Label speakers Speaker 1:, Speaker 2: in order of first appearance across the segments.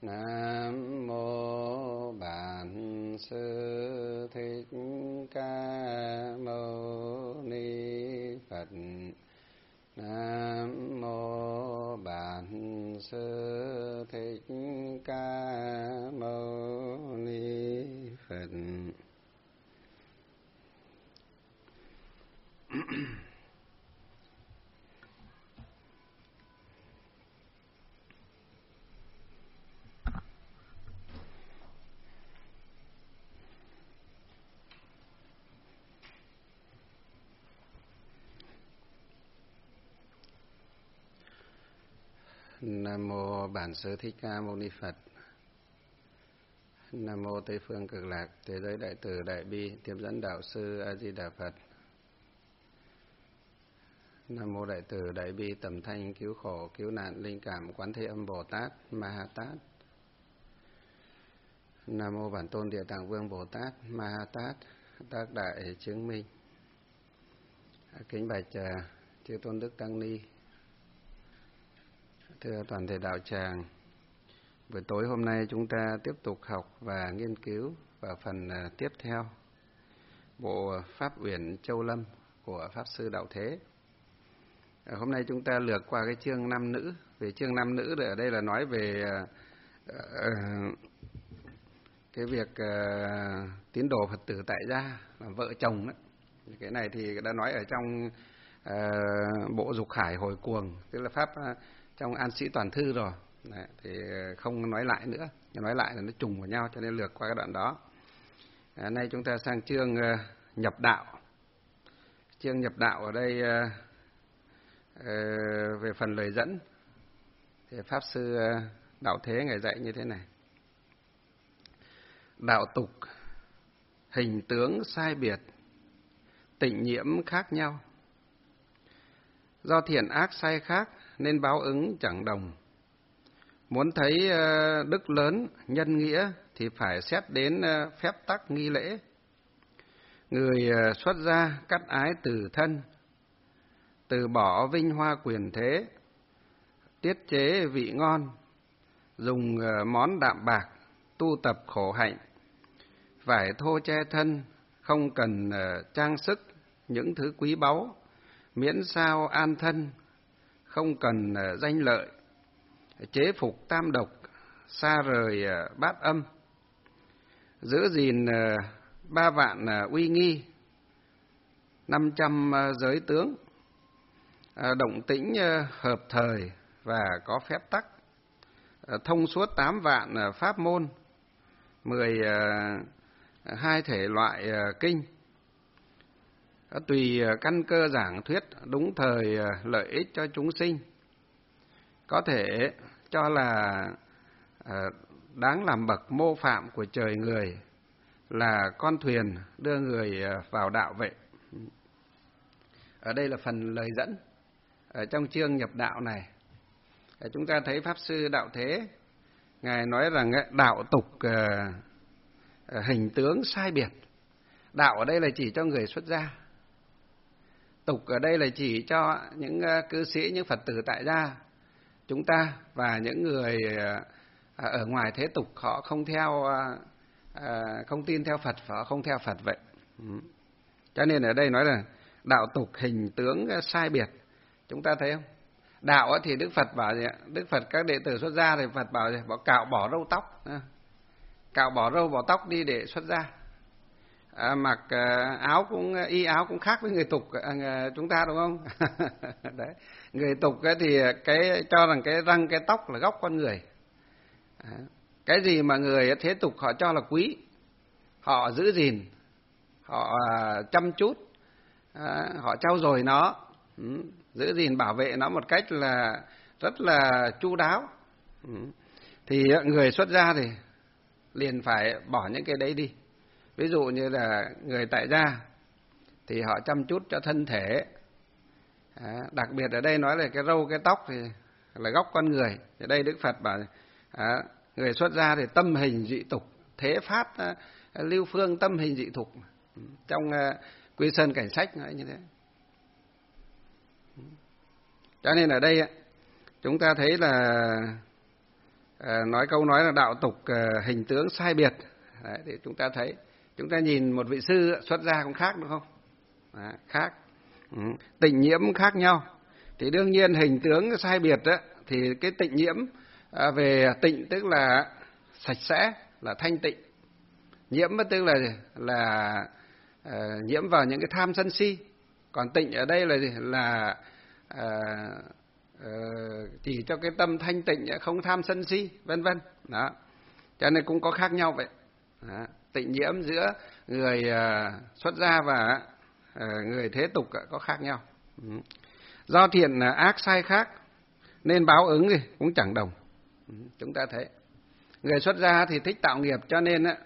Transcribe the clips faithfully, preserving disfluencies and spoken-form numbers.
Speaker 1: Nam mô Bản Sư Thích Ca Mâu Ni Phật. Nam mô Bản Sư Thích Ca Mâu Ni Phật. Nam mô Bản Sư Thích Ca Mâu Ni Phật. Nam mô Tây Phương Cực Lạc Thế Giới Đại Từ Đại Bi Tiếp Dẫn Đạo Sư A Di Đà Phật. Nam mô Đại Từ Đại Bi Tầm Thanh Cứu Khổ Cứu Nạn Linh Cảm Quán Thế Âm Bồ Tát Ma Ha Tát. Nam mô Bản Tôn Địa Tạng Vương Bồ Tát Ma Ha Tát Tác Đại Chứng Minh. Kính bạch chư Tôn Đức Tăng Ni, thưa toàn thể đạo tràng, buổi tối hôm nay chúng ta tiếp tục học và nghiên cứu vào phần tiếp theo bộ Pháp Uyển Châu Lâm của Pháp Sư Đạo Thế. Hôm nay chúng ta lược qua cái chương nam nữ. Về chương nam nữ ở đây là nói về uh, cái việc uh, tín đồ Phật tử tại gia làm vợ chồng đó. Cái này thì đã nói ở trong uh, bộ Dục Khải Hồi Cuồng, tức là pháp uh, trong An Sĩ Toàn Thư rồi. Đấy, thì không nói lại nữa, nói lại là nó trùng vào nhau, cho nên lược qua cái đoạn đó. À, nay chúng ta sang chương uh, nhập đạo. Chương nhập đạo ở đây uh, uh, về phần lời dẫn thì Pháp Sư uh, Đạo Thế Ngài dạy như thế này: đạo tục hình tướng sai biệt, tịnh nhiễm khác nhau, do thiện ác sai khác nên báo ứng chẳng đồng. Muốn thấy đức lớn nhân nghĩa thì phải xét đến phép tắc nghi lễ. Người xuất gia cắt ái từ thân, từ bỏ vinh hoa quyền thế, tiết chế vị ngon, dùng món đạm bạc, tu tập khổ hạnh, vải thô che thân, không cần trang sức những thứ quý báu, miễn sao an thân, không cần danh lợi, chế phục tam độc, xa rời bát âm, giữ gìn ba vạn uy nghi, năm trăm giới tướng, động tĩnh hợp thời và có phép tắc, thông suốt tám vạn pháp môn, mười hai thể loại kinh, tùy căn cơ giảng thuyết đúng thời lợi ích cho chúng sinh, có thể cho là đáng làm bậc mô phạm của trời người, là con thuyền đưa người vào đạo vậy. Ở đây là phần lời dẫn ở trong chương nhập đạo này. Chúng ta thấy Pháp Sư Đạo Thế Ngài nói rằng đạo tục hình tướng sai biệt. Đạo ở đây là chỉ cho người xuất gia, tục ở đây là chỉ cho những cư sĩ, những Phật tử tại gia chúng ta, và những người ở ngoài thế tục họ không theo, không tin theo Phật, họ không theo Phật vậy. Cho nên ở đây nói là đạo tục hình tướng sai biệt. Chúng ta thấy không? Đạo thì Đức Phật bảo gì ạ? Đức Phật các đệ tử xuất gia thì Phật bảo gì? Bảo cạo bỏ râu tóc, cạo bỏ râu bỏ tóc đi để xuất gia. À, mặc uh, áo cũng y áo cũng khác với người tục uh, chúng ta, đúng không? Đấy. Người tục uh, thì cái cho rằng cái răng cái tóc là góc con người. À, cái gì mà người thế tục họ cho là quý, họ giữ gìn, họ uh, chăm chút, uh, họ trau dồi nó, um, giữ gìn bảo vệ nó một cách là rất là chu đáo. Um, thì uh, người xuất gia thì liền phải bỏ những cái đấy đi. Ví dụ như là người tại gia thì họ chăm chút cho thân thể. À, đặc biệt ở đây nói là cái râu cái tóc thì là góc con người. Ở đây Đức Phật bảo à, người xuất gia thì tâm hình dị tục, thế phát à, lưu phương tâm hình dị tục. Trong à, Quy Sơn Cảnh Sách nói như thế. Cho nên ở đây chúng ta thấy là nói câu nói là đạo tục hình tướng sai biệt. Đấy, thì chúng ta thấy, chúng ta nhìn một vị sư xuất gia cũng khác đúng không? Đấy, khác. Ừ. Tịnh nhiễm khác nhau. Thì đương nhiên hình tướng sai biệt đó, thì cái tịnh nhiễm à, về tịnh tức là sạch sẽ, là thanh tịnh. Nhiễm tức là là uh, nhiễm vào những cái tham sân si. Còn tịnh ở đây là là uh, uh, chỉ cho cái tâm thanh tịnh, không tham sân si, vân vân. Đó. Cho nên cũng có khác nhau vậy. Đó. Tịnh nhiễm giữa người uh, xuất gia và uh, người thế tục có khác nhau. Ừ. Do thiện ác sai khác nên báo ứng thì cũng chẳng đồng. Ừ. Chúng ta thấy người xuất gia thì thích tạo nghiệp, cho nên á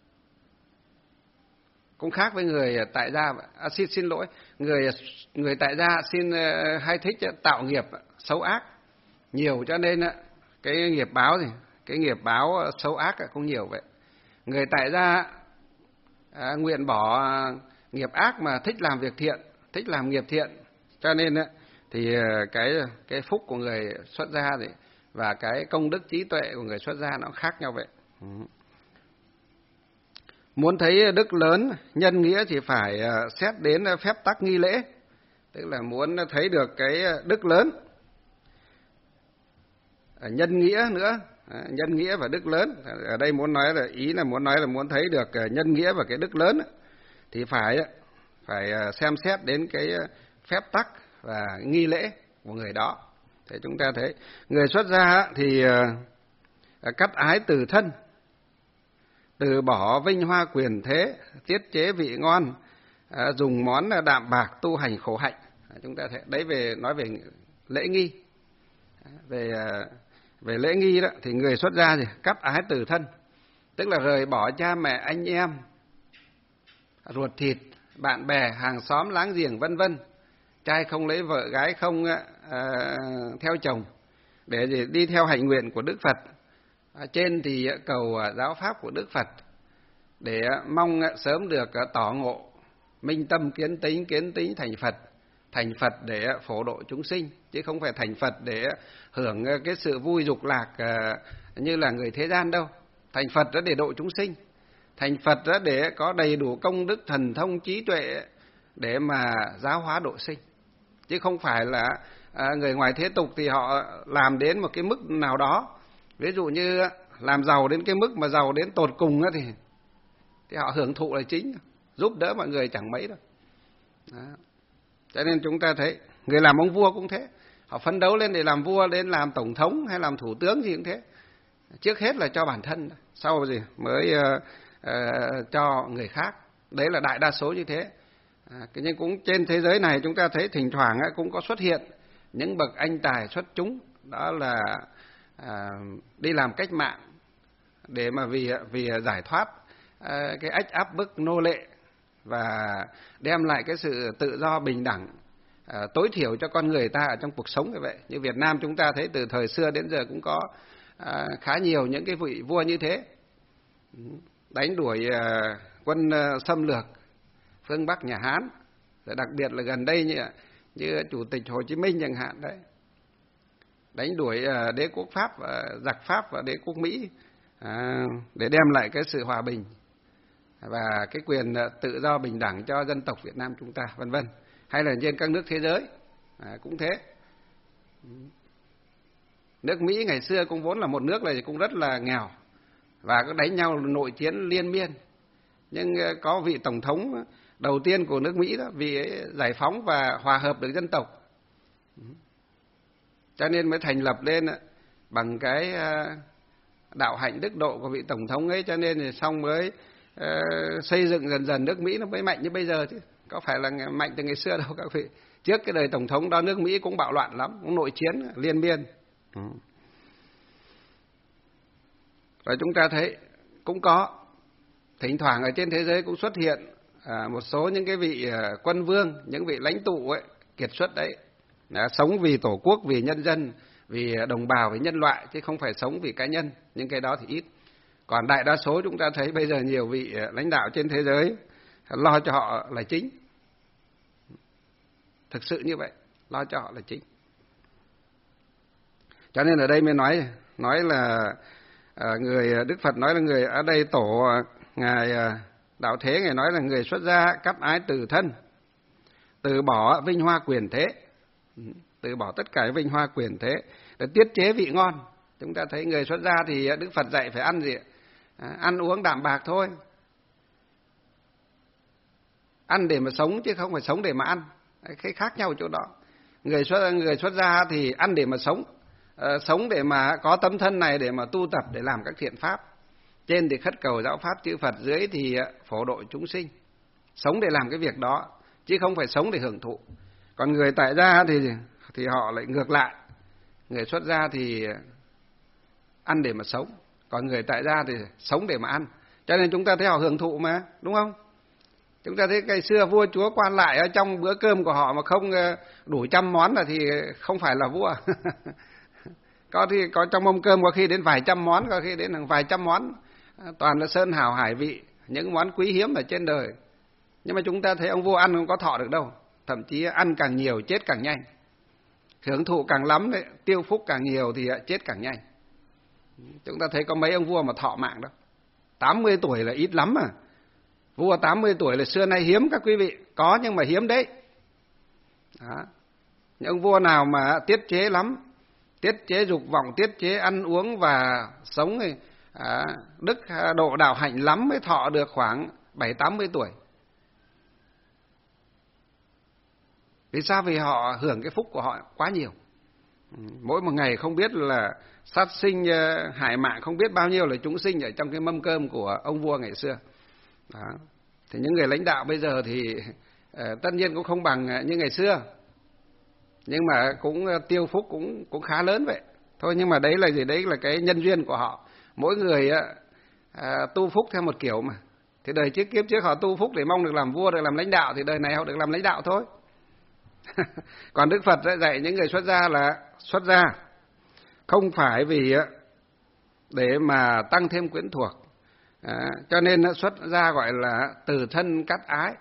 Speaker 1: cũng khác với người tại gia. À, xin xin lỗi, người người tại gia xin uh, hay thích tạo nghiệp xấu ác nhiều, cho nên uh, cái nghiệp báo thì cái nghiệp báo uh, xấu ác uh, cũng nhiều vậy. Người tại gia uh, nguyện bỏ uh, nghiệp ác mà thích làm việc thiện, thích làm nghiệp thiện, cho nên uh, thì uh, cái cái phúc của người xuất gia thì và cái công đức trí tuệ của người xuất gia nó khác nhau vậy. Ừ. Muốn thấy đức lớn, nhân nghĩa thì phải xét đến phép tắc nghi lễ. Tức là muốn thấy được cái đức lớn, nhân nghĩa nữa, nhân nghĩa và đức lớn. Ở đây muốn nói là ý là muốn nói là muốn thấy được nhân nghĩa và cái đức lớn thì phải phải xem xét đến cái phép tắc và nghi lễ của người đó. Thế chúng ta thấy người xuất gia thì cắt ái từ thân, từ bỏ vinh hoa quyền thế, tiết chế vị ngon, à, dùng món đạm bạc, tu hành khổ hạnh. À, chúng ta thấy đấy về nói về lễ nghi. Về về lễ nghi đó thì người xuất gia thì cắt ái từ thân, tức là rời bỏ cha mẹ, anh em, ruột thịt, bạn bè, hàng xóm, láng giềng vân vân. Trai không lấy vợ, gái không à, theo chồng, để đi theo hạnh nguyện của Đức Phật. À, trên thì cầu giáo pháp của Đức Phật để mong sớm được tỏ ngộ, minh tâm kiến tính, kiến tính thành Phật, thành Phật để phổ độ chúng sinh, chứ không phải thành Phật để hưởng cái sự vui dục lạc như là người thế gian đâu. Thành Phật đó để độ chúng sinh, thành Phật đó để có đầy đủ công đức thần thông trí tuệ để mà giáo hóa độ sinh, chứ không phải là người ngoài thế tục thì họ làm đến một cái mức nào đó. Ví dụ như làm giàu đến cái mức mà giàu đến tột cùng thì, thì họ hưởng thụ là chính, giúp đỡ mọi người chẳng mấy đâu. Đó. Cho nên chúng ta thấy người làm ông vua cũng thế, họ phấn đấu lên để làm vua, lên làm tổng thống hay làm thủ tướng gì cũng thế. Trước hết là cho bản thân, sau gì mới uh, uh, cho người khác. Đấy là đại đa số như thế. À, nhưng cũng trên thế giới này chúng ta thấy thỉnh thoảng cũng có xuất hiện những bậc anh tài xuất chúng, đó là À, đi làm cách mạng để mà vì vì giải thoát à, cái ách áp bức nô lệ và đem lại cái sự tự do bình đẳng à, tối thiểu cho con người ta ở trong cuộc sống như vậy. Như Việt Nam chúng ta thấy từ thời xưa đến giờ cũng có à, khá nhiều những cái vị vua như thế, đánh đuổi à, quân à, xâm lược phương Bắc nhà Hán, rồi đặc biệt là gần đây như như Chủ tịch Hồ Chí Minh chẳng hạn đấy, đánh đuổi đế quốc Pháp, giặc Pháp và đế quốc Mỹ à, để đem lại cái sự hòa bình và cái quyền tự do bình đẳng cho dân tộc Việt Nam chúng ta, vân vân. Hay là trên các nước thế giới à, cũng thế. Nước Mỹ ngày xưa cũng vốn là một nước này cũng rất là nghèo và có đánh nhau nội chiến liên miên, nhưng có vị tổng thống đầu tiên của nước Mỹ đó vì giải phóng và hòa hợp được dân tộc, cho nên mới thành lập lên bằng cái đạo hạnh đức độ của vị tổng thống ấy, cho nên thì xong mới uh, xây dựng dần dần nước Mỹ nó mới mạnh như bây giờ chứ có phải là mạnh từ ngày xưa đâu các vị. Trước cái đời tổng thống đó nước Mỹ cũng bạo loạn lắm, cũng nội chiến liên miên. Ừ. Rồi chúng ta thấy cũng có thỉnh thoảng ở trên thế giới cũng xuất hiện à, một số những cái vị à, quân vương, những vị lãnh tụ ấy kiệt xuất đấy, đã sống vì tổ quốc, vì nhân dân, vì đồng bào, vì nhân loại, chứ không phải sống vì cá nhân. Nhưng cái đó thì ít. Còn đại đa số chúng ta thấy bây giờ nhiều vị lãnh đạo trên thế giới lo cho họ là chính. Thực sự như vậy, lo cho họ là chính. Cho nên ở đây mới nói nói là à, người Đức Phật nói là người ở đây tổ ngài Đạo Thế, ngài nói là người xuất gia cắt ái từ thân, từ bỏ vinh hoa quyền thế, từ bỏ tất cả vinh hoa quyền thế để tiết chế vị ngon. Chúng ta thấy người xuất gia thì Đức Phật dạy phải ăn gì? À, ăn uống đạm bạc thôi. Ăn để mà sống chứ không phải sống để mà ăn. Cái khác nhau chỗ đó. Người xuất người xuất gia thì ăn để mà sống, à, sống để mà có tấm thân này để mà tu tập, để làm các thiện pháp. Trên thì khất cầu giáo pháp chư Phật, dưới thì phổ độ chúng sinh. Sống để làm cái việc đó, chứ không phải sống để hưởng thụ. Còn người tại gia thì thì họ lại ngược lại. Người xuất gia thì ăn để mà sống, còn người tại gia thì sống để mà ăn. Cho nên chúng ta thấy họ hưởng thụ mà, đúng không? Chúng ta thấy ngày xưa vua chúa quan lại ở trong bữa cơm của họ mà không đủ trăm món là thì không phải là vua. Có thì có trong mâm cơm có khi đến vài trăm món, có khi đến hàng vài trăm món, toàn là sơn hào hải vị, những món quý hiếm ở trên đời. Nhưng mà chúng ta thấy ông vua ăn không có thọ được đâu, thậm chí ăn càng nhiều chết càng nhanh, hưởng thụ càng lắm đấy, tiêu phúc càng nhiều thì chết càng nhanh. Chúng ta thấy có mấy ông vua mà thọ mạng đâu. tám mươi tuổi là ít lắm mà. Vua tám mươi tuổi là xưa nay hiếm các quý vị, có nhưng mà hiếm đấy. Đó. Những ông vua nào mà tiết chế lắm, tiết chế dục vọng, tiết chế ăn uống và sống thì à, đức độ đạo hạnh lắm mới thọ được khoảng bảy tám mươi tuổi. Vì sao? Vì họ hưởng cái phúc của họ quá nhiều. Mỗi một ngày không biết là sát sinh hại mạng không biết bao nhiêu là chúng sinh ở trong cái mâm cơm của ông vua ngày xưa. Đó. Thì những người lãnh đạo bây giờ thì uh, tất nhiên cũng không bằng như ngày xưa, nhưng mà cũng uh, tiêu phúc cũng cũng khá lớn vậy thôi. Nhưng mà đấy là gì? Đấy là cái nhân duyên của họ. Mỗi người uh, uh, tu phúc theo một kiểu mà. Thì đời trước kiếp trước họ tu phúc để mong được làm vua, được làm lãnh đạo, thì đời này họ được làm lãnh đạo thôi. Còn Đức Phật dạy những người xuất gia là xuất gia không phải vì để mà tăng thêm quyến thuộc. À, cho nên xuất gia gọi là từ thân cắt ái,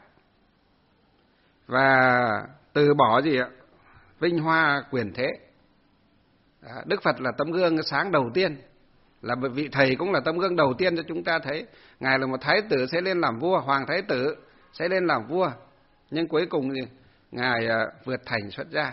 Speaker 1: và từ bỏ gì ạ? Vinh hoa quyền thế. À, Đức Phật là tấm gương sáng đầu tiên, là một vị thầy cũng là tấm gương đầu tiên cho chúng ta thấy. Ngài là một thái tử sẽ lên làm vua, hoàng thái tử sẽ lên làm vua, nhưng cuối cùng thì Ngài vượt thành xuất gia.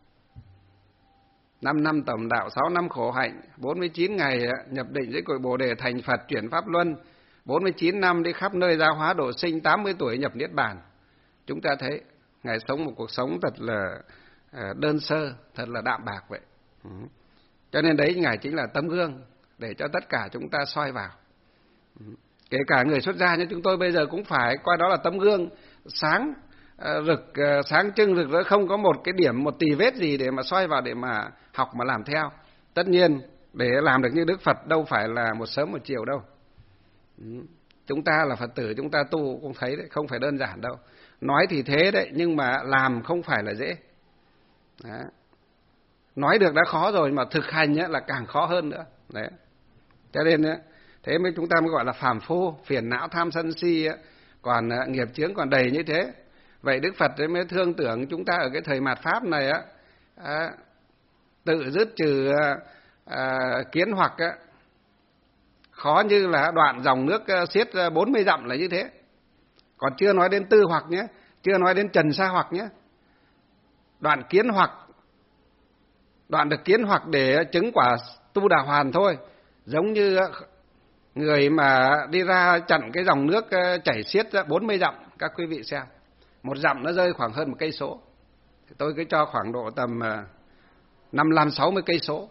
Speaker 1: Năm năm tầm đạo, sáu năm khổ hạnh, bốn mươi chín ngày nhập định dưới cội Bồ Đề thành Phật chuyển pháp luân, bốn mươi chín năm đi khắp nơi giáo hóa độ sinh, tám mươi tuổi nhập niết bàn. Chúng ta thấy Ngài sống một cuộc sống thật là đơn sơ, thật là đạm bạc vậy. Cho nên đấy Ngài chính là tấm gương để cho tất cả chúng ta soi vào. Kể cả người xuất gia như chúng tôi bây giờ cũng phải coi đó là tấm gương sáng rực, sáng trưng rực rỡ, không có một cái điểm, một tì vết gì để mà soi vào, để mà học mà làm theo. Tất nhiên để làm được như Đức Phật đâu phải là một sớm một chiều đâu. Chúng ta là Phật tử, chúng ta tu cũng thấy đấy, không phải đơn giản đâu. Nói thì thế đấy, nhưng mà làm không phải là dễ. Đó. Nói được đã khó rồi, mà thực hành là càng khó hơn nữa. Đấy. Cho nên thế mới chúng ta mới gọi là phàm phu, phiền não tham sân si, còn nghiệp chướng còn đầy như thế. Vậy Đức Phật mới thương tưởng chúng ta ở cái thời mạt Pháp này á, à, tự dứt trừ à, kiến hoặc á, khó như là đoạn dòng nước xiết bốn mươi dặm là như thế. Còn chưa nói đến tư hoặc nhé, chưa nói đến trần sa hoặc nhé. Đoạn kiến hoặc, đoạn được kiến hoặc để chứng quả tu đà hoàn thôi. Giống như người mà đi ra chặn cái dòng nước chảy xiết bốn mươi dặm, các quý vị xem. Một dặm nó rơi khoảng hơn một cây số. Tôi cứ cho khoảng độ tầm năm mươi lăm sáu mươi cây số.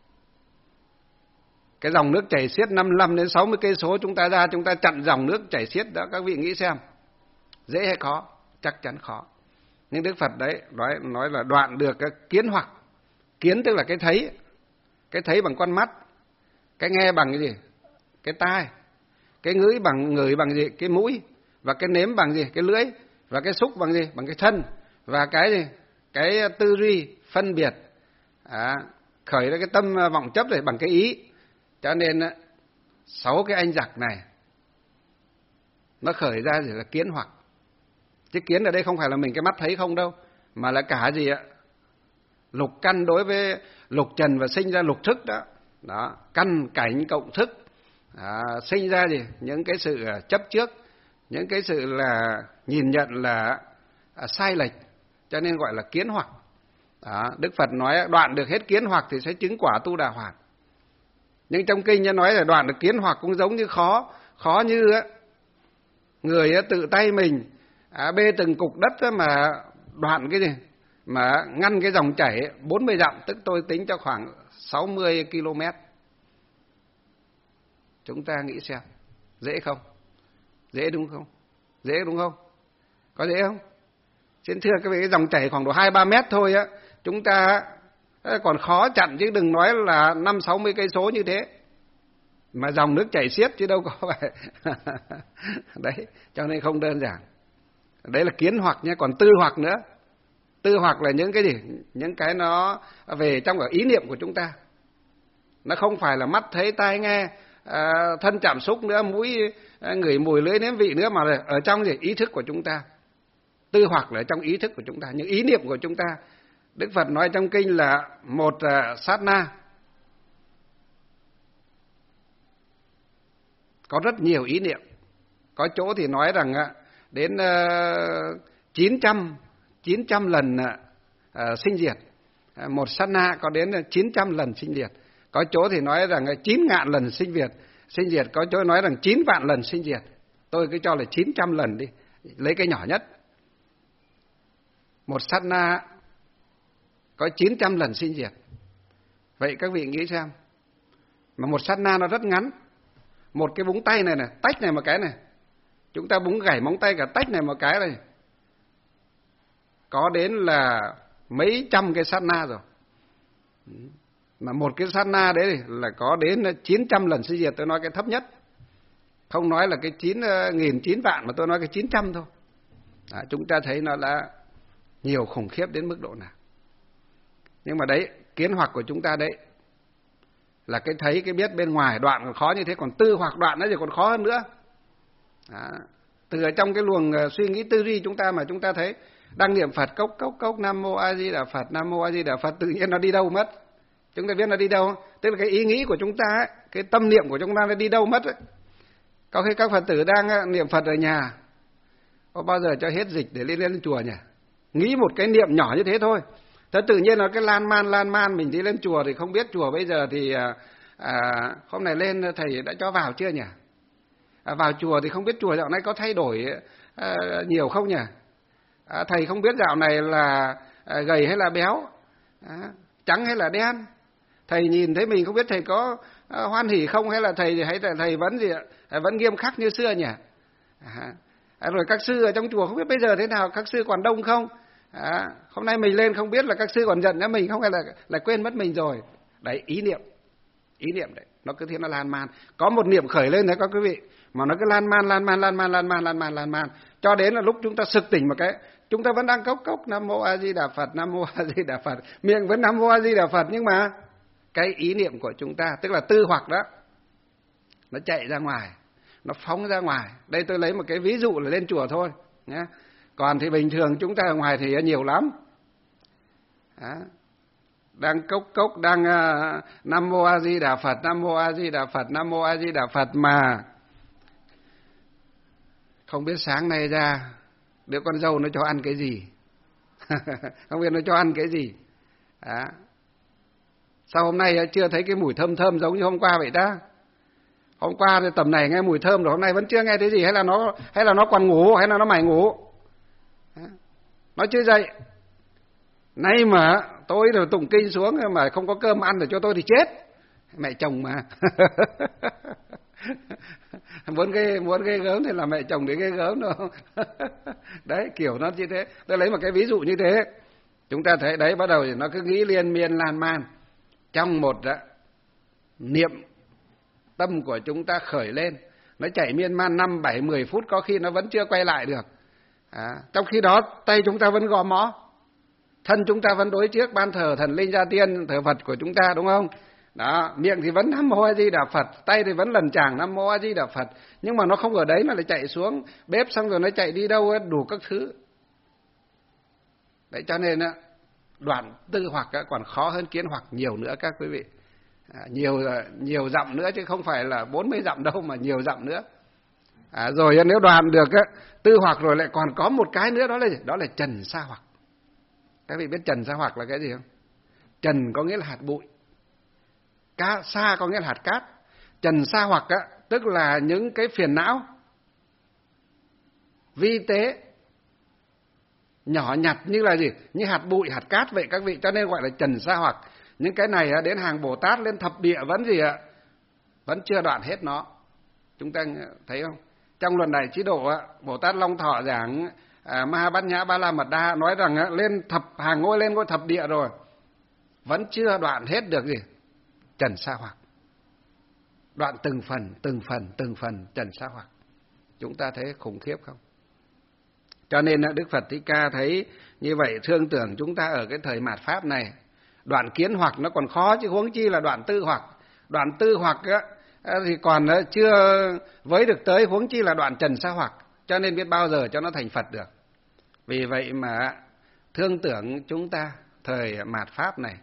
Speaker 1: Cái dòng nước chảy xiết năm mươi lăm đến sáu mươi cây số, chúng ta ra chúng ta chặn dòng nước chảy xiết đó, các vị nghĩ xem, dễ hay khó? Chắc chắn khó. Nhưng Đức Phật đấy nói nói là đoạn được cái kiến hoặc. Kiến tức là cái thấy, cái thấy bằng con mắt, cái nghe bằng cái gì? Cái tai, cái ngửi bằng ngửi bằng gì? Cái mũi, và cái nếm bằng gì? Cái lưỡi, và cái xúc bằng gì? Bằng cái thân, và cái gì? Cái tư duy phân biệt, à, khởi ra cái tâm vọng chấp này bằng cái ý. Cho nên sáu cái anh giặc này nó khởi ra gì là kiến hoặc. Chứ kiến ở đây không phải là mình cái mắt thấy không đâu, mà là cả gì ạ? Lục căn đối với lục trần và sinh ra lục thức đó. Đó, căn cảnh cộng thức, à, sinh ra gì? Những cái sự chấp trước, những cái sự là nhìn nhận là à, sai lệch, cho nên gọi là kiến hoặc. Đó, Đức Phật nói đoạn được hết kiến hoặc thì sẽ chứng quả Tu Đà Hoàn. Nhưng trong kinh nó nói là đoạn được kiến hoặc cũng giống như khó, khó như á, người á, tự tay mình à, bê từng cục đất á, mà đoạn cái gì? Mà ngăn cái dòng chảy bốn mươi dặm, tức tôi tính cho khoảng sáu mươi ki lô mét. Chúng ta nghĩ xem, dễ không? Dễ đúng không? Dễ đúng không? Có dễ không? Xin thưa các vị, cái dòng chảy khoảng độ hai ba mét thôi á, chúng ta còn khó chặn chứ đừng nói là năm sáu mươi cây số như thế. Mà dòng nước chảy xiết chứ đâu có phải. Đấy, cho nên không đơn giản. Đấy là kiến hoặc nhé, còn tư hoặc nữa. Tư hoặc là những cái gì? Những cái nó về trong ở ý niệm của chúng ta. Nó không phải là mắt thấy, tai nghe, à, thân chạm xúc nữa, mũi à, ngửi mùi, lưỡi nếm vị nữa, mà là ở trong gì? Ý thức của chúng ta. Tư hoặc là trong ý thức của chúng ta, những ý niệm của chúng ta. Đức Phật nói trong kinh là một uh, sát na có rất nhiều ý niệm. Có chỗ thì nói rằng uh, đến uh, chín trăm lần uh, sinh diệt. Uh, một sát na có đến chín trăm lần sinh diệt. Có chỗ thì nói rằng uh, chín ngàn lần sinh diệt. Sinh diệt có chỗ nói rằng chín vạn lần sinh diệt. Tôi cứ cho là chín trăm lần đi, lấy cái nhỏ nhất. Một sát na có chín trăm lần sinh diệt. Vậy các vị nghĩ xem, mà một sát na nó rất ngắn. Một cái búng tay này này, tách này một cái này, chúng ta búng gãy móng tay cả tách này một cái này, có đến là mấy trăm cái sát na rồi. Mà một cái sát na đấy là có đến chín trăm lần sinh diệt. Tôi nói cái thấp nhất, không nói là cái chín nghìn, chín vạn, mà tôi nói cái chín trăm thôi. À, chúng ta thấy nó đã nhiều khủng khiếp đến mức độ nào. Nhưng mà đấy, kiến hoặc của chúng ta đấy là cái thấy, cái biết bên ngoài đoạn còn khó như thế, còn tư hoặc đoạn nó thì còn khó hơn nữa. Đó. Từ ở trong cái luồng suy nghĩ tư duy chúng ta mà chúng ta thấy đang niệm Phật cốc cốc cốc Nam Mô A Di Đà Phật, Nam Mô A Di Đà Phật, tự nhiên nó đi đâu mất? Chúng ta biết nó đi đâu không? Tức là cái ý nghĩ của chúng ta ấy, cái tâm niệm của chúng ta nó đi đâu mất ấy. Có khi các Phật tử đang niệm Phật ở nhà, có bao giờ cho hết dịch để lên lên chùa nhỉ? Nghĩ một cái niệm nhỏ như thế thôi, thế tự nhiên là cái lan man lan man mình đi lên chùa thì không biết chùa bây giờ thì à, hôm nay lên thầy đã cho vào chưa nhỉ? À, vào chùa thì không biết chùa dạo này có thay đổi à, nhiều không nhỉ? À, thầy không biết dạo này là à, gầy hay là béo, à, trắng hay là đen. Thầy nhìn thấy mình không biết thầy có à, hoan hỉ không, hay là thầy hay là thầy vẫn gì ạ? À, vẫn nghiêm khắc như xưa nhỉ? À, à, rồi các sư ở trong chùa không biết bây giờ thế nào, các sư còn đông không? À, hôm nay mình lên không biết là các sư còn giận cho mình không, hay là là quên mất mình rồi. Đấy, ý niệm, ý niệm đấy, nó cứ thế nó lan man. Có một niệm khởi lên đấy các quý vị, mà nó cứ lan man lan man lan man lan man lan man lan man cho đến là lúc chúng ta sực tỉnh một cái, chúng ta vẫn đang cốc cốc Nam Mô A Di Đà Phật, Nam Mô A Di Đà Phật, miệng vẫn Nam Mô A Di Đà Phật, nhưng mà cái ý niệm của chúng ta, tức là tư hoặc đó, nó chạy ra ngoài, nó phóng ra ngoài. Đây tôi lấy một cái ví dụ là lên chùa thôi nhé. Còn thì bình thường chúng ta ở ngoài thì nhiều lắm. Đó. Đang cốc cốc, đang uh, Nam Mô A Di Đà Phật, Nam Mô A Di Đà Phật, Nam Mô A Di Đà Phật, mà không biết sáng nay ra đứa con dâu nó cho ăn cái gì. Không biết nó cho ăn cái gì. Đó. Sao hôm nay chưa thấy cái mùi thơm thơm giống như hôm qua vậy ta? Hôm qua thì tầm này nghe mùi thơm rồi, hôm nay vẫn chưa nghe thấy gì, hay là nó hay là nó còn ngủ, hay là nó mải ngủ. Nó chưa dậy. Nay mà tối rồi tụng kinh xuống mà không có cơm ăn để cho tôi thì chết. Mẹ chồng mà. muốn ghê muốn ghê gớm thì là mẹ chồng để ghê gớm đâu. Đấy, kiểu nó như thế. Tôi lấy một cái ví dụ như thế. Chúng ta thấy đấy, bắt đầu thì nó cứ nghĩ liên miên lan man. Trong một đó, niệm tâm của chúng ta khởi lên, nó chạy miên man năm, bảy, mười phút, có khi nó vẫn chưa quay lại được. À, trong khi đó tay chúng ta vẫn gõ mõ, thân chúng ta vẫn đối trước ban thờ thần linh gia tiên, thờ Phật của chúng ta, đúng không? Đó, miệng thì vẫn Nam Mô A Di Đà Phật, tay thì vẫn lần tràng Nam Mô A Di Đà Phật, nhưng mà nó không ở đấy, nó lại chạy xuống bếp, xong rồi nó chạy đi đâu đủ các thứ. Đấy, cho nên đoạn tư hoặc còn khó hơn kiến hoặc nhiều nữa các quý vị. À, nhiều nhiều dặm nữa chứ không phải là bốn mươi dặm đâu mà nhiều dặm nữa. À, rồi nếu đoạn được á, tư hoặc rồi lại còn có một cái nữa, đó là gì? Đó là trần sa hoặc. Các vị biết trần sa hoặc là cái gì không? Trần có nghĩa là hạt bụi, Cá, sa có nghĩa là hạt cát. Trần sa hoặc á, tức là những cái phiền não vi tế nhỏ nhặt như là gì? Như hạt bụi, hạt cát vậy các vị, cho nên gọi là trần sa hoặc. Những cái này đến hàng Bồ Tát lên thập địa vẫn gì ạ? Vẫn chưa đoạn hết nó. Chúng ta thấy không? Trong luận đại trí độ, Bồ Tát Long Thọ giảng à, Ma Bát Nhã Ba La Mật Đa nói rằng lên thập hàng ngôi lên ngôi thập địa rồi, vẫn chưa đoạn hết được gì? Trần sa hoặc. Đoạn từng phần, từng phần, từng phần trần sa hoặc. Chúng ta thấy khủng khiếp không? Cho nên Đức Phật Thích Ca thấy như vậy, thương tưởng chúng ta ở cái thời mạt Pháp này, đoạn kiến hoặc nó còn khó chứ huống chi là đoạn tư hoặc. Đoạn tư hoặc á, thì còn chưa với được tới, huống chi là đoạn trần sa hoặc. Cho nên biết bao giờ cho nó thành Phật được. Vì vậy mà thương tưởng chúng ta thời mạt Pháp này,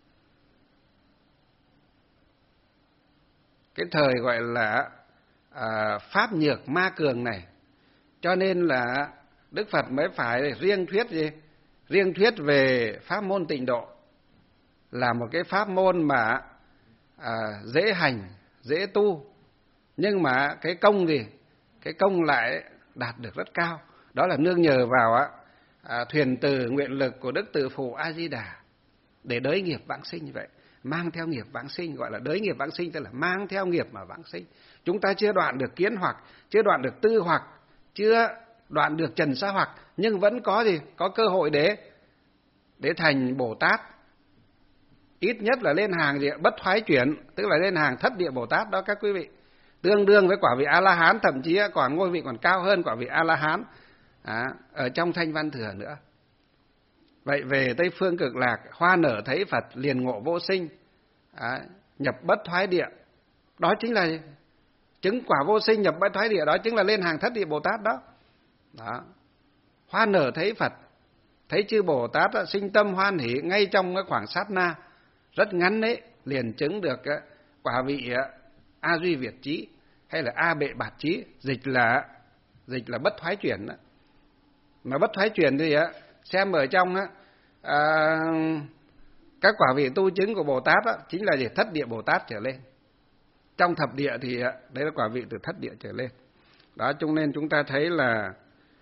Speaker 1: cái thời gọi là à, Pháp nhược ma cường này, cho nên là Đức Phật mới phải riêng thuyết gì? Riêng thuyết về pháp môn tịnh độ, là một cái pháp môn mà à, dễ hành, dễ tu, nhưng mà cái công gì? Cái công lại đạt được rất cao. Đó là nương nhờ vào á, à, thuyền từ nguyện lực của Đức Từ Phụ A Di Đà để đới nghiệp vãng sinh như vậy. Mang theo nghiệp vãng sinh, gọi là đới nghiệp vãng sinh, tức là mang theo nghiệp mà vãng sinh. Chúng ta chưa đoạn được kiến hoặc, chưa đoạn được tư hoặc, chưa đoạn được trần sa hoặc, nhưng vẫn có gì? Có cơ hội để để thành Bồ Tát. Ít nhất là lên hàng gì? Bất thoái chuyển, tức là lên hàng thất địa Bồ Tát đó các quý vị. Tương đương với quả vị A-la-hán, thậm chí còn ngôi vị còn cao hơn quả vị A-la-hán à, ở trong Thanh Văn Thừa nữa. Vậy về Tây Phương Cực Lạc, hoa nở thấy Phật liền ngộ vô sinh, à, nhập bất thoái địa. Đó chính là chứng quả vô sinh nhập bất thoái địa, đó chính là lên hàng thất địa Bồ Tát đó. Đó. Hoa nở thấy Phật, thấy chư Bồ Tát sinh tâm hoan hỷ ngay trong cái khoảng sát na rất ngắn đấy, liền chứng được quả vị A Duy Việt Chí hay là A Bệ Bạt Chí, dịch là dịch là bất thoái chuyển đó. Mà bất thoái chuyển thì xem ở trong à, các quả vị tu chứng của Bồ Tát đó, chính là gì? Thất địa Bồ Tát trở lên. Trong thập địa thì đấy là quả vị từ thất địa trở lên. Đó, cho nên chúng ta thấy là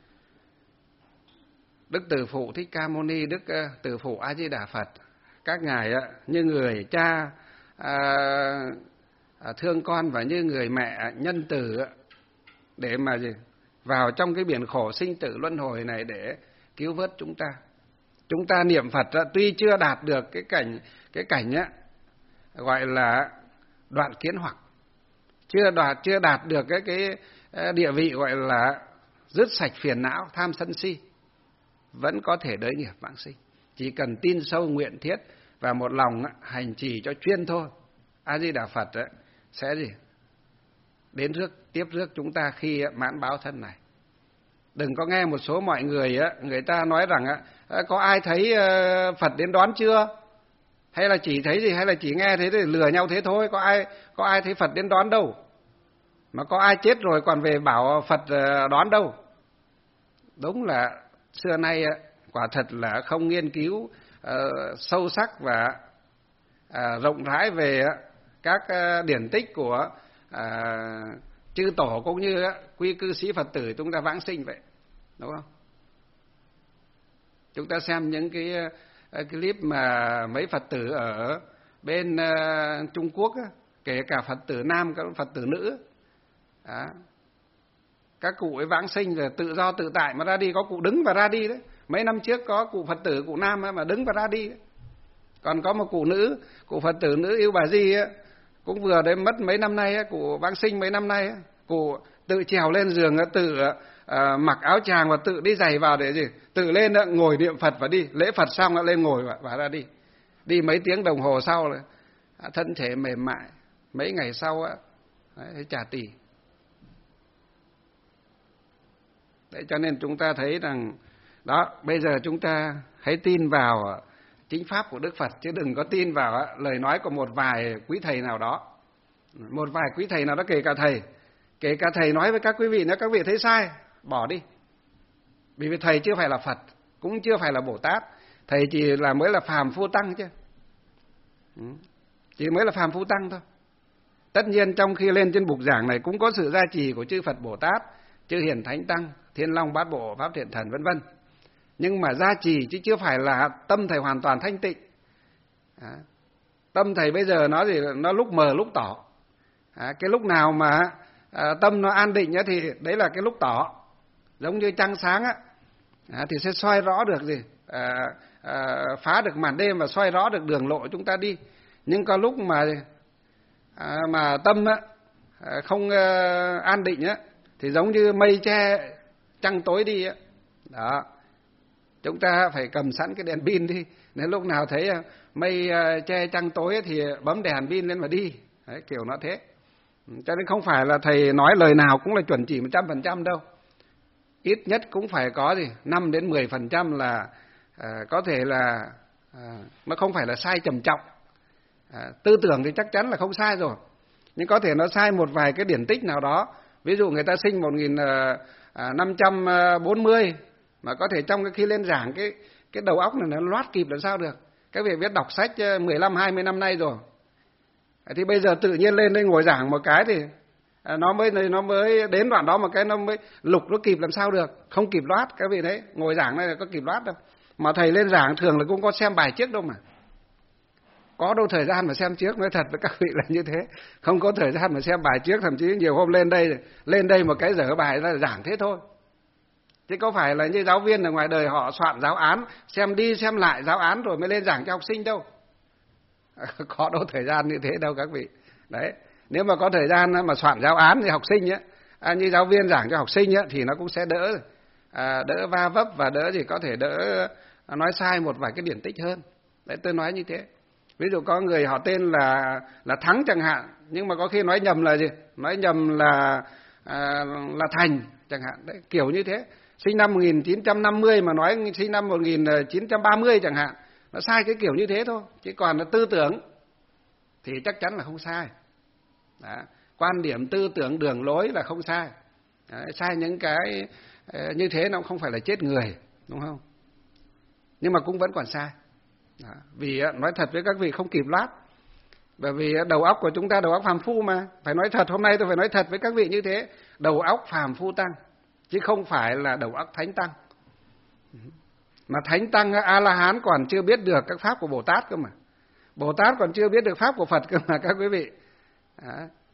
Speaker 1: Đức Từ Phụ Thích Ca Mâu Ni, Đức Từ Phụ A Di Đà Phật, các ngài như người cha à, thương con và như người mẹ nhân từ để mà gì? Vào trong cái biển khổ sinh tử luân hồi này để cứu vớt chúng ta. Chúng ta niệm Phật tuy chưa đạt được cái cảnh cái cảnh á, gọi là đoạn kiến hoặc, chưa đạt chưa đạt được cái cái địa vị gọi là dứt sạch phiền não tham sân si, vẫn có thể đới nghiệp vãng sinh. Chỉ cần tin sâu nguyện thiết và một lòng hành trì cho chuyên thôi, A Di Đà Phật ấy, sẽ gì? Đến rước tiếp rước chúng ta khi mãn báo thân này. Đừng có nghe một số mọi người á, người ta nói rằng á, có ai thấy Phật đến đón chưa? Hay là chỉ thấy gì? Hay là chỉ nghe thế để lừa nhau thế thôi? Có ai có ai thấy Phật đến đón đâu? Mà có ai chết rồi còn về bảo Phật đón đâu? Đúng là xưa nay quả thật là không nghiên cứu uh, sâu sắc và uh, rộng rãi về uh, các uh, điển tích của uh, chư tổ cũng như uh, quy cư sĩ Phật tử chúng ta vãng sinh vậy, đúng không? Chúng ta xem những cái uh, clip mà mấy Phật tử ở bên uh, Trung Quốc, uh, kể cả Phật tử nam, các Phật tử nữ, đó. Các cụ ấy vãng sinh rồi tự do tự tại mà ra đi, có cụ đứng và ra đi đấy. Mấy năm trước có cụ Phật tử, cụ nam mà đứng và ra đi đấy. Còn có một cụ nữ, cụ Phật tử nữ Yêu Bà Di ấy, cũng vừa đấy mất mấy năm nay ấy, cụ vãng sinh mấy năm nay ấy, cụ tự trèo lên giường, tự uh, mặc áo tràng và tự đi giày vào để gì? Tự lên ngồi niệm Phật và đi, lễ Phật xong lên ngồi và, và ra đi. Đi mấy tiếng đồng hồ sau là thân thể mềm mại, mấy ngày sau ấy, đấy, chà tỳ. Đấy, cho nên chúng ta thấy rằng đó, bây giờ chúng ta hãy tin vào chính pháp của Đức Phật, chứ đừng có tin vào lời nói của một vài quý thầy nào đó. Một vài quý thầy nào đó, kể cả thầy, kể cả thầy nói với các quý vị, nếu các vị thấy sai, bỏ đi. Vì thầy chưa phải là Phật, cũng chưa phải là Bồ Tát, thầy chỉ là mới là phàm phu tăng chứ. Chỉ mới là phàm phu tăng thôi. Tất nhiên trong khi lên trên bục giảng này cũng có sự gia trì của chư Phật Bồ Tát, chư Hiền Thánh Tăng, Thiên Long Bát Bộ, Pháp Thiện Thần vân vân. Nhưng mà gia trì chứ chưa phải là tâm thầy hoàn toàn thanh tịnh. À, tâm thầy bây giờ nó gì, nó lúc mờ lúc tỏ. À, cái lúc nào mà à, tâm nó an định á, thì đấy là cái lúc tỏ. Giống như trăng sáng á, à, thì sẽ soi rõ được gì, à, à, phá được màn đêm và soi rõ được đường lộ chúng ta đi. Nhưng có lúc mà à, mà tâm á, không à, an định á, thì giống như mây che trăng tối đi á. Đó. Chúng ta phải cầm sẵn cái đèn pin đi. Nếu lúc nào thấy mây che trăng tối thì bấm đèn pin lên mà đi. Đấy, kiểu nó thế. Cho nên không phải là thầy nói lời nào cũng là chuẩn chỉ một trăm phần trăm đâu. Ít nhất cũng phải có gì năm đến mười phần trăm là à, có thể là à, nó không phải là sai trầm trọng. À, tư tưởng thì chắc chắn là không sai rồi. Nhưng có thể nó sai một vài cái điển tích nào đó. Ví dụ người ta sinh một nghìn năm trăm bốn mươi mà có thể trong cái khi lên giảng cái cái đầu óc này nó loát kịp làm sao được. Các vị biết đọc sách mười lăm hai mươi năm nay rồi. Thì bây giờ tự nhiên lên đây ngồi giảng một cái thì nó mới nó mới đến đoạn đó một cái nó mới lục nó kịp làm sao được, không kịp loát. Các vị thấy ngồi giảng này là có kịp loát đâu. Mà thầy lên giảng thường là cũng có xem bài trước đâu mà. Có đâu thời gian mà xem trước, nói thật với các vị là như thế. Không có thời gian mà xem bài trước, thậm chí nhiều hôm lên đây lên đây một cái dở bài ra giảng thế thôi. Chứ có phải là như giáo viên ở ngoài đời họ soạn giáo án, xem đi xem lại giáo án rồi mới lên giảng cho học sinh đâu. Có đâu thời gian như thế đâu các vị. Đấy, nếu mà có thời gian mà soạn giáo án thì học sinh á, à, như giáo viên giảng cho học sinh á, thì nó cũng sẽ đỡ à, đỡ va vấp và đỡ gì có thể đỡ nói sai một vài cái điển tích hơn. Đấy, tôi nói như thế. Ví dụ có người họ tên là là Thắng chẳng hạn, nhưng mà có khi nói nhầm là gì? Nói nhầm là à, là Thành chẳng hạn. Đấy, kiểu như thế. Sinh năm một nghìn chín trăm năm mươi mà nói sinh năm một nghìn chín trăm ba mươi chẳng hạn. Nó sai cái kiểu như thế thôi. Chứ còn là tư tưởng thì chắc chắn là không sai. Đó. Quan điểm tư tưởng đường lối là không sai. Đấy, sai những cái như thế nó không phải là chết người, đúng không? Nhưng mà cũng vẫn còn sai. Đó. Vì nói thật với các vị không kịp loát. Bởi vì đầu óc của chúng ta đầu óc phàm phu mà. Phải nói thật, hôm nay tôi phải nói thật với các vị như thế. Đầu óc phàm phu tăng, chứ không phải là đầu óc thánh tăng. Mà thánh tăng A-la-hán còn chưa biết được các pháp của Bồ Tát cơ mà. Bồ Tát còn chưa biết được pháp của Phật cơ mà các quý vị. Đó.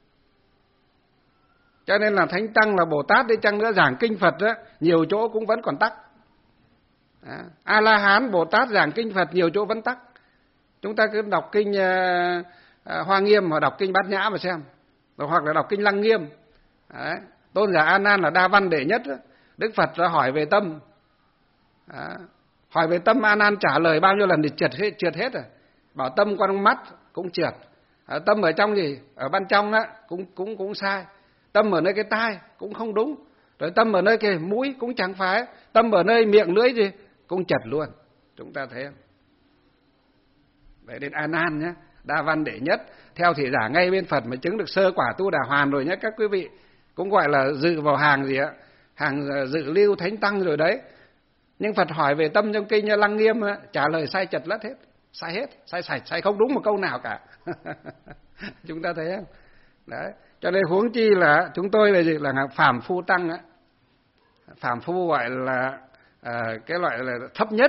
Speaker 1: Cho nên là thánh tăng là Bồ Tát đi chăng nữa giảng kinh Phật đó, nhiều chỗ cũng vẫn còn tắc. A-la-hán Bồ Tát giảng kinh Phật nhiều chỗ vẫn tắc. Chúng ta cứ đọc kinh uh, uh, Hoa Nghiêm hoặc đọc kinh Bát Nhã mà xem, hoặc là đọc kinh Lăng Nghiêm. Đấy. Tôn giả A Nan là đa văn đệ nhất đó. Đức Phật đã hỏi về tâm. Đó. Hỏi về tâm A Nan trả lời bao nhiêu lần thì trượt hết, trượt hết rồi. Bảo tâm qua mắt cũng trượt. À, tâm ở trong gì? Ở ban trong đó cũng cũng cũng sai. Tâm ở nơi cái tai cũng không đúng. Rồi tâm ở nơi cái mũi cũng chẳng phải. Tâm ở nơi miệng lưỡi gì cũng chật luôn. Chúng ta thấy không? Vậy đến A Nan nhé, đa văn đệ nhất, theo thị giả ngay bên Phật mà chứng được sơ quả tu đà hoàn rồi nhé các quý vị. Cũng gọi là dự vào hàng gì ạ? Hàng dự lưu thánh tăng rồi đấy. Nhưng Phật hỏi về tâm trong kinh Lăng Nghiêm trả lời sai chật lất hết, sai hết, sai sạch, sai không đúng một câu nào cả. Chúng ta thấy không? Đấy, cho nên huống chi là chúng tôi là gì? Là phàm phu tăng á. Phàm phu gọi là à, cái loại là thấp nhất.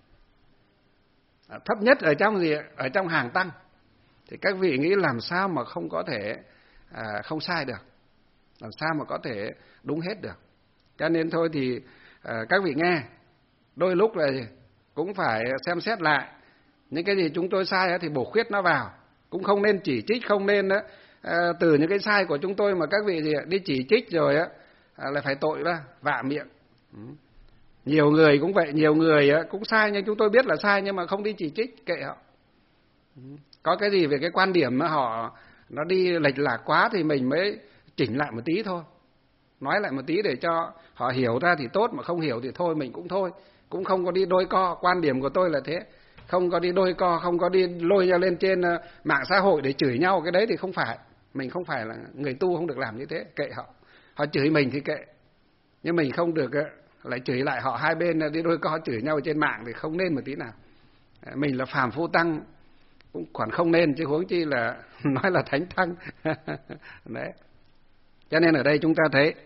Speaker 1: À, thấp nhất ở trong gì? Ở trong hàng tăng. Thì các vị nghĩ làm sao mà không có thể à, không sai được? Làm sao mà có thể đúng hết được? Cho nên thôi thì à, các vị nghe, đôi lúc là gì? Cũng phải xem xét lại. Những cái gì chúng tôi sai thì bổ khuyết nó vào. Cũng không nên chỉ trích, không nên đó, à, từ những cái sai của chúng tôi mà các vị gì đi chỉ trích rồi á à, là phải tội ra, vạ miệng. Ừ. Nhiều người cũng vậy, nhiều người cũng sai nhưng chúng tôi biết là sai nhưng mà không đi chỉ trích, kệ họ. Ừ. Có cái gì về cái quan điểm mà họ nó đi lệch lạc quá thì mình mới chỉnh lại một tí thôi. Nói lại một tí để cho họ hiểu ra thì tốt, mà không hiểu thì thôi mình cũng thôi. Cũng không có đi đôi co, quan điểm của tôi là thế. không có đi đôi co, không có đi lôi nhau lên trên mạng xã hội để chửi nhau. Cái đấy thì không phải, mình không phải là người tu, không được làm như thế, kệ họ. Họ chửi mình thì kệ, nhưng mình không được lại chửi lại họ, hai bên đi đôi co chửi nhau trên mạng thì không nên một tí nào. Mình là phàm phu tăng cũng còn không nên, chứ huống chi là nói là thánh tăng. Đấy. Cho nên ở đây chúng ta thấy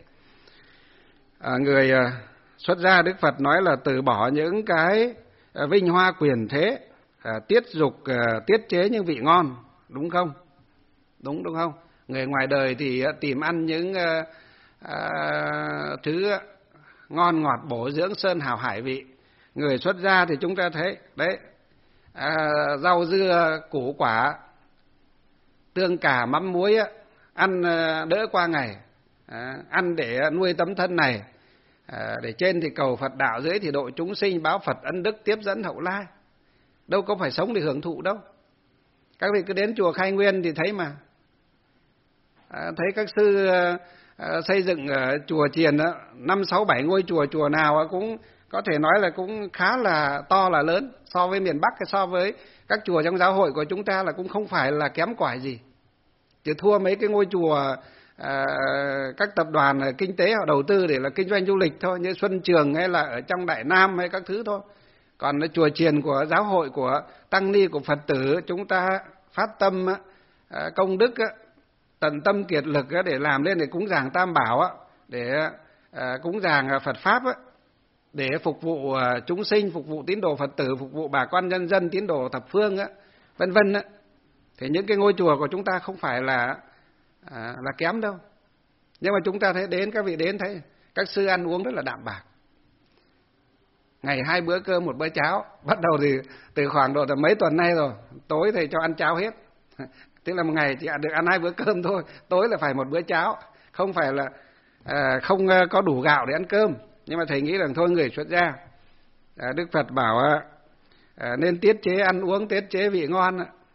Speaker 1: à, người à, xuất gia, Đức Phật nói là từ bỏ những cái à, vinh hoa quyền thế, à, tiết dục à, tiết chế những vị ngon, đúng không? Đúng đúng không? Người ngoài đời thì à, tìm ăn những à, à, thứ ngon ngọt bổ dưỡng sơn hào hải vị. Người xuất gia thì chúng ta thấy đấy, à, rau dưa củ quả tương cà mắm muối á, ăn đỡ qua ngày, à, ăn để nuôi tấm thân này, à, để trên thì cầu Phật đạo, dưới thì độ chúng sinh, báo Phật ân đức, tiếp dẫn hậu lai. Đâu có phải sống để hưởng thụ đâu. Các vị cứ đến chùa Khai Nguyên thì thấy mà, à, thấy các sư à, xây dựng ở chùa chiền đó, năm sáu bảy ngôi chùa, chùa nào cũng có thể nói là cũng khá là to là lớn, so với miền Bắc, so với các chùa trong giáo hội của chúng ta là cũng không phải là kém cỏi gì, chỉ thua mấy cái ngôi chùa à, các tập đoàn kinh tế họ đầu tư để là kinh doanh du lịch thôi, như Xuân Trường hay là ở trong Đại Nam hay các thứ thôi. Còn cái chùa chiền của giáo hội, của tăng ni, của Phật tử, chúng ta phát tâm à, công đức á, tận tâm kiệt lực á, để làm lên để cúng dường Tam Bảo á, để à, cúng dường Phật pháp á, để phục vụ chúng sinh, phục vụ tín đồ Phật tử, phục vụ bà con nhân dân, tín đồ thập phương á, vân vân á, thì những cái ngôi chùa của chúng ta không phải là à, là kém đâu. Nhưng mà chúng ta thấy đến, các vị đến thấy các sư ăn uống rất là đạm bạc, ngày hai bữa cơm một bữa cháo. Bắt đầu thì từ khoảng độ mấy tuần nay rồi, tối thầy cho ăn cháo hết. Tức là một ngày chỉ được ăn hai bữa cơm thôi, tối là phải một bữa cháo. Không phải là à, không có đủ gạo để ăn cơm. Nhưng mà thầy nghĩ rằng thôi, người xuất gia, à, Đức Phật bảo à, nên tiết chế ăn uống, tiết chế vị ngon,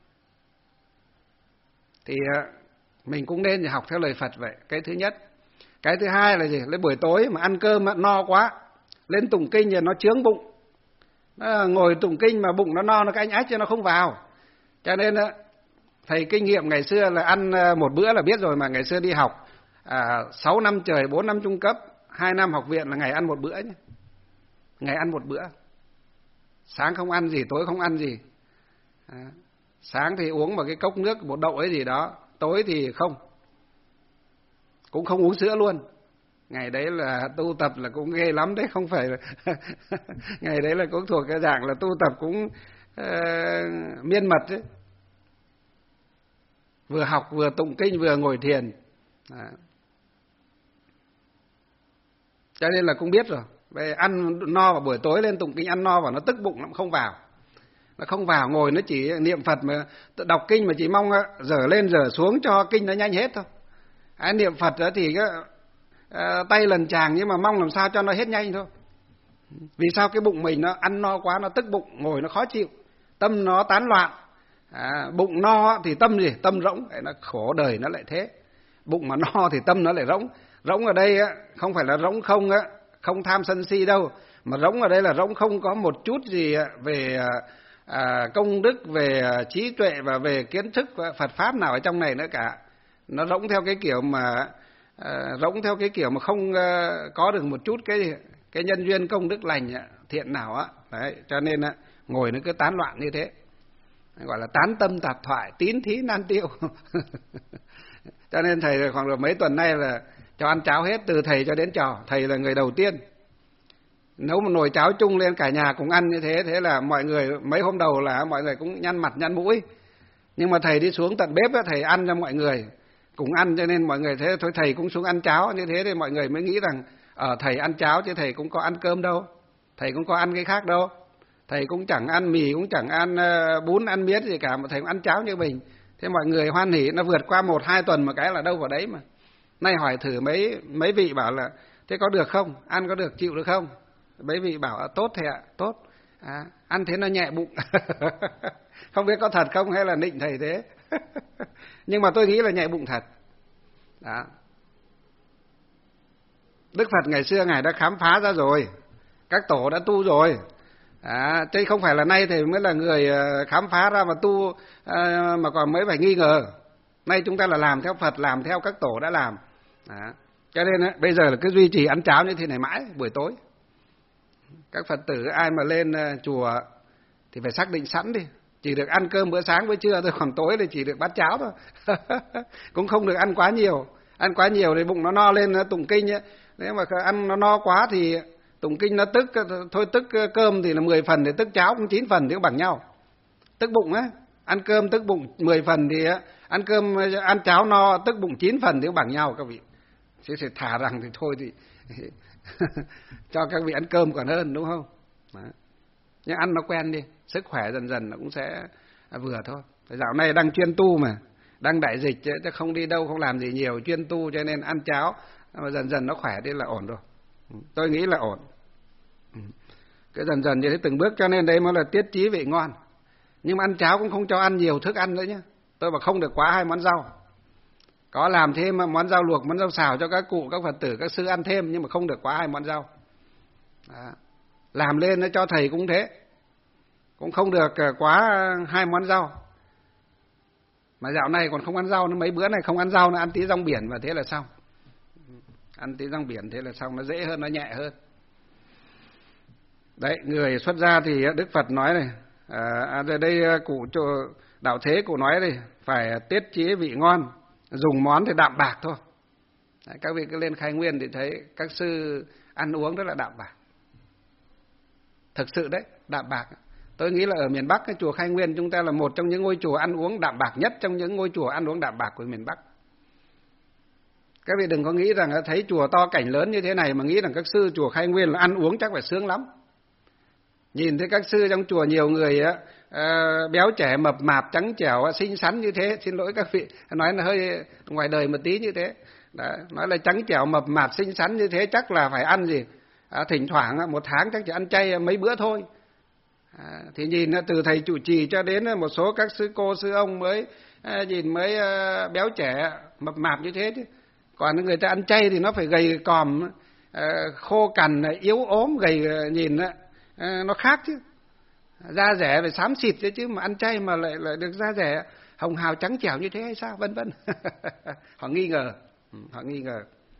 Speaker 1: thì à, mình cũng nên học theo lời Phật vậy. Cái thứ nhất. Cái thứ hai là gì? Lên buổi tối mà ăn cơm no quá, lên tụng kinh thì nó chướng bụng, nó ngồi tụng kinh mà bụng nó no, nó cái anh ách cho nó không vào. Cho nên thầy kinh nghiệm ngày xưa là ăn một bữa là biết rồi, mà ngày xưa đi học à, sáu năm trời, bốn năm trung cấp, hai năm học viện là ngày ăn một bữa nhé. Ngày ăn một bữa. Sáng không ăn gì, tối không ăn gì. À, sáng thì uống một cái cốc nước, một đậu ấy gì đó, tối thì không. Cũng không uống sữa luôn. Ngày đấy là tu tập là cũng ghê lắm đấy, không phải là ngày đấy là cũng thuộc cái dạng là tu tập cũng uh, miên mật đấy. Vừa học, vừa tụng kinh, vừa ngồi thiền. À. Cho nên là cũng biết rồi. Về ăn no vào buổi tối lên tụng kinh, ăn no vào nó tức bụng, nó không vào. Nó không vào, ngồi nó chỉ niệm Phật mà đọc kinh mà chỉ mong dở lên dở xuống cho kinh nó nhanh hết thôi. À, niệm Phật đó thì cái, à, tay lần chàng, nhưng mà mong làm sao cho nó hết nhanh thôi. Vì sao? Cái bụng mình nó ăn no quá, nó tức bụng, ngồi nó khó chịu, tâm nó tán loạn. À, bụng no thì tâm gì? Tâm rỗng. Nó khổ đời nó lại thế. Bụng mà no thì tâm nó lại rỗng. Rỗng ở đây á, không phải là rỗng không á, không tham sân si đâu, mà rỗng ở đây là rỗng không có một chút gì về à, công đức, về trí tuệ và về kiến thức Phật pháp nào ở trong này nữa cả. Nó rỗng theo cái kiểu mà à, rỗng theo cái kiểu mà không à, có được một chút cái cái nhân duyên công đức lành thiện nào á. Đấy, cho nên á, ngồi nó cứ tán loạn như thế, gọi là tán tâm tạp thoại, tín thí nan tiêu. Cho nên thầy khoảng được mấy tuần nay là cho ăn cháo hết, từ thầy cho đến trò. Thầy là người đầu tiên nấu một nồi cháo chung lên, cả nhà cùng ăn như thế. Thế là mọi người, mấy hôm đầu là mọi người cũng nhăn mặt nhăn mũi, nhưng mà thầy đi xuống tận bếp đó, thầy ăn cho mọi người cùng ăn, cho nên mọi người thế thôi thầy cũng xuống ăn cháo. Như thế thì mọi người mới nghĩ rằng ở ờ, thầy ăn cháo chứ thầy cũng có ăn cơm đâu, thầy cũng có ăn cái khác đâu, thầy cũng chẳng ăn mì, cũng chẳng ăn uh, bún, ăn miết gì cả, mà thầy cũng ăn cháo như mình. Thế mọi người hoan hỉ. Nó vượt qua một hai tuần mà cái là đâu vào đấy mà. Nay hỏi thử mấy mấy vị bảo là thế có được không, ăn có được, chịu được không? Mấy vị bảo tốt thầy ạ, tốt. À, ăn thế nó nhẹ bụng. Không biết có thật không hay là nịnh thầy thế. Nhưng mà tôi nghĩ là nhẹ bụng thật. Đó. Đức Phật ngày xưa Ngài đã khám phá ra rồi, các tổ đã tu rồi. À, chứ không phải là nay thì mới là người khám phá ra và tu à, mà còn mới phải nghi ngờ. Nay chúng ta là làm theo Phật, làm theo các tổ đã làm. À, cho nên ấy, bây giờ là cứ duy trì ăn cháo như thế này mãi buổi tối. Các Phật tử ai mà lên uh, chùa thì phải xác định sẵn đi, chỉ được ăn cơm bữa sáng với trưa thôi, còn tối thì chỉ được bát cháo thôi. Cũng không được ăn quá nhiều, ăn quá nhiều thì bụng nó no lên, nó tụng kinh ấy. Nếu mà ăn nó no quá thì tụng kinh nó tức, thôi tức cơm thì là mười phần thì tức cháo cũng chín phần thì cũng bằng nhau. Tức bụng á, ăn cơm tức bụng mười phần thì ăn cơm ăn cháo no tức bụng chín phần thì cũng bằng nhau các vị. Chứ thì thà rằng thì thôi thì cho các vị ăn cơm còn hơn, đúng không? Đó. Nhưng ăn nó quen đi, sức khỏe dần dần nó cũng sẽ vừa thôi. Dạo này đang chuyên tu mà, đang đại dịch chứ không đi đâu, không làm gì nhiều, chuyên tu cho nên ăn cháo mà dần dần nó khỏe đi là ổn rồi. Tôi nghĩ là ổn. Cái dần dần như thế từng bước, cho nên đây mới là tiết chí vị ngon. Nhưng mà ăn cháo cũng không cho ăn nhiều thức ăn nữa nhé. Tôi bảo không được quá hai món rau. Có làm thêm món rau luộc, món rau xào cho các cụ, các Phật tử, các sư ăn thêm, nhưng mà không được quá hai món rau. Đó. Làm lên nó cho thầy cũng thế, cũng không được quá hai món rau. Mà dạo này còn không ăn rau, nó mấy bữa này không ăn rau, nó ăn tí rong biển và thế là xong. Ăn tí rong biển thế là xong, nó dễ hơn, nó nhẹ hơn. Đấy, người xuất gia thì Đức Phật nói này, à, đây cụ Đạo Thế cụ nói đây, phải tiết chế vị ngon, dùng món thì đạm bạc thôi. Đấy, các vị cứ lên Khai Nguyên thì thấy các sư ăn uống rất là đạm bạc. Thực sự đấy, đạm bạc. Tôi nghĩ là ở miền Bắc, cái chùa Khai Nguyên chúng ta là một trong những ngôi chùa ăn uống đạm bạc nhất trong những ngôi chùa ăn uống đạm bạc của miền Bắc. Các vị đừng có nghĩ rằng thấy chùa to cảnh lớn như thế này mà nghĩ rằng các sư chùa Khai Nguyên là ăn uống chắc phải sướng lắm. Nhìn thấy các sư trong chùa nhiều người á, béo trẻ mập mạp trắng trẻo xinh xắn như thế, xin lỗi các vị nói là hơi ngoài đời một tí như thế. Đấy, nói là trắng trẻo mập mạp xinh xắn như thế chắc là phải ăn gì à, thỉnh thoảng một tháng chắc chỉ ăn chay mấy bữa thôi. À, thì nhìn từ thầy trụ trì cho đến một số các sư cô sư ông mới à, nhìn mới à, béo trẻ mập mạp như thế chứ. Còn người ta ăn chay thì nó phải gầy còm, à, khô cằn, yếu ốm, gầy, nhìn à, nó khác chứ. Da rẻ phải xám xịt chứ, chứ mà ăn chay mà lại, lại được da rẻ hồng hào trắng trẻo như thế hay sao, vân vân. Họ nghi ngờ, họ nghi ngờ.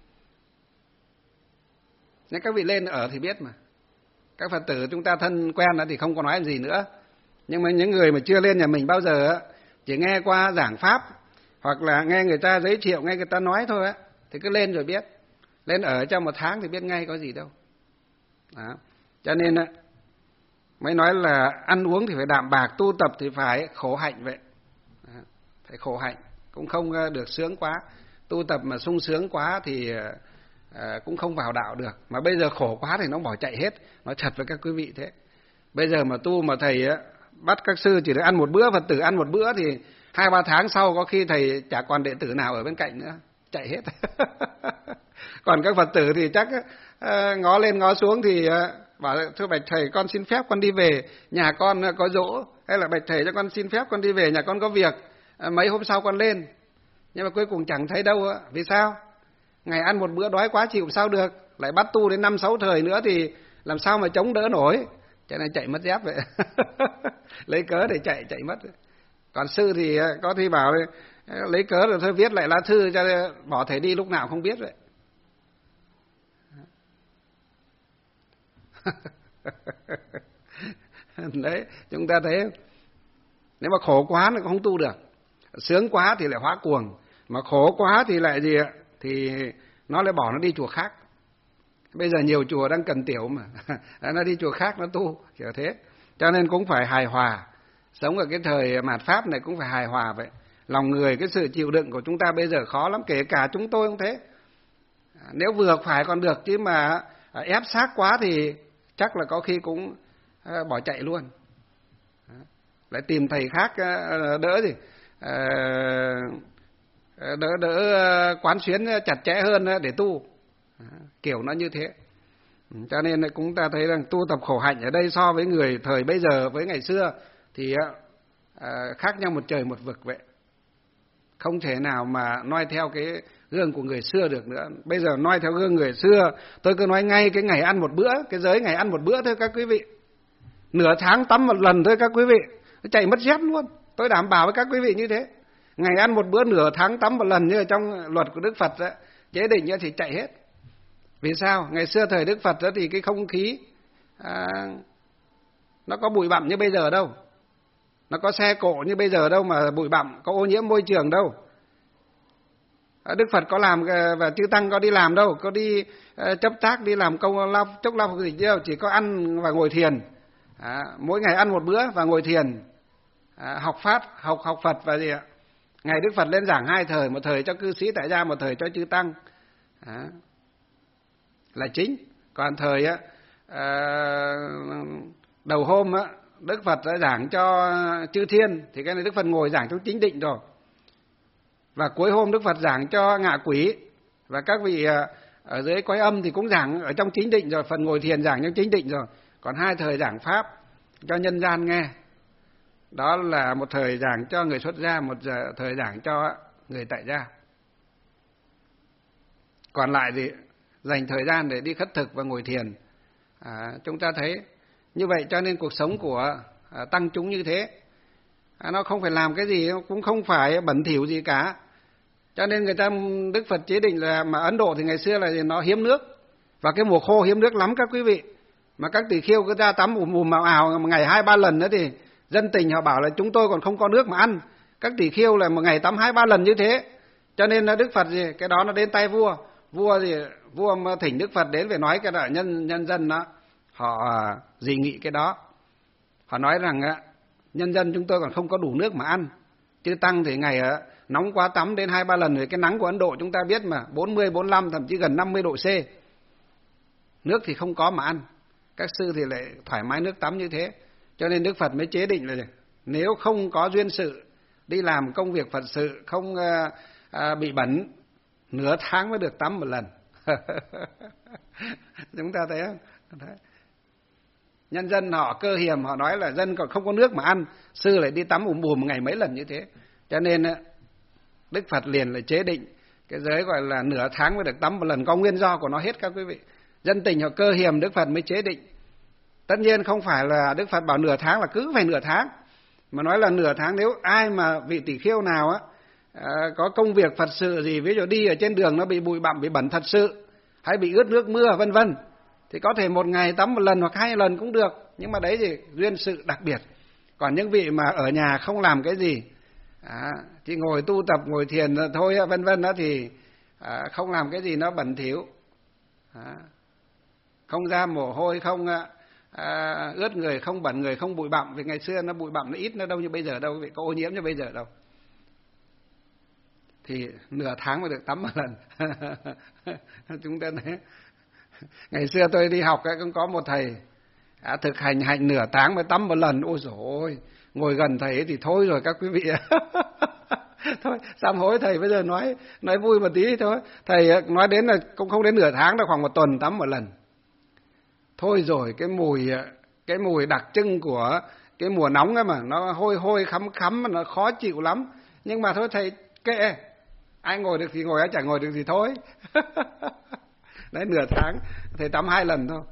Speaker 1: Nếu các vị lên ở thì biết mà. Các Phật tử chúng ta thân quen thì không có nói gì nữa. Nhưng mà những người mà chưa lên nhà mình bao giờ chỉ nghe qua giảng pháp hoặc là nghe người ta giới thiệu, nghe người ta nói thôi á, thì cứ lên rồi biết. Lên ở trong một tháng thì biết ngay có gì đâu. Đó. Cho nên mới nói là ăn uống thì phải đạm bạc, tu tập thì phải khổ hạnh vậy. Đó. Phải khổ hạnh, cũng không được sướng quá. Tu tập mà sung sướng quá thì à, cũng không vào đạo được. Mà bây giờ khổ quá thì nó bỏ chạy hết. Nói thật với các quý vị thế. Bây giờ mà tu mà thầy á, bắt các sư chỉ được ăn một bữa, Phật tử ăn một bữa thì hai ba tháng sau có khi thầy chả còn đệ tử nào ở bên cạnh nữa, chạy hết. Còn các Phật tử thì chắc à, ngó lên ngó xuống thì à, bảo thưa bạch thầy con xin phép con đi về, nhà con có dỗ, hay là bạch thầy cho con xin phép con đi về, nhà con có việc, à, mấy hôm sau con lên. Nhưng mà cuối cùng chẳng thấy đâu á. Vì sao? Ngày ăn một bữa đói quá chịu sao được, lại bắt tu đến năm sáu thời nữa thì làm sao mà chống đỡ nổi, cho nên chạy mất dép vậy. Lấy cớ để chạy chạy mất. Còn sư thì có thi bảo lấy cớ rồi thôi viết lại lá thư cho bỏ thầy đi lúc nào không biết vậy. Đấy, chúng ta thấy nếu mà khổ quá thì không tu được, sướng quá thì lại hóa cuồng, mà khổ quá thì lại gì ạ, thì nó lại bỏ nó đi chùa khác. Bây giờ nhiều chùa đang cần tiểu mà nó đi chùa khác nó tu kiểu thế. Cho nên cũng phải hài hòa, sống ở cái thời mạt pháp này cũng phải hài hòa vậy. Lòng người, cái sự chịu đựng của chúng ta bây giờ khó lắm, kể cả chúng tôi cũng thế. Nếu vừa phải còn được, chứ mà ép sát quá thì chắc là có khi cũng bỏ chạy luôn, lại tìm thầy khác đỡ gì đỡ đỡ quán xuyến chặt chẽ hơn để tu, kiểu nó như thế. Cho nên cũng ta thấy rằng tu tập khổ hạnh ở đây so với người thời bây giờ với ngày xưa thì khác nhau một trời một vực vậy. Không thể nào mà noi theo cái gương của người xưa được nữa. Bây giờ noi theo gương người xưa, tôi cứ nói ngay cái ngày ăn một bữa, cái giới ngày ăn một bữa thôi các quý vị. Nửa tháng tắm một lần thôi các quý vị, chạy mất dép luôn. Tôi đảm bảo với các quý vị như thế. Ngày ăn một bữa, nửa tháng tắm một lần như ở trong luật của Đức Phật đó, chế định thì chạy hết. Vì sao? Ngày xưa thời Đức Phật đó thì cái không khí à, nó có bụi bặm như bây giờ đâu, nó có xe cộ như bây giờ đâu mà bụi bặm, có ô nhiễm môi trường đâu. Đức Phật có làm và chư tăng có đi làm đâu, có đi uh, chấp tác đi làm công lao chốc lao phục dịch đâu, chỉ có ăn và ngồi thiền. À, mỗi ngày ăn một bữa và ngồi thiền, à, học pháp, học học Phật và gì ạ? Ngày Đức Phật lên giảng hai thời, một thời cho cư sĩ tại gia, một thời cho chư tăng, à, là chính. Còn thời á à, đầu hôm á Đức Phật đã giảng cho chư thiên thì cái này Đức Phật ngồi giảng trong chính định rồi. Và cuối hôm Đức Phật giảng cho ngạ quỷ và các vị ở dưới cõi âm thì cũng giảng ở trong chính định rồi, phần ngồi thiền giảng trong chính định rồi. Còn hai thời giảng pháp cho nhân gian nghe. Đó là một thời giảng cho người xuất gia, một giờ thời giảng cho người tại gia. Còn lại thì dành thời gian để đi khất thực và ngồi thiền. À, chúng ta thấy như vậy, cho nên cuộc sống của à, tăng chúng như thế, à, nó không phải làm cái gì, cũng không phải bẩn thỉu gì cả. Cho nên người ta Đức Phật chế định là mà Ấn Độ thì ngày xưa là nó hiếm nước, và cái mùa khô hiếm nước lắm các quý vị. Mà các tỳ kheo cứ ra tắm ùm ùm ào ào một ngày hai ba lần nữa thì dân tình họ bảo là chúng tôi còn không có nước mà ăn. Các tỳ kheo là một ngày tắm hai ba lần như thế. Cho nên là Đức Phật gì cái đó nó đến tay vua, vua thì vua mà thỉnh Đức Phật đến về nói cái đó nhân nhân dân đó họ dị nghị cái đó. Họ nói rằng á, nhân dân chúng tôi còn không có đủ nước mà ăn. Chư tăng thì ngày á, nóng quá tắm đến hai ba lần rồi. Cái nắng của Ấn Độ chúng ta biết mà, bốn mươi, bốn mươi lăm, thậm chí gần năm mươi độ C. Nước thì không có mà ăn. Các sư thì lại thoải mái nước tắm như thế. Cho nên Đức Phật mới chế định là nếu không có duyên sự đi làm công việc Phật sự, không à, à, bị bẩn, nửa tháng mới được tắm một lần. Chúng ta thấy không? Đấy. Nhân dân họ cơ hiềm, họ nói là dân còn không có nước mà ăn, sư lại đi tắm ùm bùm một ngày mấy lần như thế. Cho nên Đức Phật liền lại chế định cái giới gọi là nửa tháng mới được tắm một lần, có nguyên do của nó hết các quý vị. Dân tình họ cơ hiềm, Đức Phật mới chế định. Tất nhiên không phải là Đức Phật bảo nửa tháng là cứ phải nửa tháng, mà nói là nửa tháng nếu ai mà vị tỷ kheo nào á à, có công việc Phật sự gì, ví dụ đi ở trên đường nó bị bụi bặm, bị bẩn thật sự, hay bị ướt nước mưa vân vân, thì có thể một ngày tắm một lần hoặc hai lần cũng được, nhưng mà đấy thì duyên sự đặc biệt. Còn những vị mà ở nhà không làm cái gì, à, chỉ ngồi tu tập, ngồi thiền thôi vân vân đó thì à, không làm cái gì nó bẩn thỉu, à, không ra mồ hôi, không à, ướt người, không bẩn người, không bụi bặm. Vì ngày xưa nó bụi bặm nó ít, nó đâu như bây giờ đâu, có ô nhiễm như bây giờ đâu. Thì nửa tháng mới được tắm một lần. Chúng ta thấy ngày xưa tôi đi học cũng có một thầy à, thực hành hành nửa tháng mới tắm một lần. Ôi dồi ôi, ngồi gần thầy ấy thì thôi rồi các quý vị. Thôi sám hối thầy, bây giờ nói nói vui một tí thôi. Thầy nói đến là cũng không đến nửa tháng đâu, khoảng một tuần tắm một lần. Thôi rồi cái mùi cái mùi đặc trưng của cái mùa nóng ấy mà nó hôi hôi khắm khắm mà nó khó chịu lắm. Nhưng mà thôi thầy kệ, ai ngồi được thì ngồi, ai chẳng ngồi được thì thôi. Đấy, nửa tháng thầy tắm hai lần thôi.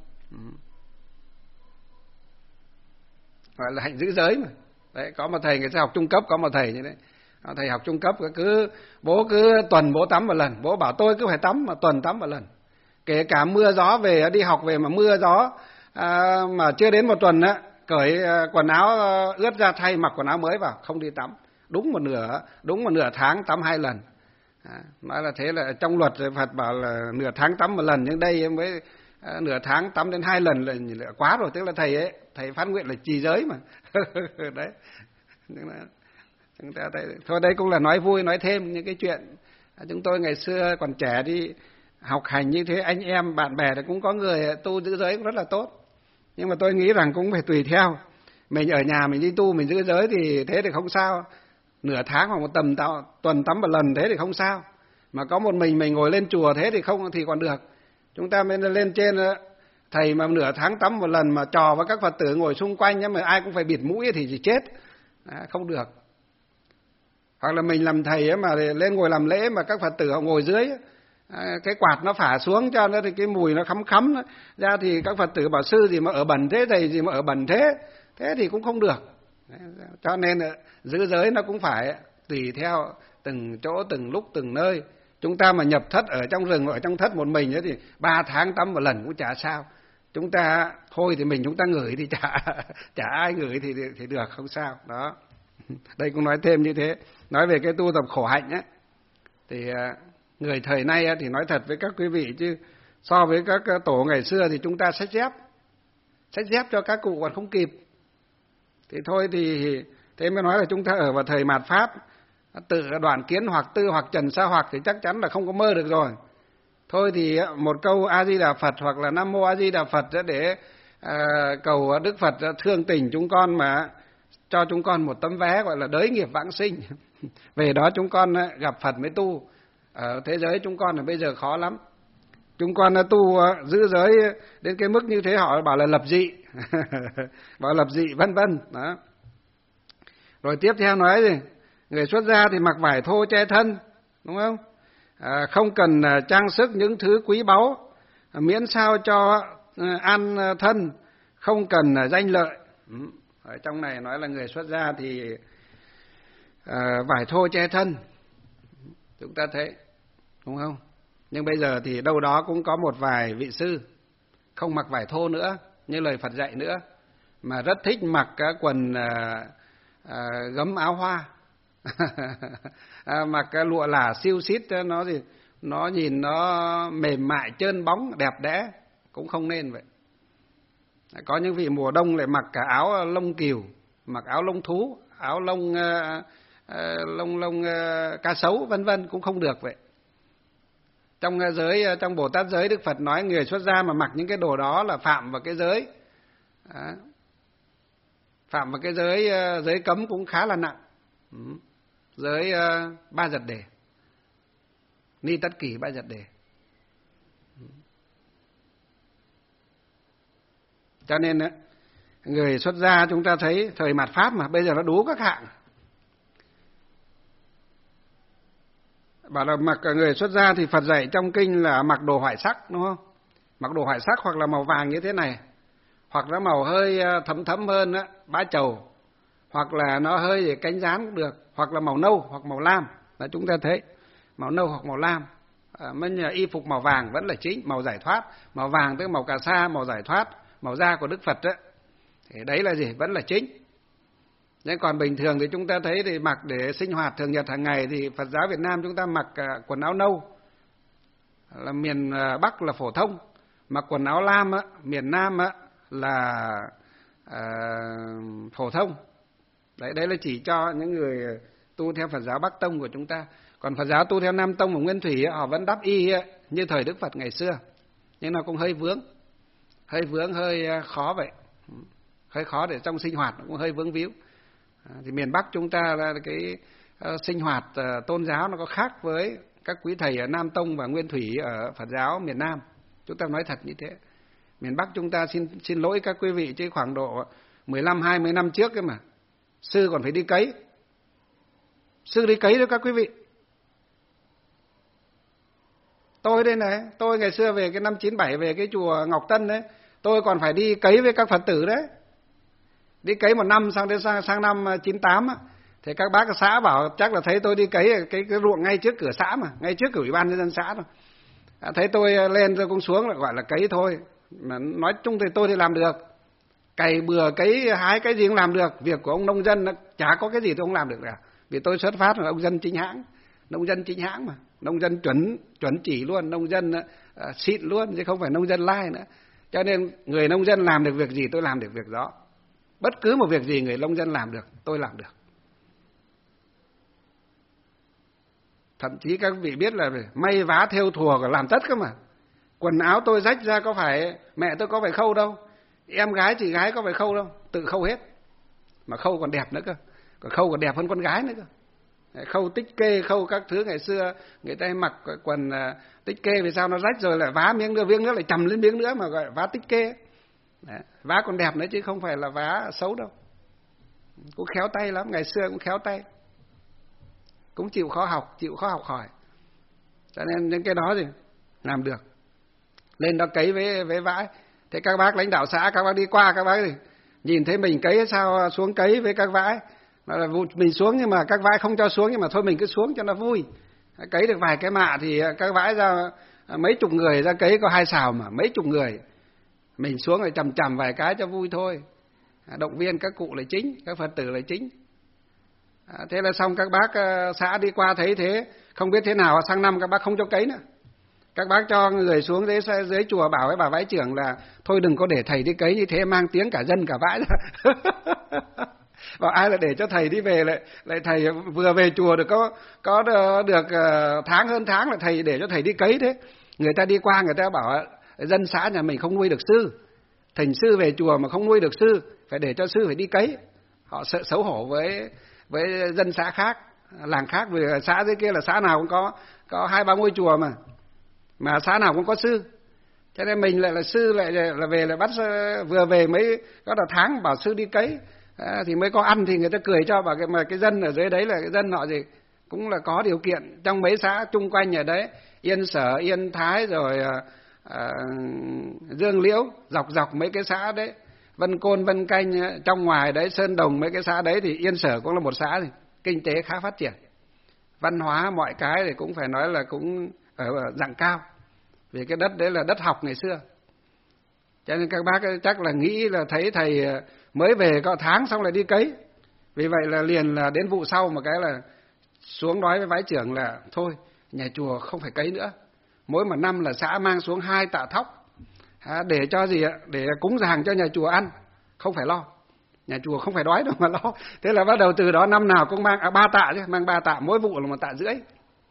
Speaker 1: Gọi là hạnh giữ giới mà. Đấy, có một thầy người ta học trung cấp, có một thầy như đấy. Thầy học trung cấp cứ bố cứ tuần bố tắm một lần, bố bảo tôi cứ phải tắm mà tuần tắm một lần. Kể cả mưa gió về, đi học về mà mưa gió à, mà chưa đến một tuần á, cởi quần áo ướt ra thay mặc quần áo mới vào, không đi tắm. Đúng một nửa, đúng một nửa tháng tắm hai lần. À, nói là thế là trong luật Phật bảo là nửa tháng tắm một lần, nhưng đây mới à, nửa tháng tắm đến hai lần là, là quá rồi. Tức là thầy ấy, thầy phát nguyện là trì giới mà. Đấy. Chúng ta thấy, thôi đây cũng là nói vui, nói thêm những cái chuyện à, chúng tôi ngày xưa còn trẻ đi học hành như thế, anh em bạn bè thì cũng có người tu giữ giới cũng rất là tốt. Nhưng mà tôi nghĩ rằng cũng phải tùy theo. Mình ở nhà mình đi tu mình giữ giới thì thế thì không sao. Nửa tháng hoặc một tầm tạo, tuần tắm một lần thế thì không sao. Mà có một mình mình ngồi lên chùa thế thì không thì còn được. Chúng ta mới lên trên thầy mà nửa tháng tắm một lần mà trò với các Phật tử ngồi xung quanh nhưng mà ai cũng phải bịt mũi thì chỉ chết. À, không được. Hoặc là mình làm thầy ấy mà lên ngồi làm lễ mà các Phật tử họ ngồi dưới cái quạt nó phả xuống cho nó thì cái mùi nó khắm khắm đó. Ra thì các Phật tử bảo sư gì mà ở bẩn thế, thầy gì mà ở bẩn thế, thế thì cũng không được. Cho nên giữ giới nó cũng phải tùy theo từng chỗ, từng lúc, từng nơi. Chúng ta mà nhập thất ở trong rừng, ở trong thất một mình ấy thì ba tháng tắm một lần cũng chả sao. Chúng ta thôi thì mình chúng ta ngửi thì chả chả ai ngửi thì thì được, không sao. Đó. Đây cũng nói thêm như thế. Nói về cái tu tập khổ hạnh á, thì người thời nay thì nói thật với các quý vị chứ so với các tổ ngày xưa thì chúng ta xách dép, xách dép cho các cụ còn không kịp. Thì thôi thì thế mới nói là chúng ta ở vào thời mạt Pháp, tự Đoạn Kiến hoặc Tư hoặc Trần Sa hoặc thì chắc chắn là không có mơ được rồi. Thôi thì một câu A Di Đà Phật hoặc là Nam Mô A Di Đà Phật để à, cầu Đức Phật thương tình chúng con mà cho chúng con một tấm vé gọi là đới nghiệp vãng sinh. Về đó chúng con gặp Phật mới tu. Ở thế giới chúng con là bây giờ khó lắm. Chúng con tu giữ giới đến cái mức như thế họ bảo là lập dị. Bảo lập dị vân vân. Đó. Rồi tiếp theo nói gì? Người xuất gia thì mặc vải thô che thân, đúng không? À, không cần trang sức những thứ quý báu, miễn sao cho an thân, không cần danh lợi. Ở trong này nói là người xuất gia thì à, vải thô che thân. Chúng ta thấy, đúng không? Nhưng bây giờ thì đâu đó cũng có một vài vị sư không mặc vải thô nữa, như lời Phật dạy nữa, mà rất thích mặc cái quần à, à, gấm áo hoa. À, mặc cái lụa là siêu xít nó gì nó nhìn nó mềm mại trơn bóng đẹp đẽ, cũng không nên vậy. Có những vị mùa đông lại mặc cả áo lông cừu, mặc áo lông thú, áo lông uh, uh, lông lông uh, cá sấu vân vân, cũng không được vậy. Trong giới, trong Bồ Tát giới, Đức Phật nói người xuất gia mà mặc những cái đồ đó là phạm vào cái giới, đó. Phạm vào cái giới giới cấm cũng khá là nặng. Ừ. Giới uh, ba giật đề, ni tất kỷ ba giật đề. Cho nên người xuất gia chúng ta thấy thời mạt Pháp mà bây giờ nó đú các hạng. Bảo là mặc người xuất gia thì Phật dạy trong kinh là mặc đồ hoại sắc, đúng không? Mặc đồ hoại sắc hoặc là màu vàng như thế này, hoặc là màu hơi thấm thấm hơn đó, bá trầu, hoặc là nó hơi cánh rán cũng được, hoặc là màu nâu hoặc màu lam. Là chúng ta thấy màu nâu hoặc màu lam. À, mình y phục màu vàng vẫn là chính, màu giải thoát. Màu vàng tức màu cà sa, màu giải thoát, màu da của Đức Phật đó. Thì đấy là gì? Vẫn là chính. Nhưng còn bình thường thì chúng ta thấy thì mặc để sinh hoạt thường nhật hàng ngày thì Phật giáo Việt Nam chúng ta mặc quần áo nâu là miền Bắc là phổ thông, mặc quần áo lam á, miền Nam á, là à, phổ thông. Đấy, đấy là chỉ cho những người tu theo Phật giáo Bắc Tông của chúng ta. Còn Phật giáo tu theo Nam Tông của Nguyên Thủy họ vẫn đắp y như thời Đức Phật ngày xưa, nhưng nó cũng hơi vướng, hơi vướng hơi khó vậy, hơi khó để trong sinh hoạt, nó cũng hơi vướng víu. À, thì miền Bắc chúng ta là cái uh, sinh hoạt uh, tôn giáo nó có khác với các quý thầy ở Nam Tông và Nguyên Thủy ở Phật giáo miền Nam. Chúng ta nói thật như thế. Miền Bắc chúng ta xin xin lỗi các quý vị chứ khoảng độ mười lăm hai mươi năm trước ấy mà sư còn phải đi cấy. Sư đi cấy đó các quý vị. Tôi đây này, tôi ngày xưa về cái năm chín bảy về cái chùa Ngọc Tân đấy, tôi còn phải đi cấy với các Phật tử đấy. Đi cấy một năm sang đến sang, sang năm chín tám á, thì các bác xã bảo chắc là thấy tôi đi cấy cái cái ruộng ngay trước cửa xã mà, ngay trước cửa ủy ban nhân dân xã thôi. À, thấy tôi lên tôi cũng xuống là gọi là cấy thôi. Mà nói chung thì tôi thì làm được. Cày bừa cấy hái cái gì cũng làm được. Việc của ông nông dân nó chả có cái gì tôi không làm được cả. Vì tôi xuất phát là ông dân chính hãng, nông dân chính hãng mà, nông dân chuẩn chuẩn chỉ luôn, nông dân uh, xịn luôn chứ không phải nông dân lai nữa. Cho nên người nông dân làm được việc gì tôi làm được việc đó. Bất cứ một việc gì người nông dân làm được, tôi làm được. Thậm chí các vị biết là may vá thêu thùa còn làm tất cơ mà. Quần áo tôi rách ra có phải mẹ tôi có phải khâu đâu, em gái chị gái có phải khâu đâu, tự khâu hết. Mà khâu còn đẹp nữa cơ, còn khâu còn đẹp hơn con gái nữa cơ. Khâu tích kê, khâu các thứ ngày xưa người ta mặc quần tích kê, vì sao nó rách rồi lại vá miếng nữa, miếng nữa lại chầm lên miếng nữa mà gọi vá tích kê. Đấy, vá còn đẹp nữa chứ không phải là vá xấu đâu. Cũng khéo tay lắm, ngày xưa cũng khéo tay, cũng chịu khó học, chịu khó học hỏi. Cho nên những cái đó thì làm được. Lên đó cấy với với vãi. Thế các bác lãnh đạo xã, các bác đi qua, các bác thì nhìn thấy mình cấy sao xuống cấy với các vãi. Là mình xuống nhưng mà các vãi không cho xuống, nhưng mà thôi mình cứ xuống cho nó vui. Cấy được vài cái mạ thì các vãi ra mấy chục người ra cấy có hai xào mà mấy chục người. Mình xuống rồi chầm chầm vài cái cho vui thôi. Động viên các cụ là chính, các Phật tử là chính. À, thế là xong, các bác xã đi qua thấy thế, không biết thế nào sang năm các bác không cho cấy nữa. Các bác cho người xuống dưới, dưới chùa bảo với bà vãi trưởng là thôi đừng có để thầy đi cấy như thế, mang tiếng cả dân cả vãi ra. Bảo ai là để cho thầy đi về, lại lại thầy vừa về chùa được có có được tháng hơn tháng là thầy để cho thầy đi cấy thế. Người ta đi qua người ta bảo dân xã nhà mình không nuôi được sư, thỉnh sư về chùa mà không nuôi được sư, phải để cho sư phải đi cấy. Họ sợ xấu hổ với với dân xã khác, làng khác, vì xã dưới kia là xã nào cũng có có hai ba ngôi chùa mà mà xã nào cũng có sư. Cho nên mình lại là sư, lại là về là bắt vừa về mấy có là tháng bảo sư đi cấy. À, thì mới có ăn thì người ta cười cho, bảo cái mà cái dân ở dưới đấy là cái dân họ gì cũng là có điều kiện, trong mấy xã chung quanh ở đấy, Yên Sở, Yên Thái rồi à, Dương Liễu, dọc dọc mấy cái xã đấy, Vân Côn, Vân Canh trong ngoài đấy, Sơn Đồng, mấy cái xã đấy thì Yên Sở cũng là một xã thì kinh tế khá phát triển, văn hóa mọi cái thì cũng phải nói là cũng ở dạng cao, vì cái đất đấy là đất học ngày xưa. Cho nên các bác chắc là nghĩ là thấy thầy mới về có tháng xong lại đi cấy. Vì vậy là liền là đến vụ sau một cái là xuống nói với vái trưởng là thôi nhà chùa không phải cấy nữa, mỗi một năm là xã mang xuống hai tạ thóc để cho gì ạ, để cúng dường cho nhà chùa ăn, không phải lo, nhà chùa không phải đói đâu mà lo. Thế là bắt đầu từ đó năm nào cũng mang à, ba tạ chứ, mang ba tạ, mỗi vụ là một tạ rưỡi,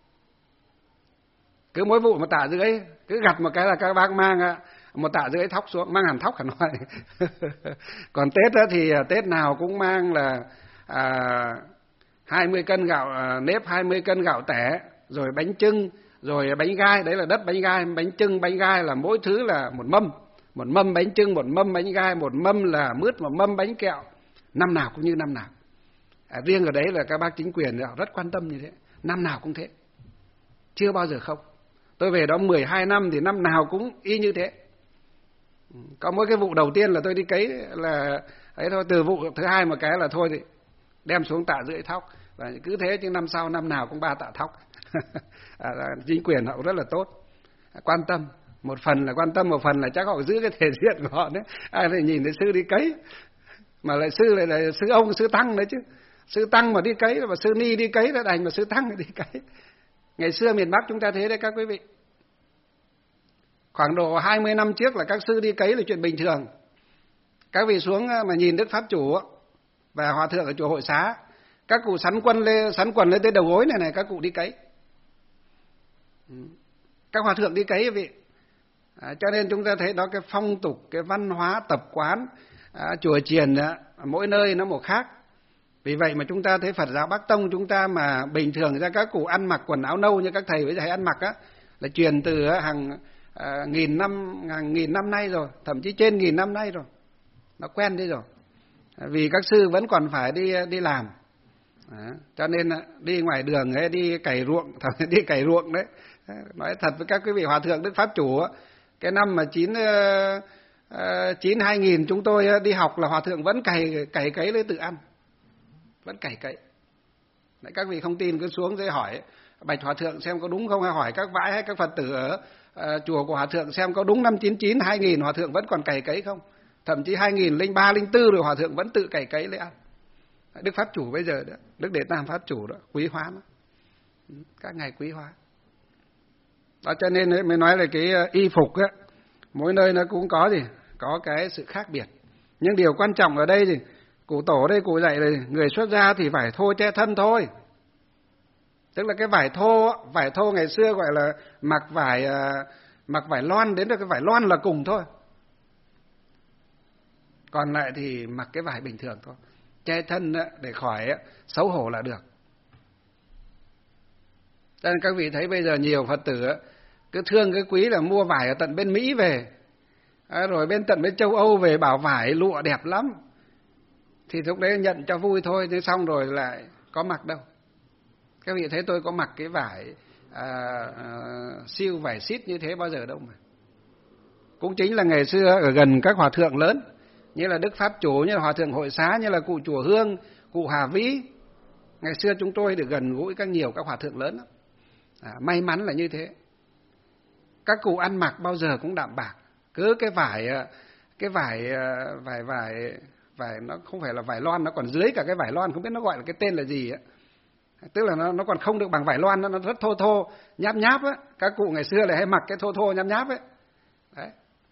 Speaker 1: cứ mỗi vụ một tạ rưỡi, cứ gặt một cái là các bác mang một tạ rưỡi thóc xuống, mang hẳn thóc hẳn nói. Còn Tết đó thì Tết nào cũng mang là à, hai mươi cân gạo à, nếp, hai mươi cân gạo tẻ, rồi bánh chưng, rồi bánh gai, đấy là đất bánh gai, bánh chưng, bánh gai là mỗi thứ là một mâm, một mâm bánh chưng, một mâm bánh gai, một mâm là mứt, một mâm bánh kẹo, năm nào cũng như năm nào. À, riêng ở đấy là các bác chính quyền rất quan tâm như thế, năm nào cũng thế, chưa bao giờ không. Tôi về đó mười hai năm thì năm nào cũng y như thế. Có mỗi cái vụ đầu tiên là tôi đi cấy là ấy thôi, từ vụ thứ hai một cái là thôi thì đem xuống tạ rưỡi thóc, và cứ thế chứ năm sau năm nào cũng ba tạ thóc. À, chính quyền họ rất là tốt, quan tâm, một phần là quan tâm, một phần là chắc họ giữ cái thể diện của họ đấy. Ai lại nhìn thấy sư đi cấy, mà lại sư lại là sư ông, sư tăng đấy chứ, sư tăng mà đi cấy, mà sư ni đi cấy là đành, mà sư tăng đi cấy. Ngày xưa miền Bắc chúng ta thế đấy các quý vị. Khoảng độ hai mươi năm trước là các sư đi cấy là chuyện bình thường. Các vị xuống mà nhìn Đức Pháp Chủ và Hòa Thượng ở chùa Hội Xá, các cụ sắn quần lên, sắn quần lên tới đầu gối này này, các cụ đi cấy. Các Hòa Thượng đi cấy quý vị. À, cho nên chúng ta thấy đó cái phong tục, cái văn hóa, tập quán, à, chùa chiền đó, mỗi nơi nó một khác. Vì vậy mà chúng ta thấy Phật giáo Bắc Tông chúng ta mà bình thường ra các cụ ăn mặc quần áo nâu như các thầy với thầy ăn mặc á, là truyền từ hàng à, nghìn năm, hàng nghìn năm nay rồi, thậm chí trên nghìn năm nay rồi, nó quen đi rồi. À, vì các sư vẫn còn phải đi đi làm, à, cho nên đi ngoài đường ấy, đi cày ruộng, đi cày ruộng đấy. Nói thật với các quý vị Hòa Thượng Đức Pháp Chủ á, cái năm mà chín chín hai nghìn chúng tôi đi học là Hòa Thượng vẫn cày cày cấy lấy tự ăn, vẫn cày cấy. Đấy, các vị không tin cứ xuống dưới hỏi bạch Hòa Thượng xem có đúng không, hay hỏi các vãi hay các Phật tử ở uh, chùa của Hòa Thượng xem có đúng năm chín chín hai nghìn Hòa Thượng vẫn còn cày cấy không, thậm chí hai nghìn lẻ ba lẻ bốn rồi Hòa Thượng vẫn tự cày cấy lấy ăn. Đức Pháp Chủ bây giờ đó, Đức Đệ Tam Pháp Chủ đó, quý hóa đó. Các ngài quý hóa đó, cho nên ấy, mới nói là cái y phục á, mỗi nơi nó cũng có gì, có cái sự khác biệt. Nhưng điều quan trọng ở đây thì cụ tổ đây cụ dạy là người xuất gia thì vải thô che thân thôi. Tức là cái vải thô, vải thô ngày xưa gọi là mặc vải mặc vải loan, đến được cái vải loan là cùng thôi. Còn lại thì mặc cái vải bình thường thôi, che thân để khỏi xấu hổ là được. Cho nên các vị thấy bây giờ nhiều Phật tử cứ thương cái quý là mua vải ở tận bên Mỹ về, à, rồi bên tận bên châu Âu về bảo vải lụa đẹp lắm, thì lúc đấy nhận cho vui thôi, thế xong rồi lại có mặc đâu. Các vị thấy tôi có mặc cái vải à, à, siêu vải xít như thế bao giờ đâu mà. Cũng chính là ngày xưa ở gần các hòa thượng lớn, như là Đức Pháp Chủ, như là Hòa thượng Hội Xá, như là cụ Chùa Hương, cụ Hà Vĩ. Ngày xưa chúng tôi được gần gũi các nhiều các hòa thượng lớn lắm. À, may mắn là như thế. Các cụ ăn mặc bao giờ cũng đạm bạc, cứ cái vải cái vải vải vải vải nó không phải là vải loan, nó còn dưới cả cái vải loan, không biết nó gọi là cái tên là gì á. Tức là nó nó còn không được bằng vải loan, nó, nó rất thô thô, nháp nháp á. Các cụ ngày xưa lại hay mặc cái thô thô nháp nháp ấy. Đấy.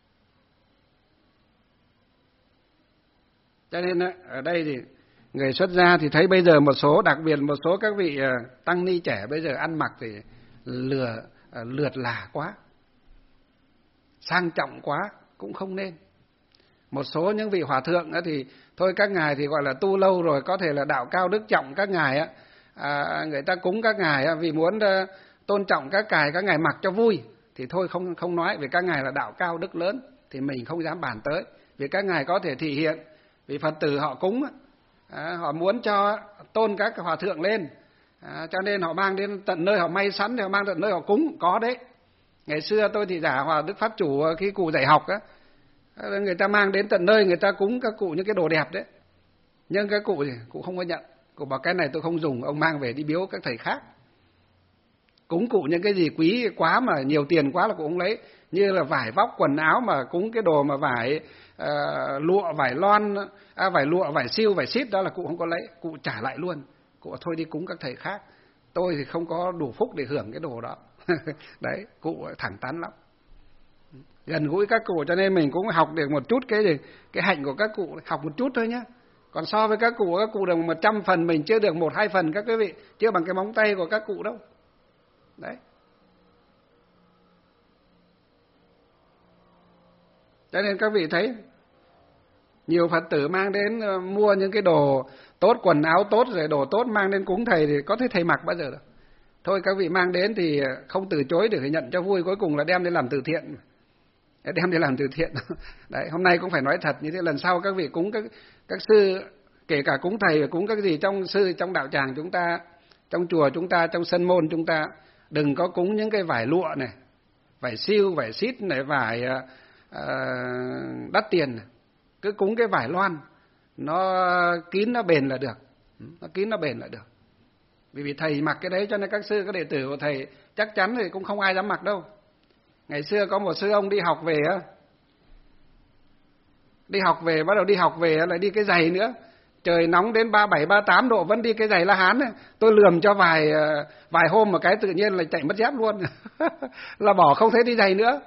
Speaker 1: Cho nên ở đây thì người xuất gia thì thấy bây giờ một số, đặc biệt một số các vị tăng ni trẻ bây giờ ăn mặc thì lừa lượt lả quá, sang trọng quá cũng không nên. Một số những vị hòa thượng thì thôi, các ngài thì gọi là tu lâu rồi, có thể là đạo cao đức trọng, các ngài á, à, người ta cúng các ngài á, vì muốn uh, tôn trọng các ngài, các ngài mặc cho vui thì thôi không không nói, vì các ngài là đạo cao đức lớn thì mình không dám bàn tới, vì các ngài có thể thể hiện, vì Phật tử họ cúng, à, họ muốn cho tôn các hòa thượng lên, à, cho nên họ mang đến tận nơi, họ may sẵn thì họ mang tận nơi họ cúng, có đấy. Ngày xưa tôi thì giả Hòa Đức Pháp Chủ khi cụ dạy học á, người ta mang đến tận nơi người ta cúng các cụ những cái đồ đẹp đấy, nhưng các cụ thì cụ không có nhận, cụ bảo cái này tôi không dùng, ông mang về đi biếu các thầy khác. Cúng cụ những cái gì quý quá mà nhiều tiền quá là cụ không lấy, như là vải vóc quần áo mà cúng cái đồ mà vải uh, lụa, vải loan, à, vải lụa, vải siêu, vải xít đó là cụ không có lấy, cụ trả lại luôn, cụ thôi đi cúng các thầy khác, tôi thì không có đủ phúc để hưởng cái đồ đó. Đấy, cụ thẳng thắn lắm, gần gũi các cụ, cho nên mình cũng học được một chút cái gì, cái hạnh của các cụ, học một chút thôi nhé. Còn so với các cụ, các cụ được một trăm phần, mình chưa được một hai phần các quý vị, chưa bằng cái móng tay của các cụ đâu. Đấy. Cho nên các vị thấy nhiều Phật tử mang đến uh, mua những cái đồ tốt, quần áo tốt rồi đồ tốt mang đến cúng thầy thì có thấy thầy mặc bao giờ đâu. Thôi các vị mang đến thì không từ chối, để nhận cho vui, cuối cùng là đem đi làm từ thiện. Đem đi làm từ thiện. Đấy, hôm nay cũng phải nói thật như thế, lần sau các vị cúng các các sư, kể cả cúng thầy và cúng các gì trong sư, trong đạo tràng chúng ta, trong chùa chúng ta, trong sân môn chúng ta, đừng có cúng những cái vải lụa này, vải siêu, vải xít này, vải uh, đắt tiền này. Cứ cúng cái vải loan, nó kín nó bền là được, nó kín nó bền là được. Vì vì thầy mặc cái đấy cho nên các sư, các đệ tử của thầy chắc chắn thì cũng không ai dám mặc đâu. Ngày xưa có một sư ông đi học về á, đi học về bắt đầu đi học về lại đi cái giày nữa, trời nóng đến ba bảy ba tám độ vẫn đi cái giày La Hán ấy. Tôi lườm cho vài vài hôm một cái tự nhiên là chạy mất dép luôn. Là bỏ không thấy đi giày nữa.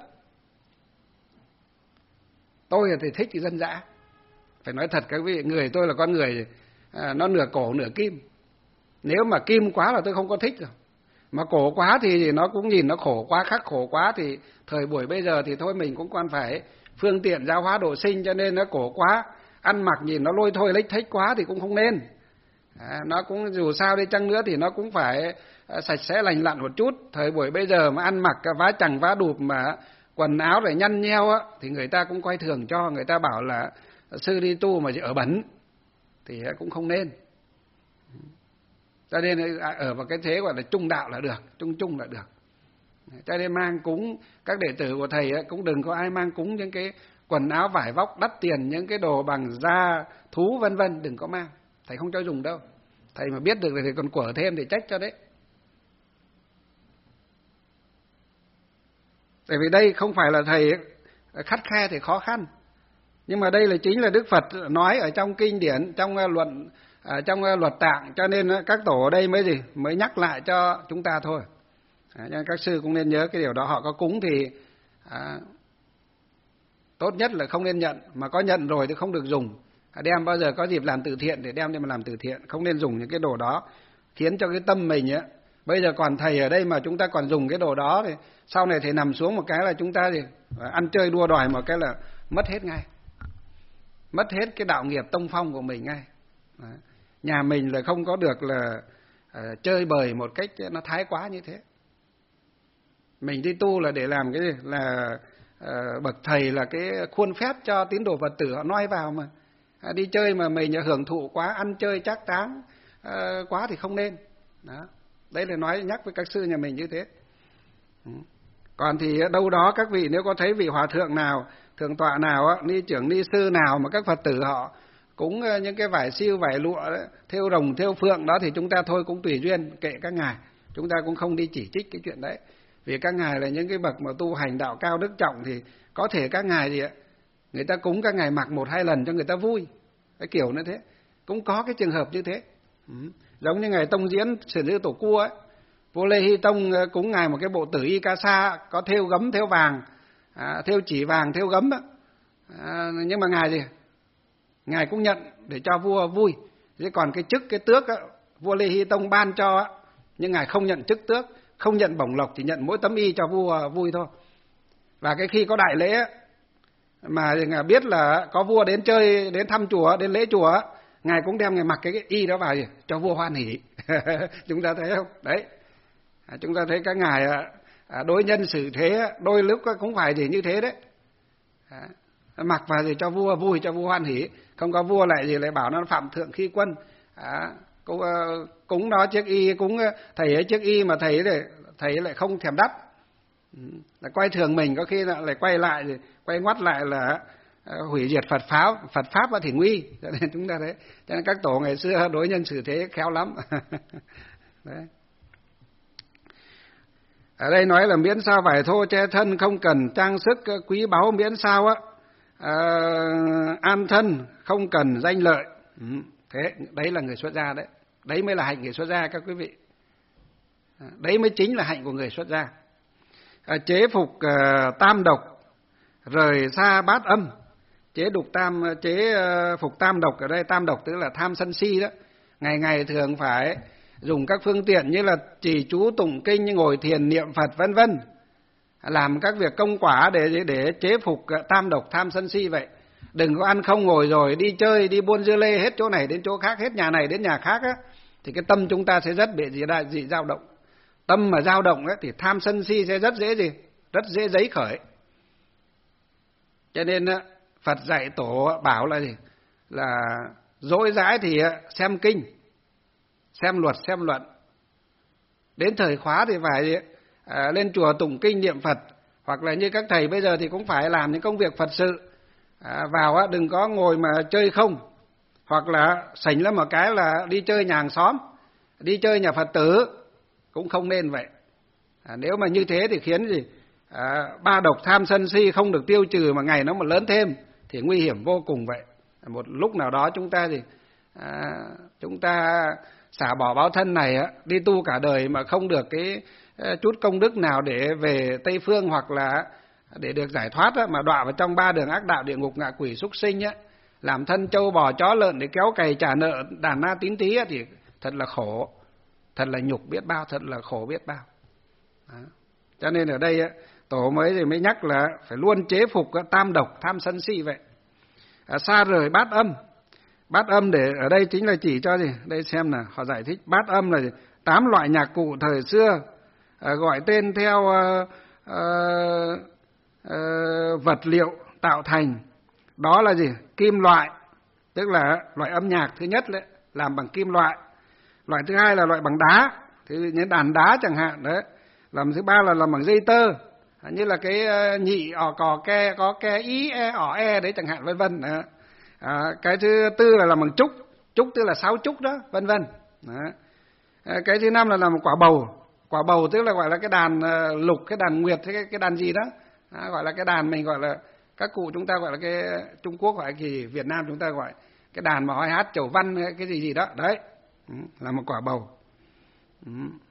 Speaker 1: Tôi thì thích cái dân dã, phải nói thật các vị, người tôi là con người à, nó nửa cổ nửa kim. Nếu mà kim quá là tôi không có thích rồi, mà cổ quá thì nó cũng nhìn nó khổ quá, khắc khổ quá, thì thời buổi bây giờ thì thôi mình cũng còn phải phương tiện giáo hóa độ sinh, cho nên nó cổ quá, ăn mặc nhìn nó lôi thôi lếch thếch quá thì cũng không nên. À, nó cũng dù sao đi chăng nữa thì nó cũng phải sạch sẽ lành lặn một chút. Thời buổi bây giờ mà ăn mặc vá chằng vá đụp mà quần áo lại nhăn nheo á, thì người ta cũng coi thường cho, người ta bảo là sư đi tu mà ở bẩn thì cũng không nên. Cho nên ở vào cái thế gọi là trung đạo là được, trung trung là được. Cho nên mang cúng các đệ tử của thầy ấy, cũng đừng có ai mang cúng những cái quần áo vải vóc đắt tiền, những cái đồ bằng da thú vân vân, đừng có mang, thầy không cho dùng đâu. Thầy mà biết được thì thầy còn quở thêm để trách cho đấy. Tại vì đây không phải là thầy khắt khe thì khó khăn, nhưng mà đây là chính là Đức Phật nói ở trong kinh điển, trong luận, trong luật tạng, cho nên các tổ ở đây mới gì mới nhắc lại cho chúng ta thôi. À, cho nên các sư cũng nên nhớ cái điều đó. Họ có cúng thì à, tốt nhất là không nên nhận, mà có nhận rồi thì không được dùng. À, đem bao giờ có dịp làm từ thiện thì đem đi mà làm từ thiện, không nên dùng những cái đồ đó khiến cho cái tâm mình ấy. Bây giờ còn thầy ở đây mà chúng ta còn dùng cái đồ đó thì sau này thầy nằm xuống một cái là chúng ta thì ăn chơi đua đòi một cái là mất hết ngay, mất hết cái đạo nghiệp tông phong của mình ngay. Đấy. Nhà mình là không có được là uh, chơi bời một cách nó thái quá như thế. Mình đi tu là để làm cái gì? Là uh, bậc thầy là cái khuôn phép cho tín đồ Phật tử họ noi vào mà. À, đi chơi mà mình hưởng thụ quá, ăn chơi trác táng uh, quá thì không nên. Đó. Đấy là nói nhắc với các sư nhà mình như thế. Còn thì đâu đó các vị nếu có thấy vị hòa thượng nào, thượng tọa nào, ni trưởng ni sư nào mà các Phật tử họ cũng những cái vải siêu vải lụa đấy, thêu rồng thêu phượng đó, thì chúng ta thôi cũng tùy duyên, kệ các ngài, chúng ta cũng không đi chỉ trích cái chuyện đấy. Vì các ngài là những cái bậc mà tu hành đạo cao đức trọng, thì có thể các ngài gì ạ, người ta cúng các ngài mặc một hai lần cho người ta vui, cái kiểu như thế, cũng có cái trường hợp như thế. Ừ. Giống như ngày tông diễn Xiển Sư Tổ Cua ấy, vua Lê Hy Tông cúng ngài một cái bộ tử y ca sa có thêu gấm thêu vàng, à, thêu chỉ vàng thêu gấm đó. À, nhưng mà ngài gì, ngài cũng nhận để cho vua vui. Thế còn cái chức cái tước á, vua Lê Hy Tông ban cho á, nhưng ngài không nhận chức tước, không nhận bổng lộc, chỉ nhận mỗi tấm y cho vua vui thôi. Và cái khi có đại lễ á, mà ngài biết là có vua đến chơi, đến thăm chùa, đến lễ chùa, ngài cũng đem ngài mặc cái, cái y đó vào gì cho vua hoan hỉ. Chúng ta thấy không? Đấy, chúng ta thấy các ngài đối nhân xử thế, đôi lúc cũng phải gì như thế đấy. Mặc vào gì cho vua vui, cho vua hoan hỉ. Không có vua lại gì lại bảo nó phạm thượng khi quân. À, cũng, uh, cúng nó chiếc y, cúng thầy ấy chiếc y mà thầy ấy, thầy ấy lại không thèm đắp. Là quay thường mình, có khi lại quay lại, quay ngoắt lại là uh, hủy diệt Phật pháp, Phật pháp và thì nguy. Cho nên chúng ta thấy, cho nên các tổ ngày xưa đối nhân xử thế khéo lắm. Đấy. Ở đây nói là miễn sao vải thô che thân, không cần trang sức quý báu, miễn sao á à, an thân, không cần danh lợi. Ừ, thế đấy là người xuất gia đấy, đấy mới là hạnh người xuất gia các quý vị. Đấy mới chính là hạnh của người xuất gia. À, chế phục à, tam độc, rời xa bát âm. Chế đục tam, chế uh, phục tam độc, ở đây tam độc tức là tham sân si đó. Ngày ngày thường phải dùng các phương tiện như là trì chú tụng kinh, như ngồi thiền niệm Phật vân vân, làm các việc công quả để để chế phục tam độc tham sân si vậy. Đừng có ăn không ngồi rồi đi chơi, đi buôn dưa lê hết chỗ này đến chỗ khác, hết nhà này đến nhà khác á, thì cái tâm chúng ta sẽ rất bị gì đại gì dao động. Tâm mà dao động ấy, thì tham sân si sẽ rất dễ gì, rất dễ giấy khởi. Cho nên Phật dạy tổ bảo là gì, là dỗi dãi thì xem kinh, xem luật, xem luận. Đến thời khóa thì phải à, lên chùa tụng kinh niệm Phật, hoặc là như các thầy bây giờ thì cũng phải làm những công việc Phật sự. À, vào á, đừng có ngồi mà chơi không, hoặc là sành lắm một cái là đi chơi nhà hàng xóm, đi chơi nhà Phật tử, cũng không nên vậy. À, nếu mà như thế thì khiến gì à, ba độc tham sân si không được tiêu trừ mà ngày nó mà lớn thêm thì nguy hiểm vô cùng vậy. Một lúc nào đó chúng ta thì à, chúng ta xả bỏ báo thân này á, đi tu cả đời mà không được cái chút công đức nào để về Tây Phương hoặc là để được giải thoát á, mà đọa vào trong ba đường ác đạo, địa ngục, ngạ quỷ, súc sinh á, làm thân trâu bò chó lợn để kéo cày trả nợ đàn na tín tí á, thì thật là khổ, thật là nhục biết bao, thật là khổ biết bao. Đó. Cho nên ở đây á, tổ mới thì mới nhắc là phải luôn chế phục tam độc tham sân si vậy. À, xa rời bát âm. Bát âm để ở đây chính là chỉ cho gì? Đây xem nào, họ giải thích bát âm là gì? Tám loại nhạc cụ thời xưa à, gọi tên theo uh, uh, uh, vật liệu tạo thành. Đó là gì? Kim loại, tức là loại âm nhạc thứ nhất đấy, làm bằng kim loại. Loại thứ hai là loại bằng đá, thì như đàn đá chẳng hạn đấy. Làm thứ ba là làm bằng dây tơ, như là cái uh, nhị ỏ cò ke có ke ý e ỏ e đấy chẳng hạn, vân vân. À, cái thứ tư là làm bằng trúc, trúc tức là sáo trúc đó, vân vân. À, cái thứ năm là làm bằng quả bầu, quả bầu tức là gọi là cái đàn uh, lục, cái đàn nguyệt, cái cái đàn gì đó, à, gọi là cái đàn mình gọi là các cụ chúng ta gọi là cái Trung Quốc gọi thì Việt Nam chúng ta gọi cái đàn mà hỏi hát chầu văn cái gì gì đó đấy, ừ, là một quả bầu. Ừ.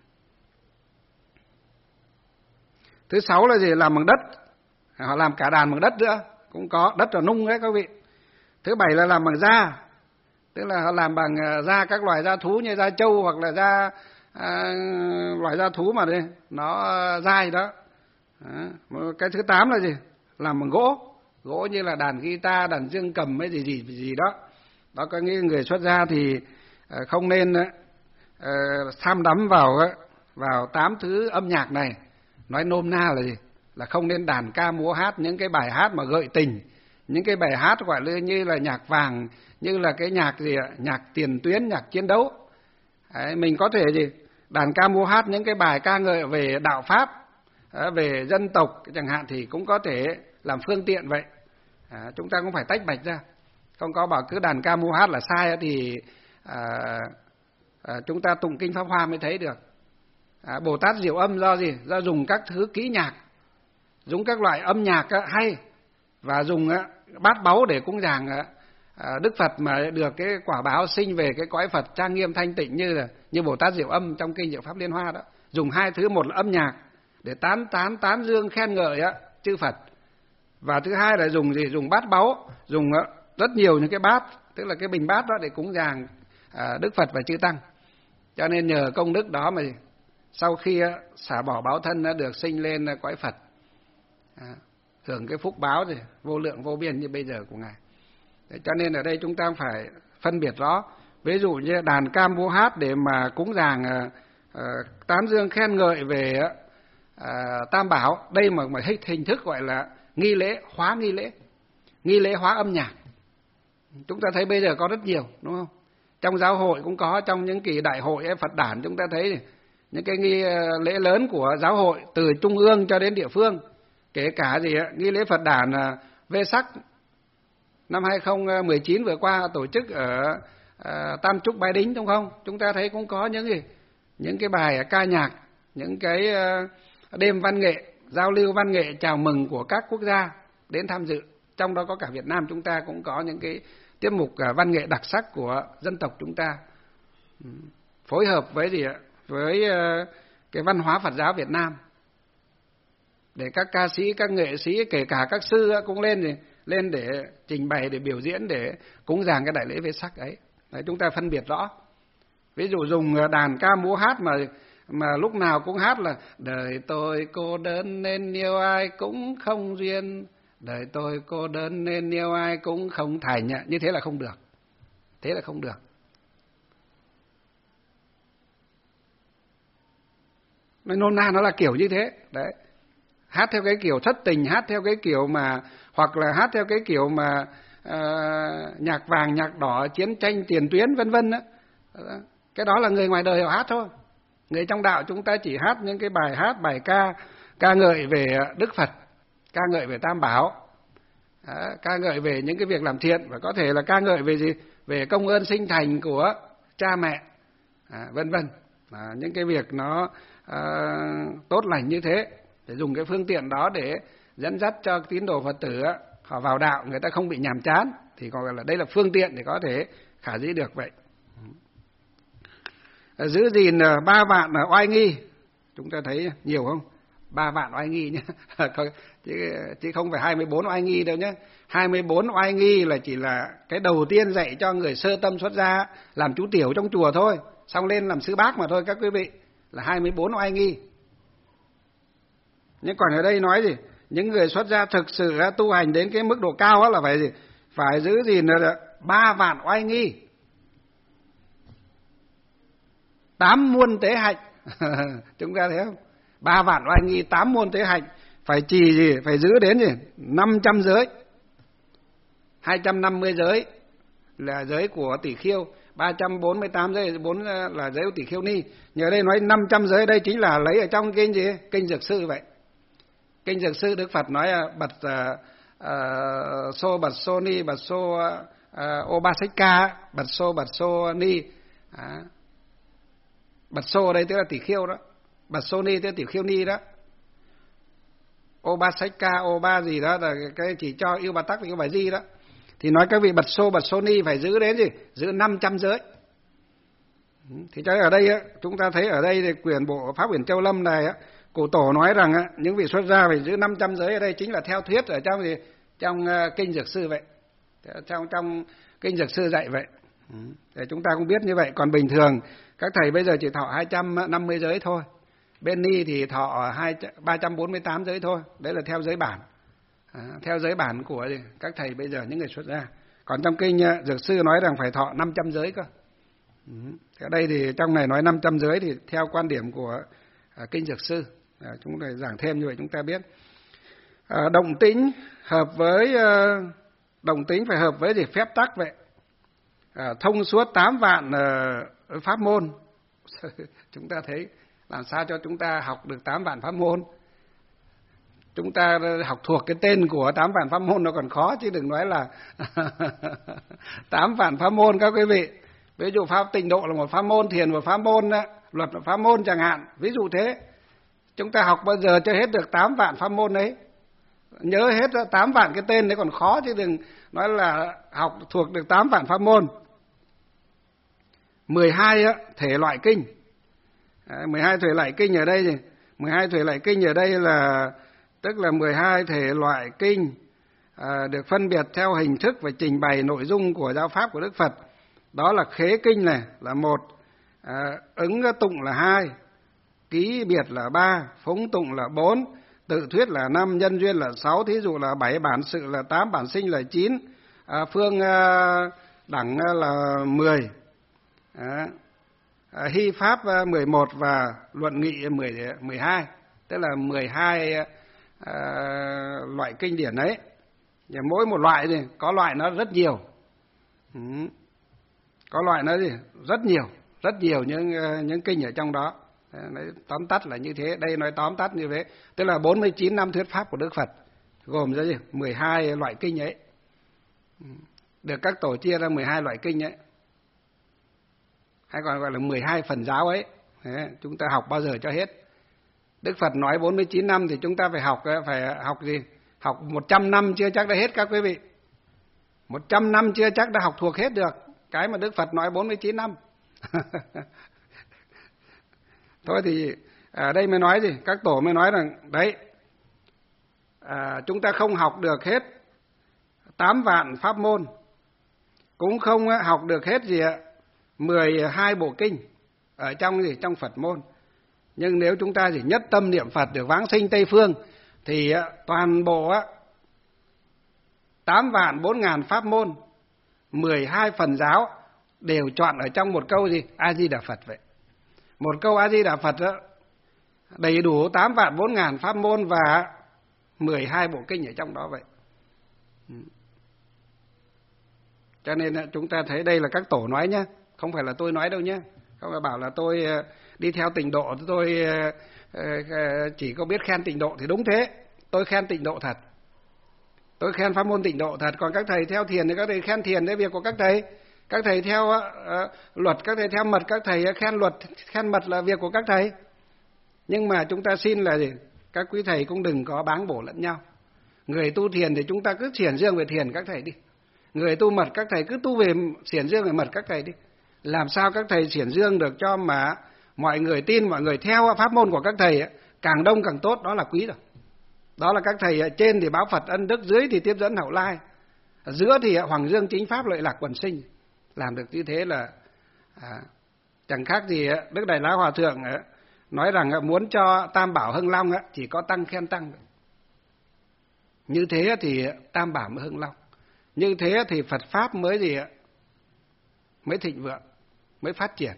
Speaker 1: Thứ sáu là gì? Làm bằng đất, họ làm cả đàn bằng đất nữa, cũng có đất là nung đấy các vị. Thứ bảy là làm bằng da, tức là họ làm bằng da các loài da thú như da trâu hoặc là da à, loài da thú mà đây nó dai đó. À, cái thứ tám là gì? Làm bằng gỗ, gỗ như là đàn guitar, đàn dương cầm hay gì gì gì đó. Đó có nghĩa người xuất gia thì không nên uh, tham đắm vào vào tám thứ âm nhạc này. Nói nôm na là gì? Là không nên đàn ca múa hát những cái bài hát mà gợi tình, những cái bài hát gọi là như là nhạc vàng, như là cái nhạc gì ạ? Nhạc tiền tuyến, nhạc chiến đấu. Đấy, mình có thể gì? Đàn ca múa hát những cái bài ca ngợi về đạo pháp, à, về dân tộc chẳng hạn thì cũng có thể làm phương tiện vậy. À, chúng ta cũng phải tách bạch ra, không có bảo cứ đàn ca múa hát là sai thì à, à, chúng ta tụng kinh Pháp Hoa mới thấy được. À, Bồ Tát Diệu Âm do gì? Do dùng các thứ kỹ nhạc, dùng các loại âm nhạc hay và dùng bát báu để cúng dường Đức Phật mà được cái quả báo sinh về cái cõi Phật trang nghiêm thanh tịnh như là như Bồ Tát Diệu Âm trong kinh Diệu Pháp Liên Hoa đó. Dùng hai thứ, một là âm nhạc để tán tán tán dương khen ngợi á chư Phật, và thứ hai là dùng gì? Dùng bát báu, dùng rất nhiều những cái bát, tức là cái bình bát đó để cúng dường Đức Phật và chư Tăng. Cho nên nhờ công đức đó mà sau khi xả bỏ báo thân đã được sinh lên cõi Phật, à, hưởng cái phúc báo gì vô lượng vô biên như bây giờ của Ngài. Cho nên ở đây chúng ta phải phân biệt rõ. Ví dụ như đàn ca múa hát để mà cúng dường uh, tán dương khen ngợi về uh, Tam Bảo, đây mà mà hình thức gọi là nghi lễ hóa nghi lễ, nghi lễ hóa âm nhạc. Chúng ta thấy bây giờ có rất nhiều, đúng không? Trong giáo hội cũng có, trong những kỳ đại hội Phật đản chúng ta thấy những cái nghi lễ lớn của giáo hội từ trung ương cho đến địa phương, kể cả gì nghi lễ Phật đản Vê Sắc năm hai không một chín vừa qua tổ chức ở uh, Tam Trúc Bái Đính, đúng không? Chúng ta thấy cũng có những gì, những cái bài ca nhạc, những cái uh, đêm văn nghệ, giao lưu văn nghệ chào mừng của các quốc gia đến tham dự, trong đó có cả Việt Nam chúng ta cũng có những cái tiết mục uh, văn nghệ đặc sắc của dân tộc chúng ta, phối hợp với gì ạ? Với uh, cái văn hóa Phật giáo Việt Nam, để các ca sĩ, các nghệ sĩ, kể cả các sư cũng lên gì, lên để trình bày, để biểu diễn, để cúng dường cái đại lễ Vê Sắc ấy. Đấy, chúng ta phân biệt rõ. Ví dụ dùng đàn ca múa hát mà mà lúc nào cũng hát là đời tôi cô đơn nên yêu ai cũng không duyên, đời tôi cô đơn nên yêu ai cũng không thành, như thế là không được. Thế là không được. Nói nôm na nó là kiểu như thế. Đấy. Hát theo cái kiểu thất tình, hát theo cái kiểu mà, hoặc là hát theo cái kiểu mà uh, nhạc vàng, nhạc đỏ, chiến tranh, tiền tuyến vân vân đó. Cái đó là người ngoài đời họ hát thôi. Người trong đạo chúng ta chỉ hát những cái bài hát, bài ca ca ngợi về Đức Phật, ca ngợi về Tam Bảo, đó, ca ngợi về những cái việc làm thiện, và có thể là ca ngợi về gì? Về công ơn sinh thành của cha mẹ, à, vân vân. À, những cái việc nó à, tốt lành như thế, để dùng cái phương tiện đó để dẫn dắt cho tín đồ Phật tử họ vào đạo, người ta không bị nhàm chán, thì gọi là đây là phương tiện để có thể khả dĩ được vậy. Giữ gìn ba vạn oai nghi, chúng ta thấy nhiều không? Ba vạn oai nghi nhé, chứ, chứ không phải hai mươi bốn oai nghi đâu nhé. hai mươi bốn oai nghi là chỉ là cái đầu tiên dạy cho người sơ tâm xuất gia làm chú tiểu trong chùa thôi, xong lên làm sư bác mà thôi các quý vị, là hai mươi bốn oai nghi. Nhưng còn ở đây nói gì? Những người xuất gia thực sự tu hành đến cái mức độ cao là phải gì? Phải giữ gìn ba vạn oai nghi, tám muôn tế hạnh. Chúng ta thấy không? Ba vạn oai nghi, tám muôn tế hạnh, phải trì gì? Phải giữ đến gì? năm trăm giới, hai trăm năm mươi giới là giới của tỷ khiêu, ba trăm bốn mươi tám giới, bốn là giới của tỷ khiêu ni. Nhờ đây nói năm trăm giới, đây chính là lấy ở trong kinh gì? Kinh Dược Sư vậy. Kinh Dược Sư Đức Phật nói bật uh, uh, so bật so ni bật so uh, obasika, bật so bật so ni, à, bật so ở đây tức là tỷ khiêu đó, bật so ni tức là tỷ khiêu ni đó, obasika oba gì đó là cái chỉ cho yêu bà tắc yêu bà di đó. Thì nói các vị bật so bật so ni phải giữ đến gì? Giữ năm trăm giới. Thì cho ở đây chúng ta thấy ở đây thì quyển bộ Pháp Uyển Châu Lâm này á, Cụ Tổ nói rằng á, những vị xuất gia phải giữ năm trăm giới, ở đây chính là theo thuyết ở trong gì? Trong uh, Kinh Dược Sư vậy. Trong trong Kinh Dược Sư dạy vậy. Ừ. Để chúng ta cũng biết như vậy. Còn bình thường các thầy bây giờ chỉ thọ hai trăm năm mươi giới thôi. Bên Ni thì thọ ba trăm bốn mươi tám giới thôi. Đấy là theo giới bản. À, theo giới bản của các thầy bây giờ những người xuất gia. Còn trong Kinh uh, Dược Sư nói rằng phải thọ năm trăm giới cơ. Ừ. Ở đây thì trong này nói năm trăm giới thì theo quan điểm của uh, Kinh Dược Sư. À, chúng ta giảng thêm như vậy chúng ta biết. À, động tĩnh hợp với uh, động tĩnh phải hợp với gì? Phép tắc vậy. À, thông suốt tám vạn uh, pháp môn. Chúng ta thấy làm sao cho chúng ta học được tám vạn pháp môn. Chúng ta học thuộc cái tên của tám vạn pháp môn nó còn khó, chứ đừng nói là tám vạn pháp môn các quý vị. Ví dụ pháp tịnh độ là một pháp môn, thiền một pháp môn, luật là pháp môn chẳng hạn, ví dụ thế. Chúng ta học bao giờ cho hết được tám vạn pháp môn đấy, nhớ hết tám vạn cái tên đấy còn khó, chứ đừng nói là học thuộc được tám vạn pháp môn. mười hai thể loại kinh. mười hai thể loại kinh ở đây gì? mười hai thể loại kinh ở đây là tức là mười hai thể loại kinh à, được phân biệt theo hình thức và trình bày nội dung của giáo pháp của Đức Phật. Đó là khế kinh này là một, à, ứng tụng là hai, ký biệt là ba, phúng tụng là bốn, tự thuyết là năm, nhân duyên là sáu, thí dụ là bảy, bản sự là tám, bản sinh là chín, à, phương à, đẳng là mười, à, à, hy pháp mười một và luận nghị mười hai, tức là mười hai à, loại kinh điển ấy. Và mỗi một loại thì có loại nó rất nhiều, ừ. có loại nó gì rất nhiều, rất nhiều những những kinh ở trong đó. Đấy, tóm tắt là như thế. Đây nói tóm tắt như thế, tức là bốn mươi chín năm thuyết pháp của Đức Phật gồm ra gì mười hai loại kinh ấy, được các tổ chia ra mười hai loại kinh ấy, hay còn gọi là mười hai phần giáo ấy. Đấy, chúng ta học bao giờ cho hết. Đức Phật nói bốn mươi chín năm thì chúng ta phải học phải học gì? Học một trăm năm chưa chắc đã hết các quý vị. một trăm năm chưa chắc đã học thuộc hết được cái mà Đức Phật nói bốn mươi chín năm. Thôi thì ở đây mới nói gì? Các tổ mới nói rằng đấy, à, chúng ta không học được hết tám vạn pháp môn, cũng không học được hết gì ạ mười hai bộ kinh ở trong gì trong Phật môn. Nhưng nếu chúng ta chỉ nhất tâm niệm Phật được vãng sinh Tây phương thì toàn bộ tám vạn bốn ngàn pháp môn, mười hai phần giáo đều chọn ở trong một câu gì? A Di Đà Phật vậy. Một câu A Di Đà Phật đó đầy đủ tám vạn bốn ngàn pháp môn và mười hai bộ kinh ở trong đó vậy. Cho nên chúng ta thấy đây là các tổ nói nhé, không phải là tôi nói đâu nhé. Không phải bảo là tôi đi theo tịnh độ, tôi chỉ có biết khen tịnh độ thì đúng thế. Tôi khen tịnh độ thật, tôi khen pháp môn tịnh độ thật. Còn các thầy theo thiền thì các thầy khen thiền, đấy việc của các thầy. Các thầy theo uh, luật, các thầy theo mật, các thầy khen luật, khen mật là việc của các thầy. Nhưng mà chúng ta xin là gì? Các quý thầy cũng đừng có báng bổ lẫn nhau. Người tu thiền thì chúng ta cứ xiển dương về thiền các thầy đi. Người tu mật các thầy cứ tu về xiển dương về mật các thầy đi. Làm sao các thầy xiển dương được cho mà mọi người tin, mọi người theo pháp môn của các thầy càng đông càng tốt, đó là quý rồi. Đó là các thầy ở trên thì báo Phật ân đức, dưới thì tiếp dẫn hậu lai, ở giữa thì hoàng dương chính pháp lợi lạc quần sinh. Làm được như thế là à, chẳng khác gì Đức Đại Lão Hòa Thượng nói rằng muốn cho Tam Bảo hưng long chỉ có tăng khen tăng. Như thế thì Tam Bảo mới hưng long. Như thế thì Phật Pháp mới gì mới thịnh vượng, mới phát triển.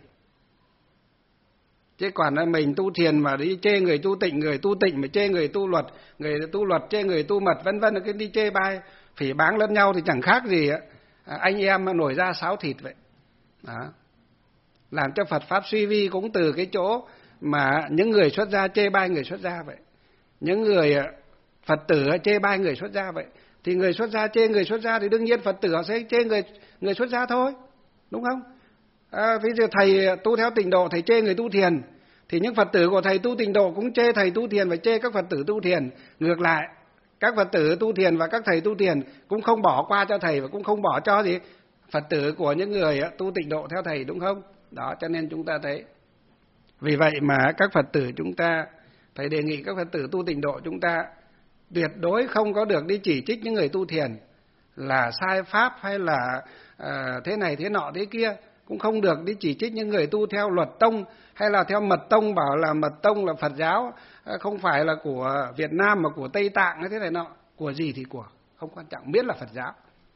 Speaker 1: Chứ còn mình tu thiền mà đi chê người tu tịnh, người tu tịnh mà chê người tu luật, người tu luật chê người tu mật, vân vân, cái đi chê bai phỉ báng lẫn nhau thì chẳng khác gì anh em nổi ra sáo thịt vậy. Đó. Làm cho Phật Pháp suy vi cũng từ cái chỗ mà những người xuất gia chê bai người xuất gia vậy. Những người Phật tử chê bai người xuất gia vậy. Thì người xuất gia chê người xuất gia thì đương nhiên Phật tử họ sẽ chê người người xuất gia thôi. Đúng không? À, ví dụ thầy tu theo tịnh độ, thầy chê người tu thiền, thì những Phật tử của thầy tu tịnh độ cũng chê thầy tu thiền và chê các Phật tử tu thiền. Ngược lại, các Phật tử tu thiền và các thầy tu thiền cũng không bỏ qua cho thầy và cũng không bỏ cho gì Phật tử của những người tu tịnh độ theo thầy, đúng không? Đó, cho nên chúng ta thấy. Vì vậy mà các Phật tử chúng ta, thầy đề nghị các Phật tử tu tịnh độ chúng ta tuyệt đối không có được đi chỉ trích những người tu thiền là sai pháp hay là à, thế này thế nọ thế kia. Cũng không được đi chỉ trích những người tu theo luật tông hay là theo mật tông, bảo là mật tông là Phật giáo, không phải là của Việt Nam mà của Tây Tạng hay thế này nọ. Của gì thì của, không quan trọng, miễn là Phật giáo.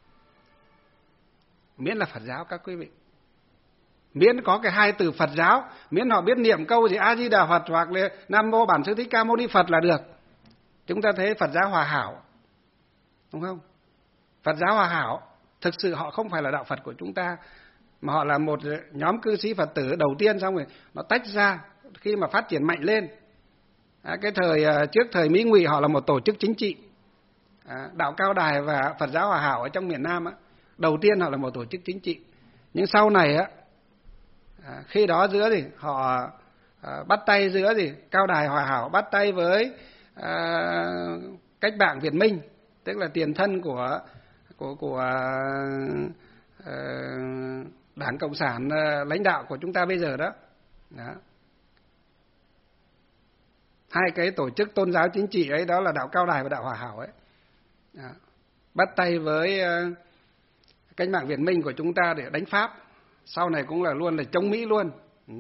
Speaker 1: Miễn là Phật giáo các quý vị. Miễn có cái hai từ Phật giáo, miễn họ biết niệm câu gì A Di Đà Phật hoặc là Nam Mô Bản Sư Thích Ca Mâu Ni Phật là được. Chúng ta thấy Phật giáo hòa hảo, đúng không? Phật giáo hòa hảo, thực sự họ không phải là đạo Phật của chúng ta, mà họ là một nhóm cư sĩ Phật tử đầu tiên, xong rồi nó tách ra khi mà phát triển mạnh lên. À, cái thời trước thời Mỹ Ngụy họ là một tổ chức chính trị. À, đạo Cao Đài và Phật giáo Hòa Hảo ở trong miền Nam á, đầu tiên họ là một tổ chức chính trị. Nhưng sau này á, à, khi đó giữa thì họ à, bắt tay giữa gì Cao Đài Hòa Hảo bắt tay với à, Cách mạng Việt Minh, tức là tiền thân của của của à, Đảng Cộng sản à, lãnh đạo của chúng ta bây giờ đó. Đó. Hai cái tổ chức tôn giáo chính trị ấy, đó là đạo Cao Đài và đạo Hòa Hảo ấy, đó. Bắt tay với uh, Cách mạng Việt Minh của chúng ta để đánh Pháp, sau này cũng là luôn là chống Mỹ luôn. Ừ.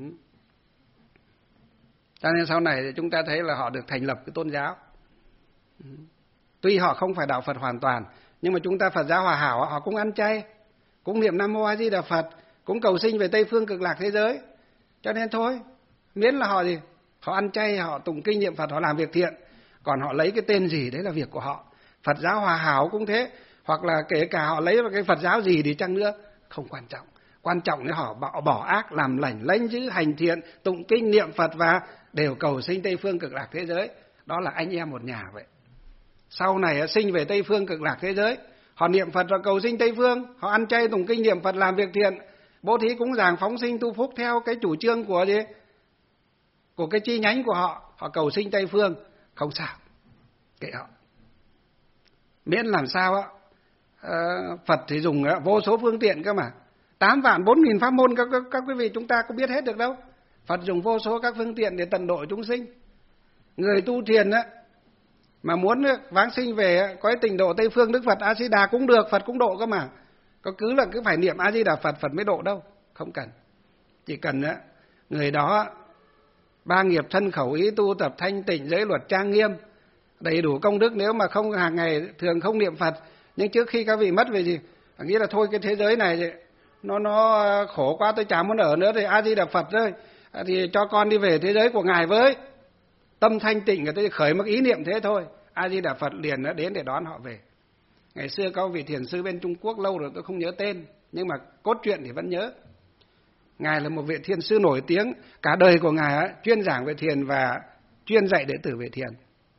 Speaker 1: Cho nên sau này thì chúng ta thấy là họ được thành lập cái tôn giáo. Ừ. Tuy họ không phải đạo Phật hoàn toàn, nhưng mà chúng ta Phật giáo Hòa Hảo họ cũng ăn chay, cũng niệm Nam Mô A Di Đà Phật, cũng cầu sinh về Tây phương cực lạc thế giới. Cho nên thôi, miễn là họ gì, họ ăn chay, họ tụng kinh niệm Phật, họ làm việc thiện, còn họ lấy cái tên gì đấy là việc của họ. Phật giáo Hòa Hảo cũng thế, hoặc là kể cả họ lấy cái Phật giáo gì đi chăng nữa, không quan trọng. Quan trọng là họ bỏ, bỏ ác, làm lành, lãnh dữ, hành thiện, tụng kinh niệm Phật và đều cầu sinh Tây phương cực lạc thế giới. Đó là anh em một nhà vậy. Sau này sinh về Tây phương cực lạc thế giới, họ niệm Phật và cầu sinh Tây phương, họ ăn chay tụng kinh niệm Phật, làm việc thiện, bố thí cúng dường, phóng sinh tu phúc theo cái chủ trương của gì? Của cái chi nhánh của họ, họ cầu sinh Tây phương, không sao, kệ họ. Miễn làm sao á, uh, Phật thì dùng uh, vô số phương tiện cơ mà, tám vạn bốn nghìn pháp môn, các, các, các quý vị chúng ta có biết hết được đâu. Phật dùng vô số các phương tiện để tận độ chúng sinh. Người tu thiền á, mà muốn vãng sinh về có cái tình độ Tây phương, Đức Phật A Di Đà cũng được, Phật cũng độ cơ mà. Có cứ là cứ phải niệm A Di Đà Phật, Phật mới độ đâu, không cần. Chỉ cần á, người đó ba nghiệp thân khẩu ý tu tập thanh tịnh, giới luật trang nghiêm, đầy đủ công đức. Nếu mà không hàng ngày thường không niệm Phật, nhưng trước khi các vị mất về gì, nghĩ là thôi cái thế giới này nó nó khổ quá, tôi chả muốn ở nữa, thì A Di Đà Phật thôi, thì cho con đi về thế giới của ngài với. Tâm thanh tịnh, người ta khởi một ý niệm thế thôi, A Di Đà Phật liền đã đến để đón họ về. Ngày xưa có vị thiền sư bên Trung Quốc, lâu rồi tôi không nhớ tên, nhưng mà cốt truyện thì vẫn nhớ. Ngài là một vị thiền sư nổi tiếng, cả đời của ngài á, chuyên giảng về thiền và chuyên dạy đệ tử về thiền.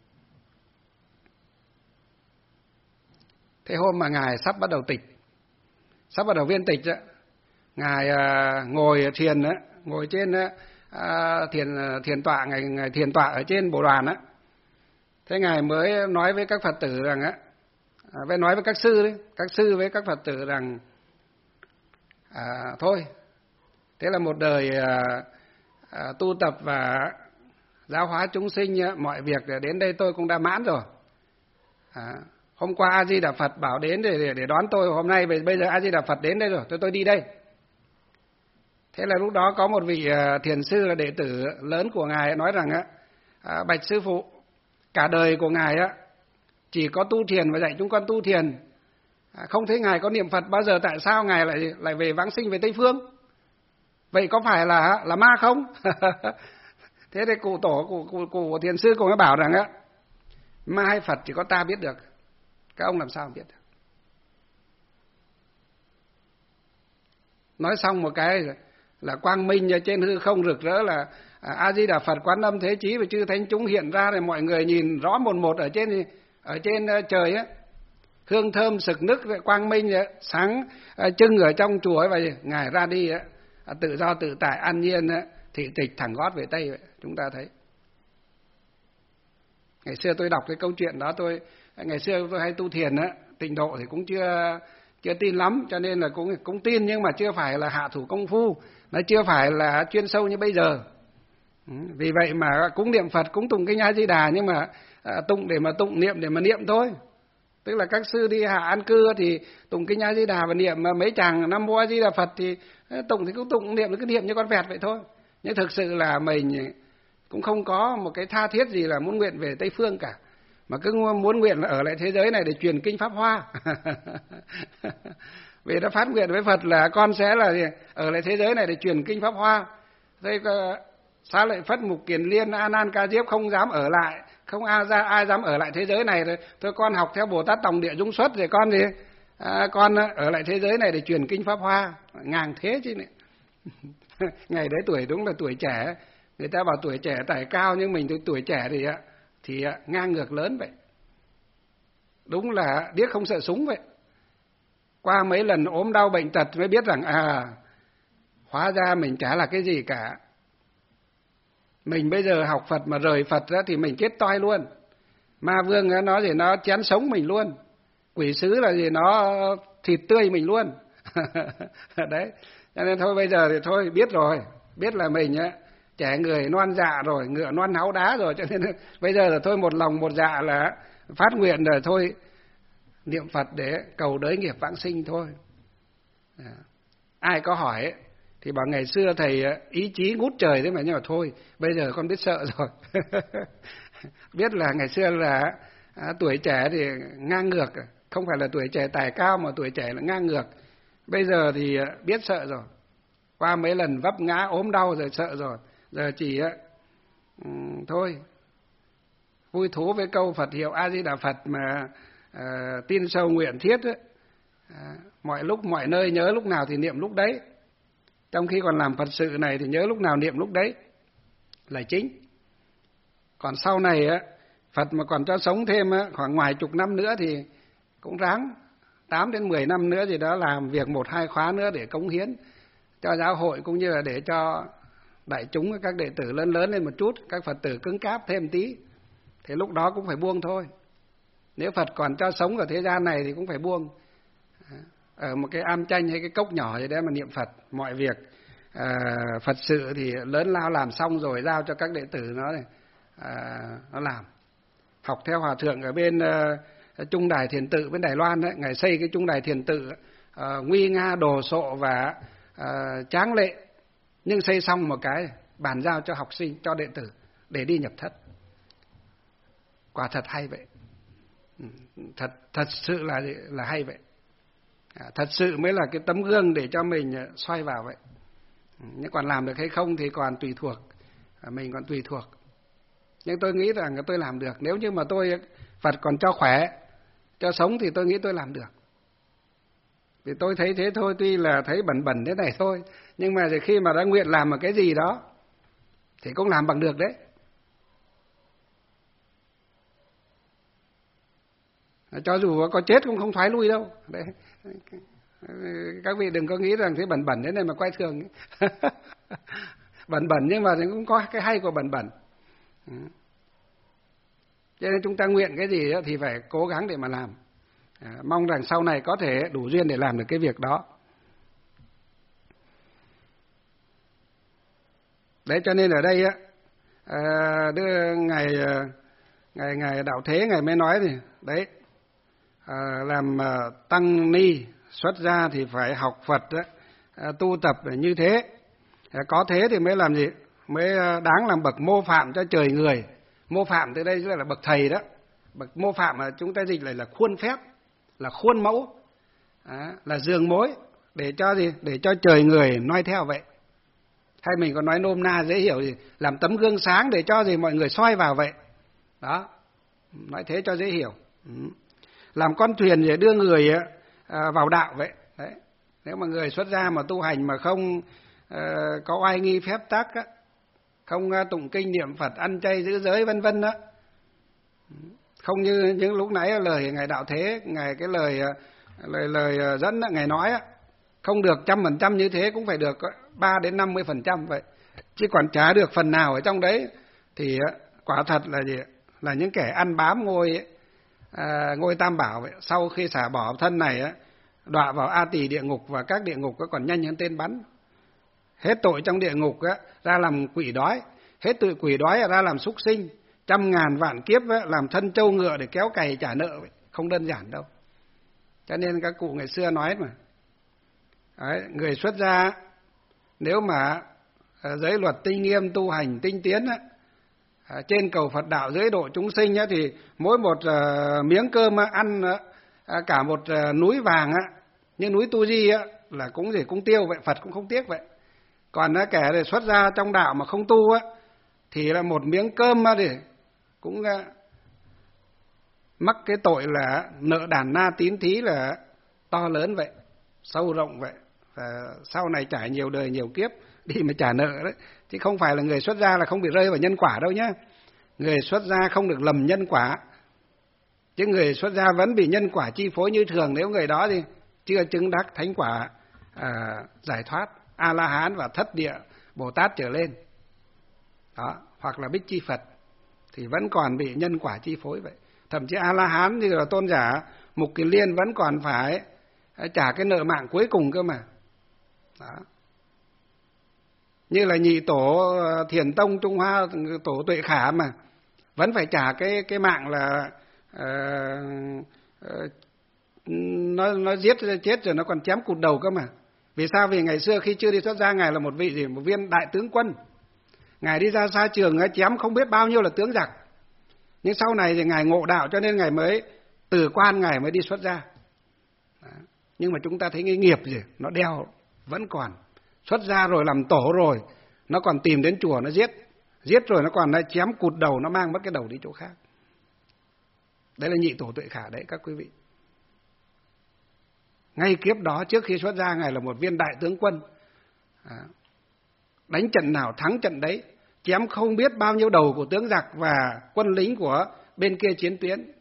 Speaker 1: Thế hôm mà ngài sắp bắt đầu tịch, sắp bắt đầu viên tịch á, ngài à, ngồi thiền á, ngồi trên à, thiền thiền tọa, ngài, ngài thiền tọa ở trên bồ đoàn á. Thế ngài mới nói với các Phật tử rằng á, à, với nói với các sư đấy, các sư với các Phật tử rằng à, thôi, thế là một đời à, à, tu tập và giáo hóa chúng sinh, mọi việc đến đây tôi cũng đã mãn rồi. À, hôm qua A Di Đà Phật bảo đến để, để để đón tôi, hôm nay bây giờ A Di Đà Phật đến đây rồi, tôi tôi đi đây. Thế là lúc đó có một vị thiền sư là đệ tử lớn của ngài nói rằng á, à, bạch sư phụ, cả đời của ngài á chỉ có tu thiền và dạy chúng con tu thiền, à, không thấy ngài có niệm Phật bao giờ, tại sao ngài lại lại về vãng sinh về Tây phương? Vậy có phải là là ma không? Thế thì cụ tổ cụ cụ, cụ thiền sư cũng mới bảo rằng á, ma hay Phật chỉ có ta biết được, các ông làm sao biết được. Nói xong một cái là quang minh trên hư không rực rỡ, là A Di Đà Phật, Quán Âm, Thế Chí và chư thánh chúng hiện ra, rồi mọi người nhìn rõ một một ở trên ở trên trời á, hương thơm sực nức, quang minh sáng trưng ở trong chùa ấy, và ngài ra đi á, tự do tự tại an nhiên, thị tịch thẳng gót về Tây vậy. Chúng ta thấy ngày xưa tôi đọc cái câu chuyện đó, tôi ngày xưa tôi hay tu thiền á, tịnh độ thì cũng chưa chưa tin lắm, cho nên là cũng cũng tin, nhưng mà chưa phải là hạ thủ công phu, nó chưa phải là chuyên sâu như bây giờ. Vì vậy mà cũng niệm Phật, cũng tụng kinh A Di Đà, nhưng mà à, tụng để mà tụng, niệm để mà niệm thôi. Tức là các sư đi hạ an cư thì tụng kinh A Di Đà và niệm, mà mấy chàng Nam Mô A Di Đà Phật thì tụng thì cũng tụng, niệm cứ niệm như con vẹt vậy thôi. Nhưng thực sự là mình cũng không có một cái tha thiết gì là muốn nguyện về Tây phương cả, mà cứ muốn nguyện là ở lại thế giới này để truyền kinh Pháp Hoa. Vì đã phát nguyện với Phật là con sẽ là ở lại thế giới này để truyền kinh Pháp Hoa. Thế Xá Lợi Phất, Mục Kiền Liên, A Nan Ca Diếp không dám ở lại, không ai, ra, ai dám ở lại thế giới này. Rồi thôi con học theo Bồ Tát Tòng Địa Dung Xuất, rồi con gì à, con ở lại thế giới này để truyền kinh Pháp Hoa. Ngàng thế chứ này. Ngày đấy tuổi đúng là tuổi trẻ, Người ta bảo tuổi trẻ tài cao, nhưng mình tôi tuổi trẻ thì thì ngang ngược lớn vậy. Đúng là điếc không sợ súng vậy. Qua mấy lần ốm đau bệnh tật mới biết rằng à, hóa ra mình chả là cái gì cả. Mình bây giờ học Phật mà rời Phật ra thì mình chết toi luôn. Ma vương nó gì nó chén sống mình luôn. Quỷ sứ là gì nó thịt tươi mình luôn. Đấy. Cho nên thôi bây giờ thì thôi biết rồi, biết là mình á trẻ người non dạ rồi, ngựa non háu đá rồi, cho nên bây giờ là thôi một lòng một dạ là phát nguyện rồi thôi niệm Phật để cầu đới nghiệp vãng sinh thôi. À. Ai có hỏi ấy, thì bảo ngày xưa thầy ý chí ngút trời thế mà, nhưng mà thôi bây giờ con biết sợ rồi. Biết là ngày xưa là à, tuổi trẻ thì ngang ngược, không phải là tuổi trẻ tài cao mà tuổi trẻ là ngang ngược. Bây giờ thì biết sợ rồi, qua mấy lần vấp ngã ốm đau rồi sợ rồi, giờ chỉ um, thôi vui thú với câu Phật hiệu A Di Đà Phật mà à, tin sâu nguyện thiết ấy. À, mọi lúc mọi nơi nhớ lúc nào thì niệm lúc đấy. Trong khi còn làm Phật sự này thì nhớ lúc nào niệm lúc đấy là chính. Còn sau này á, Phật mà còn cho sống thêm á, khoảng ngoài chục năm nữa thì cũng ráng tám đến mười năm nữa gì đó làm việc một hai khóa nữa để cống hiến cho giáo hội, cũng như là để cho đại chúng các đệ tử lớn lớn lên một chút, các Phật tử cứng cáp thêm tí. Thế lúc đó cũng phải buông thôi. Nếu Phật còn cho sống ở thế gian này thì cũng phải buông. Ở một cái am chanh hay cái cốc nhỏ gì đấy mà niệm Phật, mọi việc à, Phật sự thì lớn lao làm xong rồi giao cho các đệ tử nó này, à, nó làm. Học theo hòa thượng ở bên uh, Trung Đài Thiền Tự bên Đài Loan đấy, ngài xây cái Trung Đài Thiền Tự uh, nguy nga đồ sộ và uh, tráng lệ, nhưng xây xong một cái bàn giao cho học sinh, cho đệ tử để đi nhập thất. Quả thật hay vậy. Thật thật sự là là hay vậy. À, thật sự mới là cái tấm gương để cho mình xoay vào vậy. Nhưng còn làm được hay không thì còn tùy thuộc, à, mình còn tùy thuộc. Nhưng tôi nghĩ rằng tôi làm được. Nếu như mà tôi Phật còn cho khỏe, cho sống thì tôi nghĩ tôi làm được. Vì tôi thấy thế thôi, tuy là thấy bẩn bẩn thế này thôi, nhưng mà khi mà đã nguyện làm một cái gì đó thì cũng làm bằng được đấy. Cho dù có chết cũng không thoái lui đâu. Đấy. Các vị đừng có nghĩ rằng thế bẩn bẩn thế này mà quay thường. Bẩn bẩn nhưng mà cũng có cái hay của bẩn bẩn. Cho nên chúng ta nguyện cái gì thì phải cố gắng để mà làm. À, mong rằng sau này có thể đủ duyên để làm được cái việc đó. Đấy, cho nên ở đây á, à, đưa ngày ngày ngày Đạo Thế ngày mới nói thì đấy, à, làm uh, tăng ni xuất gia thì phải học Phật đó, à, tu tập như thế, à, có thế thì mới làm gì, mới đáng làm bậc mô phạm cho trời người. Mô phạm từ đây là bậc thầy đó. Bậc mô phạm mà chúng ta dịch lại là khuôn phép, là khuôn mẫu, à, là giường mối để cho gì, để cho trời người noi theo vậy. Hay mình còn nói nôm na dễ hiểu gì, làm tấm gương sáng để cho gì mọi người soi vào vậy. Đó, nói thế cho dễ hiểu. Ừ. Làm con thuyền để đưa người à, vào đạo vậy. Đấy. Nếu mà người xuất gia mà tu hành mà không à, có oai nghi phép tắc á, không uh, tụng kinh niệm Phật, ăn chay giữ giới vân vân đó, không như những lúc nãy lời ngài Đạo Thế, ngài cái lời lời lời dẫn đó, ngài nói á, không được trăm phần trăm như thế cũng phải được ba đến năm mươi phần trăm vậy, chứ còn chả được phần nào ở trong đấy thì uh, quả thật là gì, là những kẻ ăn bám ngôi ấy, à, ngôi Tam Bảo vậy. Sau khi xả bỏ thân này á, đọa vào A Tỳ địa ngục, và các địa ngục có còn nhanh hơn tên bắn. Hết tội trong địa ngục á, ra làm quỷ đói, hết tội quỷ đói ra làm súc sinh, trăm ngàn vạn kiếp á, làm thân trâu ngựa để kéo cày trả nợ vậy. Không đơn giản đâu. Cho nên các cụ ngày xưa nói mà, đấy, người xuất gia nếu mà à, giới luật tinh nghiêm, tu hành tinh tiến á, à, trên cầu Phật đạo dưới độ chúng sinh á, thì mỗi một à, miếng cơm á, ăn à, cả một à, núi vàng á, như núi Tu Di á, là cũng gì cũng tiêu vậy, Phật cũng không tiếc vậy. Còn á, kẻ để xuất gia trong đạo mà không tu á, thì là một miếng cơm á, thì cũng à, mắc cái tội là nợ đàn na tín thí là to lớn vậy, sâu rộng vậy, và sau này trải nhiều đời nhiều kiếp đi mà trả nợ đấy. chứ không phải là người xuất gia là không bị rơi vào nhân quả đâu nhé. Người xuất gia không được lầm nhân quả, chứ người xuất gia vẫn bị nhân quả chi phối như thường nếu người đó thì chưa chứng đắc thánh quả à, giải thoát A La Hán và Thất Địa Bồ Tát trở lên. Đó, hoặc là Bích Chi Phật thì vẫn còn bị nhân quả chi phối vậy. Thậm chí A La Hán như là tôn giả Mục Kiền Liên vẫn còn phải trả cái nợ mạng cuối cùng cơ mà. Đó. Như là nhị tổ Thiền Tông Trung Hoa, tổ Tuệ Khả mà vẫn phải trả cái cái mạng là uh, uh, nó nó giết chết rồi nó còn chém cụt đầu cơ mà. Vì sao? Vì ngày xưa khi chưa đi xuất gia, ngài là một vị gì, một viên đại tướng quân. Ngài đi ra xa trường chém không biết bao nhiêu là tướng giặc. Nhưng sau này thì ngài ngộ đạo cho nên ngài mới từ quan, ngài mới đi xuất gia. Đó. Nhưng mà chúng ta thấy cái nghiệp gì nó đeo vẫn còn. Xuất gia rồi làm tổ rồi nó còn tìm đến chùa nó giết, giết rồi nó còn lại chém cụt đầu, nó mang mất cái đầu đi chỗ khác. Đấy là nhị tổ Tuệ Khả đấy các quý vị. Ngay kiếp đó trước khi xuất gia, ngài là một viên đại tướng quân, à, đánh trận nào thắng trận đấy, chém không biết bao nhiêu đầu của tướng giặc và quân lính của bên kia chiến tuyến.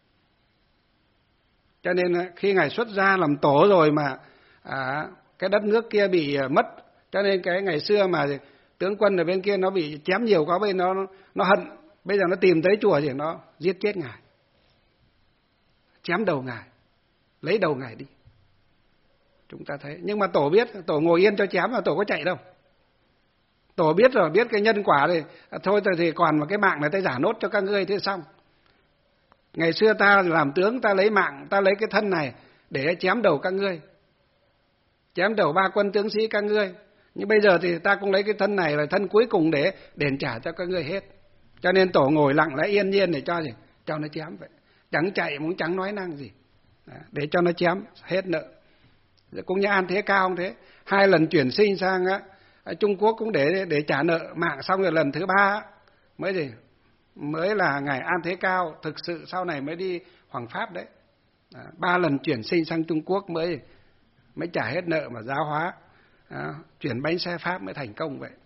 Speaker 1: Cho nên khi ngài xuất gia làm tổ rồi mà à, cái đất nước kia bị mất, cho nên cái ngày xưa mà tướng quân ở bên kia nó bị chém nhiều quá, bên nó nó hận, bây giờ nó tìm tới chùa thì nó giết chết ngài, chém đầu ngài, lấy đầu ngài đi. Chúng ta thấy, nhưng mà tổ biết, tổ ngồi yên cho chém mà tổ có chạy đâu. Tổ biết rồi, biết cái nhân quả thì thôi thì còn một cái mạng này ta giả nốt cho các ngươi thế xong. Ngày xưa ta làm tướng, ta lấy mạng, ta lấy cái thân này để chém đầu các ngươi, chém đầu ba quân tướng sĩ các ngươi. Nhưng bây giờ thì ta cũng lấy cái thân này là thân cuối cùng để đền trả cho các ngươi hết. Cho nên tổ ngồi lặng lẽ yên nhiên để cho gì, cho nó chém vậy, chẳng chạy cũng chẳng nói năng gì, để cho nó chém hết nợ. Cũng như An Thế Cao không thế, hai lần chuyển sinh sang á, Trung Quốc cũng để để trả nợ mạng, xong rồi lần thứ ba mới gì mới là ngài An Thế Cao thực sự sau này mới đi Hoàng Pháp đấy. À, ba lần chuyển sinh sang Trung Quốc mới mới trả hết nợ mà giáo hóa, à, chuyển bánh xe Pháp mới thành công vậy.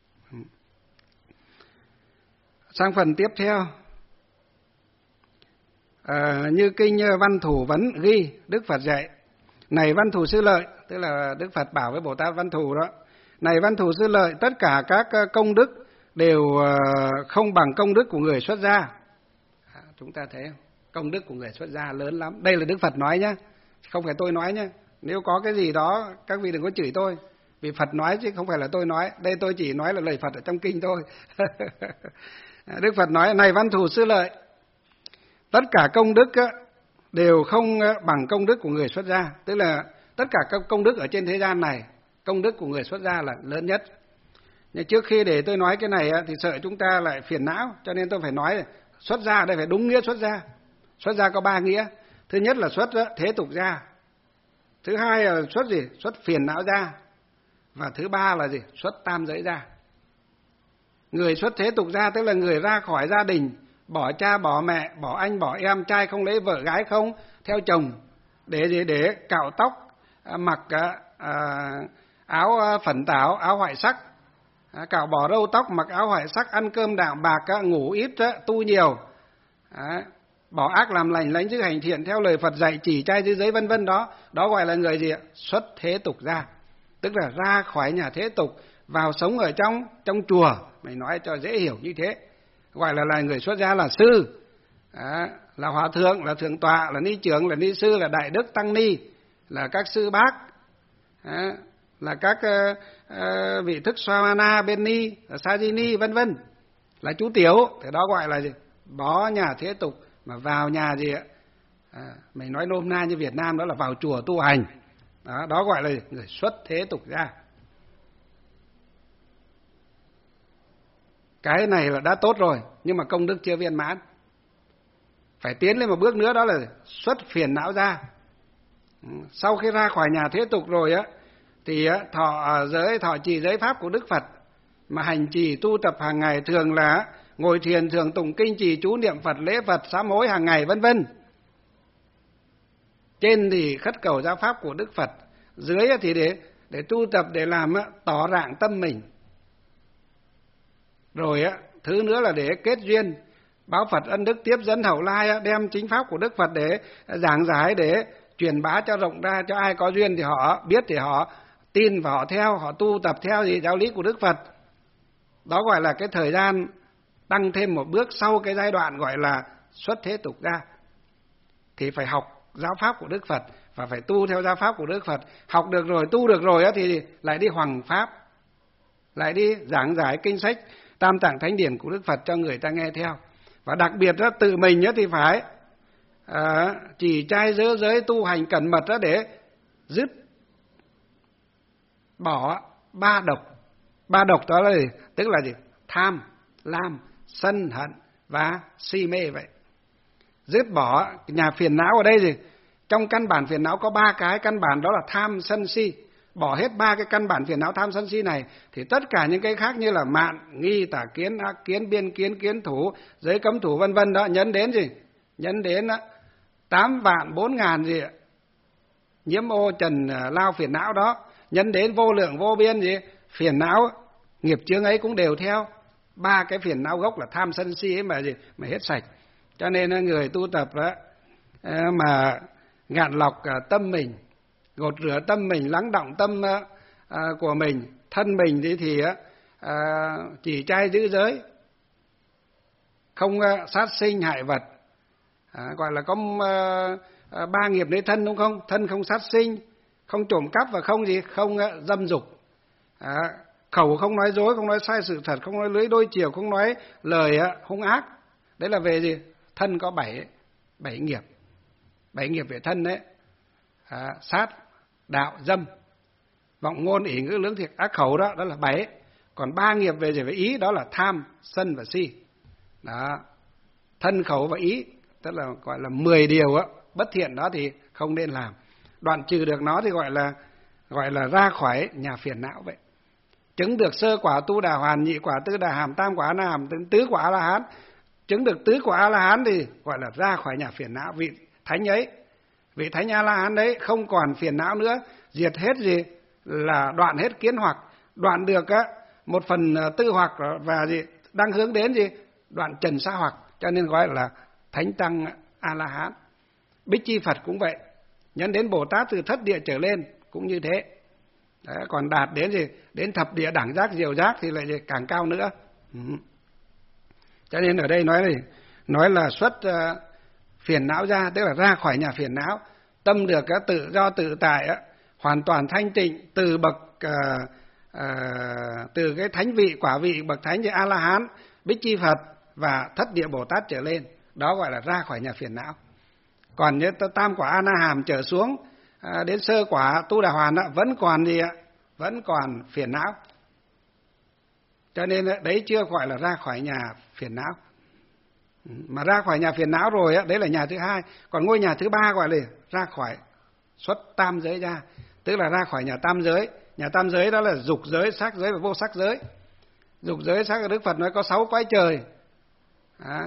Speaker 1: Sang phần tiếp theo, à, như kinh Văn Thủ Vấn ghi, Đức Phật dạy: này Văn Thù Sư Lợi, tức là Đức Phật bảo với Bồ Tát Văn Thù đó, này Văn Thù Sư Lợi, tất cả các công đức đều không bằng công đức của người xuất gia. À, chúng ta thấy không? Công đức của người xuất gia lớn lắm. Đây là Đức Phật nói nhé, không phải tôi nói nhé. Nếu có cái gì đó các vị đừng có chửi tôi, vì Phật nói chứ không phải là tôi nói. Đây tôi chỉ nói là lời Phật ở trong kinh thôi. Đức Phật nói: này Văn Thù Sư Lợi, tất cả công đức á, đều không bằng công đức của người xuất gia. Tức là tất cả các công đức ở trên thế gian này, công đức của người xuất gia là lớn nhất. Nhưng trước khi để tôi nói cái này thì sợ chúng ta lại phiền não, cho nên tôi phải nói xuất gia đây phải đúng nghĩa xuất gia. Xuất gia có ba nghĩa. Thứ nhất là xuất thế tục gia, thứ hai là xuất gì? Xuất phiền não gia, và thứ ba là gì? Xuất tam giới gia. Người xuất thế tục gia tức là người ra khỏi gia đình, bỏ cha bỏ mẹ, bỏ anh bỏ em, trai không lấy vợ, gái không theo chồng, để gì? Để cạo tóc, mặc à, áo phẩn tảo, áo hoại sắc, à, cạo bỏ râu tóc, mặc áo hoại sắc, ăn cơm đạm bạc, ngủ ít, tu nhiều, à, bỏ ác làm lành, lánh giữ hành thiện theo lời Phật dạy, chỉ trai giữ giới, vân vân. Đó, đó gọi là người gì ạ? Xuất thế tục gia, tức là ra khỏi nhà thế tục, vào sống ở trong trong chùa. Mày nói cho dễ hiểu như thế, gọi là là người xuất gia, là sư, à, là hòa thượng, là thượng tọa, là ni trưởng, là ni sư, là đại đức tăng ni, là các sư bác, à, là các uh, uh, vị thức Swamana, bên ni, là Sajini, vân vân, là chú tiểu. Thì đó gọi là gì? Bỏ nhà thế tục mà vào nhà gì ạ? À, mình nói nôm na như Việt Nam đó là vào chùa tu hành. Đó, đó gọi là người xuất thế tục gia. Cái này là đã tốt rồi, nhưng mà công đức chưa viên mãn. Phải tiến lên một bước nữa, đó là xuất phiền não gia. Sau khi ra khỏi nhà thế tục rồi á, thì thọ giới, thọ trì giới pháp của Đức Phật, mà hành trì tu tập hàng ngày, thường là ngồi thiền, thường tụng kinh, trì chú niệm Phật, lễ Phật, sám hối hàng ngày, vân vân. Trên thì khất cầu giáo pháp của Đức Phật, dưới thì để để tu tập, để làm tỏ rạng tâm mình. Rồi á, thứ nữa là để kết duyên, báo Phật ân đức tiếp dẫn hậu lai á, đem chính pháp của Đức Phật để giảng giải, để truyền bá cho rộng ra, cho ai có duyên thì họ biết, thì họ tin và họ theo, họ tu tập theo gì giáo lý của Đức Phật. Đó gọi là cái thời gian tăng thêm một bước sau cái giai đoạn gọi là xuất thế tục gia. Thì phải học giáo pháp của Đức Phật và phải tu theo giáo pháp của Đức Phật. Học được rồi, tu được rồi á, thì lại đi hoằng pháp, lại đi giảng giải kinh sách Tam Tạng Thánh Điển của Đức Phật cho người ta nghe theo. Và đặc biệt đó, tự mình đó thì phải à, chỉ trai giữ giới tu hành cẩn mật đó để dứt bỏ ba độc. Ba độc đó là gì? Tức là gì? Tham, lam, sân, hận và si mê vậy. Dứt bỏ nhà phiền não ở đây gì? Trong căn bản phiền não có ba cái căn bản, đó là tham, sân, si. Bỏ hết ba cái căn bản phiền não tham, sân, si này thì tất cả những cái khác như là mạn, nghi, tà kiến, ác kiến, biên kiến, kiến thủ, giới cấm thủ vân vân đó, nhấn đến gì? Nhấn đến tám vạn bốn ngàn gì ạ? Nhiễm ô trần lao phiền não đó, nhấn đến vô lượng vô biên gì? Phiền não, nghiệp chướng ấy cũng đều theo ba cái phiền não gốc là tham, sân, si ấy mà gì? Mà hết sạch. Cho nên người tu tập đó, mà gạn lọc tâm mình, gột rửa tâm mình, lắng động tâm của mình, thân mình thì, thì chỉ trai giữ giới, không sát sinh hại vật, gọi là có ba nghiệp nơi thân, đúng không? Thân không sát sinh, không trộm cắp và không gì, không dâm dục. Khẩu không nói dối, không nói sai sự thật, không nói lưỡi đôi chiều, không nói lời hung ác. Đấy là về gì? Thân có bảy bảy nghiệp, bảy nghiệp về thân đấy. À, sát, đạo, dâm, vọng ngôn, ỷ ngữ, lưỡng thiệt, ác khẩu đó, đó là bảy. Còn ba nghiệp về về ý đó là tham, sân và si. Đó, thân, khẩu và ý, tức là gọi là mười điều á, bất thiện đó thì không nên làm. Đoạn trừ được nó thì gọi là gọi là ra khỏi nhà phiền não vậy. Chứng được sơ quả tu đà hoàn, nhị quả tư đà hàm, tam quả na hàm, tứ quả a la hán. Chứng được tứ quả a la hán thì gọi là ra khỏi nhà phiền não. Vị thánh ấy, vị thánh a la hán đấy không còn phiền não nữa, diệt hết gì là đoạn hết kiến hoặc, đoạn được á một phần tư hoặc và gì đang hướng đến gì đoạn trần sa hoặc, cho nên gọi là thánh tăng a la hán. Bích chi Phật cũng vậy, nhấn đến Bồ Tát từ thất địa trở lên cũng như thế. Đấy, còn đạt đến gì đến thập địa đẳng giác diệu giác thì lại càng cao nữa. Ừ. Cho nên ở đây nói này, nói là xuất uh, phiền não ra, tức là ra khỏi nhà phiền não, tâm được uh, tự do tự tại, uh, hoàn toàn thanh tịnh từ bậc uh, uh, từ cái thánh vị, quả vị bậc thánh như A La Hán, Bích Chi Phật và thất địa Bồ Tát trở lên, đó gọi là ra khỏi nhà phiền não. Còn như tam quả A Na Hàm trở xuống uh, đến sơ quả Tu Đà Hoàn uh, vẫn còn gì ạ? Vẫn còn phiền não. Cho nên đấy chưa gọi là ra khỏi nhà phiền não. Mà ra khỏi nhà phiền não rồi, đấy là nhà thứ hai. Còn ngôi nhà thứ ba gọi là ra khỏi xuất tam giới ra. Tức là ra khỏi nhà tam giới. Nhà tam giới đó là dục giới, sắc giới và vô sắc giới. Dục giới, sắc giới, Đức Phật nói có sáu cõi trời. Đó.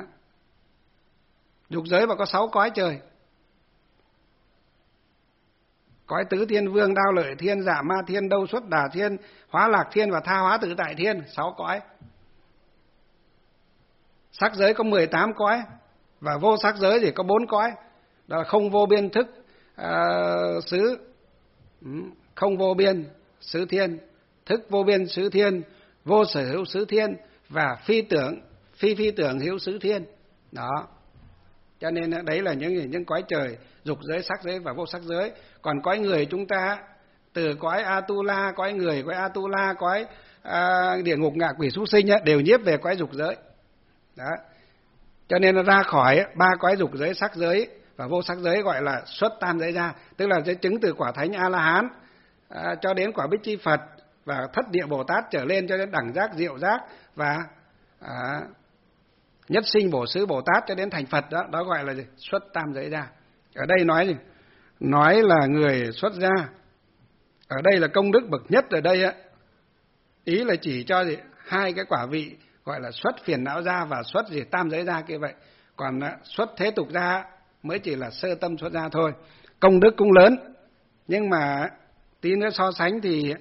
Speaker 1: Dục giới và có sáu cõi trời. Cõi tứ thiên vương, đao lợi thiên, dạ ma thiên, đâu xuất đà thiên, hóa lạc thiên và tha hóa tự tại thiên, sáu cõi. Sắc giới có mười tám cõi và vô sắc giới thì có bốn cõi. Đó là không vô biên thức uh, xứ, không vô biên xứ thiên, thức vô biên xứ thiên, vô sở hữu xứ thiên và phi tưởng, phi phi tưởng hữu xứ thiên. Đó. Cho nên đấy là những những cõi trời, dục giới, sắc giới và vô sắc giới. Còn cõi người chúng ta từ cõi Atula, cõi người, cõi Atula, cõi à, địa ngục, ngạ quỷ, súc sinh á, đều nhiếp về cõi dục giới. Đó. Cho nên nó ra khỏi ba cõi dục giới, sắc giới và vô sắc giới gọi là xuất tam giới ra, tức là sẽ chứng từ quả thánh A La Hán à, cho đến quả Bích Chi Phật và thất địa Bồ Tát trở lên cho đến đẳng giác, diệu giác và à, nhất sinh bổ xứ Bồ Tát cho đến thành Phật, đó đó gọi là gì? Xuất tam giới ra. Ở đây nói gì? Nói là người xuất gia. Ở đây là công đức bậc nhất ở đây á. Ý là chỉ cho gì? Hai cái quả vị gọi là xuất phiền não ra và xuất gì tam giới ra kia vậy. Còn xuất thế tục ra mới chỉ là sơ tâm xuất ra thôi. Công đức cũng lớn, nhưng mà tí nữa so sánh thì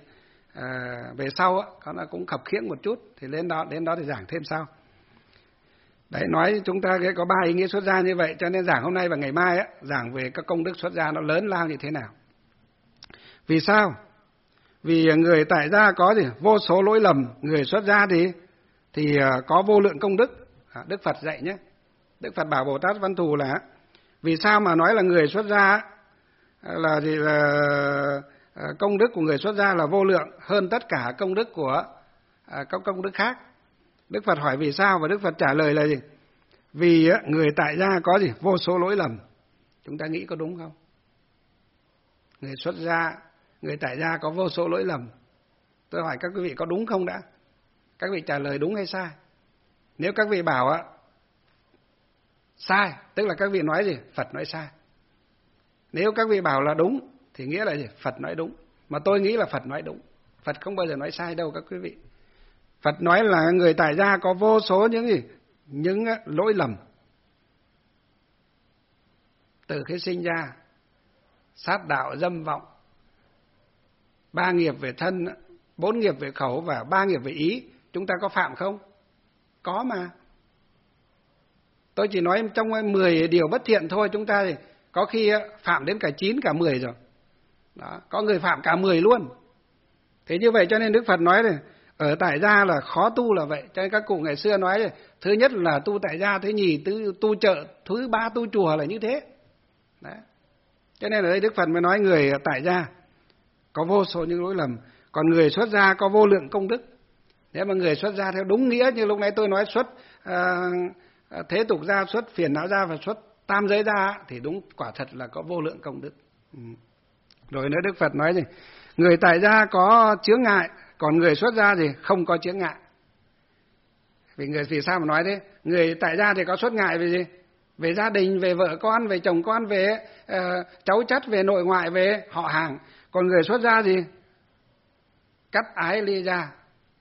Speaker 1: à, về sau á, nó cũng khập khiễng một chút, thì lên đó đến đó thì giảng thêm sau. Đấy, nói chúng ta có ba ý nghĩa xuất gia như vậy, cho nên giảng hôm nay và ngày mai á, giảng về các công đức xuất gia nó lớn lao như thế nào. Vì sao? Vì người tại gia có gì? Vô số lỗi lầm, người xuất gia thì thì có vô lượng công đức. Đức Phật dạy nhé. Đức Phật bảo Bồ Tát Văn Thù là vì sao mà nói là người xuất gia là gì, là công đức của người xuất gia là vô lượng hơn tất cả công đức của các công đức khác. Đức Phật hỏi vì sao, và Đức Phật trả lời là gì? Vì người tại gia có gì? Vô số lỗi lầm. Chúng ta nghĩ có đúng không? Người xuất gia, người tại gia có vô số lỗi lầm. Tôi hỏi các quý vị có đúng không đã? Các vị trả lời đúng hay sai? Nếu các vị bảo á sai, tức là các vị nói gì? Phật nói sai. Nếu các vị bảo là đúng thì nghĩa là gì? Phật nói đúng. Mà tôi nghĩ là Phật nói đúng. Phật không bao giờ nói sai đâu các quý vị. Phật nói là người tại gia có vô số những gì? Những lỗi lầm. Từ khi sinh ra, sát đạo, dâm vọng, ba nghiệp về thân, bốn nghiệp về khẩu và ba nghiệp về ý, chúng ta có phạm không? Có mà. Tôi chỉ nói trong mười điều bất thiện thôi, chúng ta thì có khi phạm đến cả chín, cả mười rồi. Đó, có người phạm cả mười luôn. Thế như vậy cho nên Đức Phật nói này, ở tại gia là khó tu là vậy. Cho nên các cụ ngày xưa nói này, thứ nhất là tu tại gia, thứ nhì tu, tu chợ, thứ ba tu chùa là như thế. Đấy. Cho nên ở đây Đức Phật mới nói người tại gia có vô số những lỗi lầm, còn người xuất gia có vô lượng công đức. Nếu mà người xuất gia theo đúng nghĩa như lúc nãy tôi nói, xuất à, thế tục gia, xuất phiền não gia và xuất tam giới gia, thì đúng quả thật là có vô lượng công đức. Ừ. Rồi nữa Đức Phật nói gì? Người tại gia có chướng ngại, còn người xuất gia thì không có chướng ngại. Vì người vì sao mà nói thế? Người tại gia thì có xuất ngại về gì? Về gia đình, về vợ con, về chồng con, về uh, cháu chắt, về nội ngoại, về họ hàng. Còn người xuất gia gì? Cắt ái ly gia,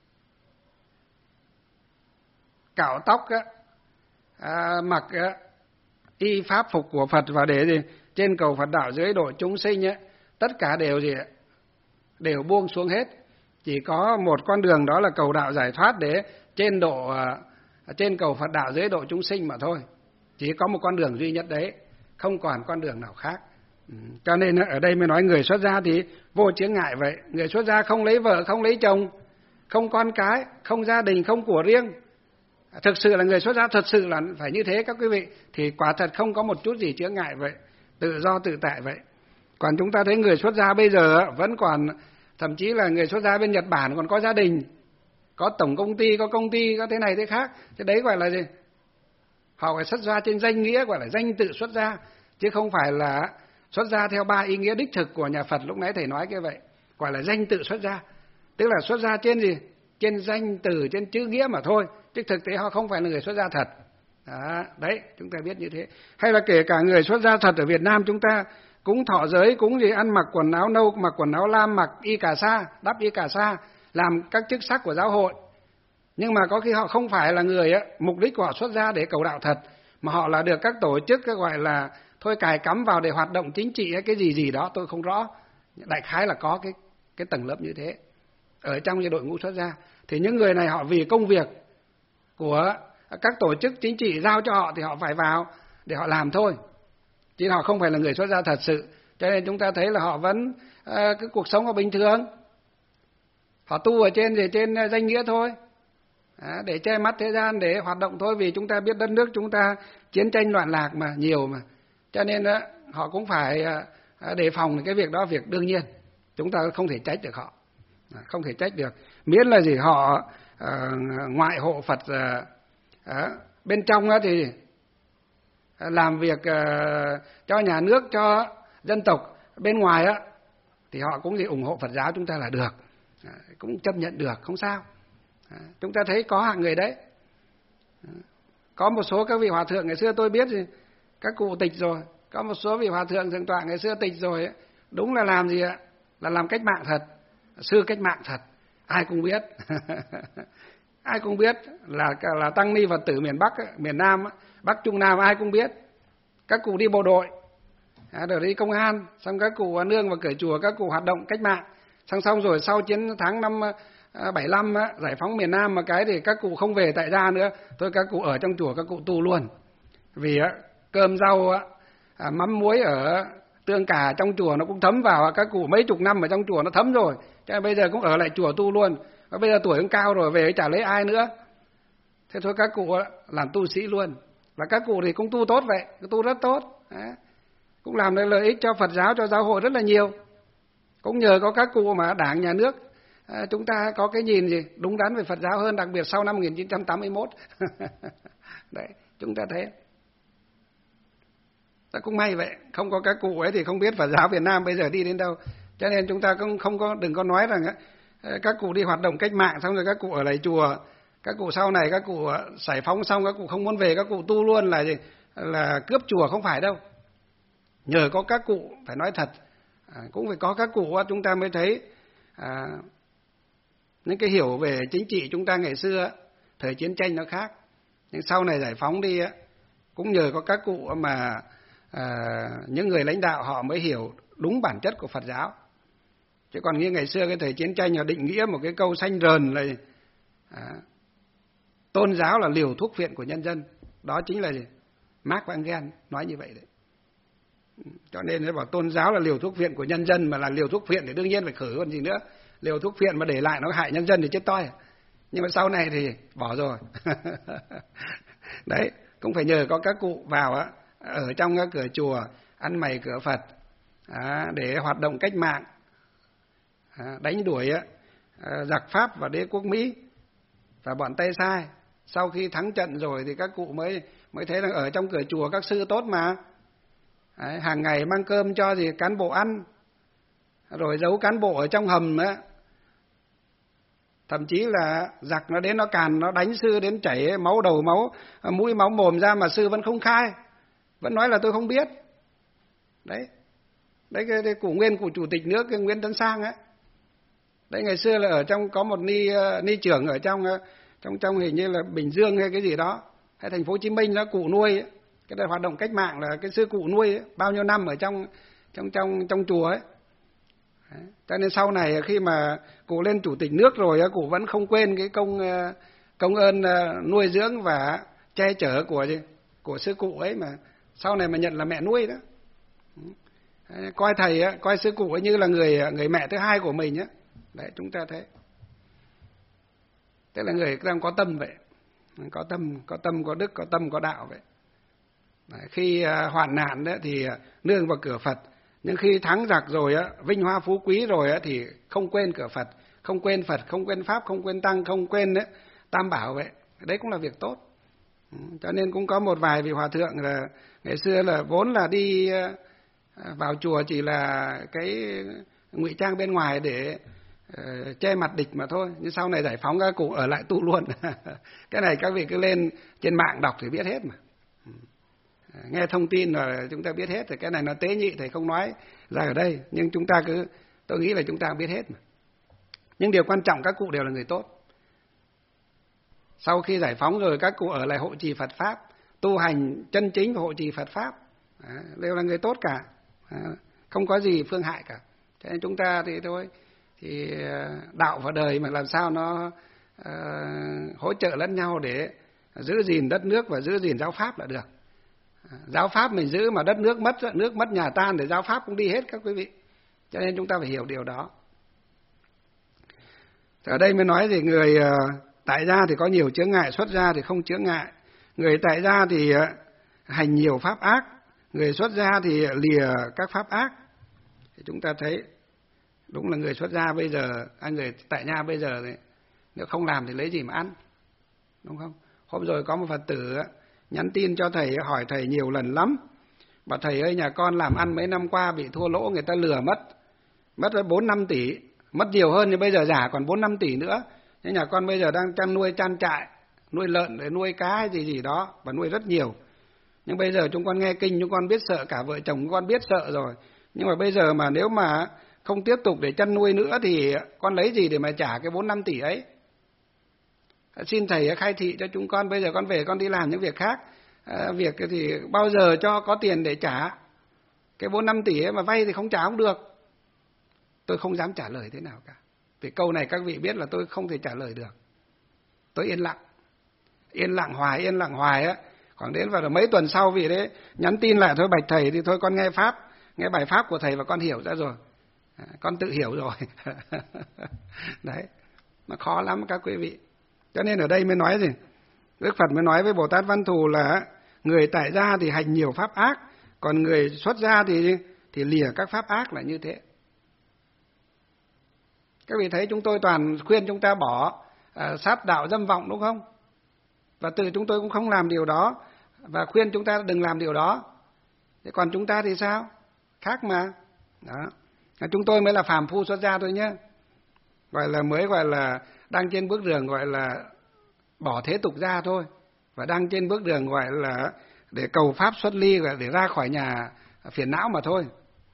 Speaker 1: cạo tóc á, à, mặc á, y pháp phục của Phật và để gì? Trên cầu Phật đạo dưới độ chúng sinh á, tất cả đều gì? Đều buông xuống hết. Chỉ có một con đường, đó là cầu đạo giải thoát để trên độ trên cầu Phật đạo dưới độ chúng sinh mà thôi. Chỉ có một con đường duy nhất đấy, không còn con đường nào khác. Ừ. Cho nên ở đây mới nói người xuất gia thì vô chướng ngại vậy. Người xuất gia không lấy vợ, không lấy chồng, không con cái, không gia đình, không của riêng. Thực sự là người xuất gia thật sự là phải như thế các quý vị, thì quả thật không có một chút gì chướng ngại vậy, tự do tự tại vậy. Còn chúng ta thấy người xuất gia bây giờ vẫn còn, thậm chí là người xuất gia bên Nhật Bản còn có gia đình, có tổng công ty, có công ty, có thế này thế khác. Thế đấy gọi là gì? Họ phải xuất gia trên danh nghĩa, gọi là danh tự xuất gia, chứ không phải là xuất gia theo ba ý nghĩa đích thực của nhà Phật lúc nãy thầy nói như vậy. Gọi là danh tự xuất gia, tức là xuất gia trên gì? Trên danh từ, trên chữ nghĩa mà thôi, chứ thực tế họ không phải là người xuất gia thật. Đó, đấy, chúng ta biết như thế. Hay là kể cả người xuất gia thật ở Việt Nam chúng ta cúng thọ giới, cúng gì, ăn mặc quần áo nâu, mặc quần áo lam, mặc y cà sa, đắp y cà sa, làm các chức sắc của giáo hội. Nhưng mà có khi họ không phải là người á, mục đích của họ xuất gia để cầu đạo thật, mà họ là được các tổ chức gọi là thôi cài cắm vào để hoạt động chính trị hay cái gì gì đó, tôi không rõ. Đại khái là có cái cái tầng lớp như thế ở trong cái đội ngũ xuất gia. Thì những người này họ vì công việc của các tổ chức chính trị giao cho họ thì họ phải vào để họ làm thôi, chứ họ không phải là người xuất gia thật sự. Cho nên chúng ta thấy là họ vẫn uh, cái cuộc sống họ bình thường, họ tu ở trên thì trên danh nghĩa thôi, à, để che mắt thế gian, để hoạt động thôi. Vì chúng ta biết đất nước chúng ta chiến tranh loạn lạc mà nhiều mà, cho nên uh, họ cũng phải uh, đề phòng cái việc đó, việc đương nhiên. Chúng ta không thể trách được họ, à, không thể trách được. Miễn là gì họ uh, ngoại hộ Phật, uh, uh, bên trong uh, thì làm việc uh, cho nhà nước, cho dân tộc, bên ngoài á thì họ cũng gì ủng hộ Phật giáo chúng ta là được, à, cũng chấp nhận được, không sao. À, chúng ta thấy có hạng người đấy. À, có một số các vị hòa thượng ngày xưa tôi biết thì các cụ tịch rồi, có một số vị hòa thượng thượng tọa ngày xưa tịch rồi ấy, đúng là làm gì ạ? Là làm cách mạng thật, sư cách mạng thật, ai cũng biết. Ai cũng biết là là tăng ni Phật tử miền Bắc, miền Nam, Bắc Trung Nam ai cũng biết. Các cụ đi bộ đội, à, rồi đi công an, xong các cụ nương vào cửa chùa, các cụ hoạt động cách mạng, Xong xong rồi sau chiến thắng năm bảy lăm á, giải phóng miền Nam mà cái thì các cụ không về tại gia nữa, thôi các cụ ở trong chùa các cụ tu luôn. Vì á, cơm rau á, à, mắm muối ở tương cà trong chùa nó cũng thấm vào, các cụ mấy chục năm ở trong chùa nó thấm rồi, cho nên bây giờ cũng ở lại chùa tu luôn. Và bây giờ tuổi cũng cao rồi, về chả lấy ai nữa, thế thôi các cụ làm tu sĩ luôn. Và các cụ thì cũng tu tốt vậy, tu rất tốt. Đấy. Cũng làm được lợi ích cho Phật giáo, cho giáo hội rất là nhiều. Cũng nhờ có các cụ mà Đảng, Nhà nước à, chúng ta có cái nhìn gì đúng đắn về Phật giáo hơn, đặc biệt sau năm một nghìn chín trăm tám mươi mốt. Đấy, chúng ta thấy. Ta cũng may vậy, không có các cụ ấy thì không biết Phật giáo Việt Nam bây giờ đi đến đâu. Cho nên chúng ta cũng không có, đừng có nói rằng các cụ đi hoạt động cách mạng xong rồi các cụ ở lại chùa, các cụ sau này các cụ giải phóng xong các cụ không muốn về, các cụ tu luôn là gì? Là cướp chùa, không phải đâu. Nhờ có các cụ, phải nói thật, à, cũng phải có các cụ chúng ta mới thấy à, những cái hiểu về chính trị chúng ta ngày xưa, thời chiến tranh nó khác. Nhưng sau này giải phóng đi, cũng nhờ có các cụ mà à, những người lãnh đạo họ mới hiểu đúng bản chất của Phật giáo. Chứ còn như ngày xưa cái thời chiến tranh họ định nghĩa một cái câu xanh rờn là à, tôn giáo là liều thuốc phiện của nhân dân. Đó chính là gì? Marx và Engels nói như vậy đấy. Cho nên nó bảo tôn giáo là liều thuốc phiện của nhân dân, mà là liều thuốc phiện thì đương nhiên phải khử còn gì nữa. Liều thuốc phiện mà để lại nó hại nhân dân thì chết toi. Nhưng mà sau này thì bỏ rồi. Đấy, cũng phải nhờ có các cụ vào á, ở trong các cửa chùa, ăn mày cửa Phật à, để hoạt động cách mạng, à, đánh đuổi á, giặc Pháp và đế quốc Mỹ và bọn Tây Sai. Sau khi thắng trận rồi thì các cụ mới mới thấy rằng ở trong cửa chùa các sư tốt mà. Đấy, hàng ngày mang cơm cho gì cán bộ ăn, rồi giấu cán bộ ở trong hầm á. Thậm chí là giặc nó đến nó càn, nó đánh sư đến chảy máu đầu, máu mũi, máu mồm ra mà sư vẫn không khai, vẫn nói là tôi không biết. Đấy, đấy cái, cái củ nguyên của chủ tịch nước cái Nguyễn Tấn Sang á. Đấy, ngày xưa là ở trong có một ni ni trưởng ở trong trong trong hình như là Bình Dương hay cái gì đó, hay thành phố Hồ Chí Minh đó, cụ nuôi ấy. Cái đời hoạt động cách mạng là cái sư cụ nuôi ấy, bao nhiêu năm ở trong trong trong trong chùa ấy. Đấy. Cho nên sau này khi mà cụ lên chủ tịch nước rồi, cụ vẫn không quên cái công công ơn nuôi dưỡng và che chở của gì của sư cụ ấy, mà sau này mà nhận là mẹ nuôi đó. Đấy. Coi thầy coi sư cụ ấy như là người người mẹ thứ hai của mình á. Đấy, chúng ta thấy. Tức là người đang có tâm vậy, có tâm, có tâm, có đức, có tâm, có đạo vậy. Đấy, khi uh, hoạn nạn đó thì uh, nương vào cửa Phật, nhưng khi thắng giặc rồi á, vinh hoa phú quý rồi á thì không quên cửa Phật, không quên Phật, không quên Pháp, không quên Tăng, không quên đấy, Tam Bảo vậy. Đấy cũng là việc tốt. Ừ, cho nên cũng có một vài vị hòa thượng là ngày xưa là vốn là đi uh, vào chùa chỉ là cái ngụy trang bên ngoài để uh, che mặt địch mà thôi, nhưng sau này giải phóng ra cũng ở lại tu luôn. Cái này các vị cứ lên trên mạng đọc thì biết hết mà. Nghe thông tin rồi chúng ta biết hết, thì cái này nó tế nhị thầy không nói ra ở đây, nhưng chúng ta cứ, tôi nghĩ là chúng ta biết hết mà. Nhưng điều quan trọng các cụ đều là người tốt. Sau khi giải phóng rồi các cụ ở lại hộ trì Phật Pháp, tu hành chân chính và hộ trì Phật Pháp, à, đều là người tốt cả, à, không có gì phương hại cả. Cho nên chúng ta thì thôi, thì đạo và đời mà làm sao nó uh, hỗ trợ lẫn nhau để giữ gìn đất nước và giữ gìn giáo Pháp là được. Giáo Pháp mình giữ mà đất nước mất, nước mất nhà tan, để giáo Pháp cũng đi hết các quý vị. Cho nên chúng ta phải hiểu điều đó. Ở đây mới nói thì người tại gia thì có nhiều chướng ngại, xuất gia thì không chướng ngại. Người tại gia thì hành nhiều pháp ác, người xuất gia thì lìa các pháp ác. Thì chúng ta thấy đúng là người xuất gia bây giờ, à, người tại gia bây giờ thì nếu không làm thì lấy gì mà ăn, đúng không? Hôm rồi có một Phật tử nhắn tin cho thầy, hỏi thầy nhiều lần lắm. Bảo thầy ơi, nhà con làm ăn mấy năm qua bị thua lỗ, người ta lừa mất. Mất bốn năm tỷ, mất nhiều hơn thì bây giờ giả còn bốn năm tỷ nữa. Nhưng nhà con bây giờ đang chăn nuôi trang trại, nuôi lợn để nuôi cá hay gì gì đó, và nuôi rất nhiều. Nhưng bây giờ chúng con nghe kinh, chúng con biết sợ, cả vợ chồng chúng con biết sợ rồi. Nhưng mà bây giờ mà nếu mà không tiếp tục để chăn nuôi nữa thì con lấy gì để mà trả cái bốn năm tỷ ấy? Xin thầy khai thị cho chúng con, bây giờ con về con đi làm những việc khác, à, việc thì bao giờ cho có tiền để trả cái bốn năm tỷ ấy, mà vay thì không trả không được. tôi không dám trả lời thế nào cả. Vì câu này các vị biết là tôi không thể trả lời được. Tôi yên lặng. Yên lặng hoài, yên lặng hoài á. Khoảng đến vào mấy tuần sau vị đấy nhắn tin lại, thôi bạch thầy thì thôi con nghe pháp, nghe bài pháp của thầy và con hiểu ra rồi. À, con tự hiểu rồi. Đấy, nó khó lắm các quý vị. Cho nên ở đây mới nói gì? Đức Phật mới nói với Bồ Tát Văn Thù là người tại gia thì hành nhiều pháp ác, còn người xuất gia thì thì lìa các pháp ác là như thế. Các vị thấy chúng tôi toàn khuyên chúng ta bỏ à, sát đạo dâm vọng đúng không? Và từ chúng tôi cũng không làm điều đó và khuyên chúng ta đừng làm điều đó. Thế còn chúng ta thì sao? Khác mà. Đó. Chúng tôi mới là phàm phu xuất gia thôi nhé. Gọi là mới gọi là đang trên bước đường gọi là bỏ thế tục gia thôi. Và đang trên bước đường gọi là để cầu pháp xuất ly, để ra khỏi nhà phiền não mà thôi.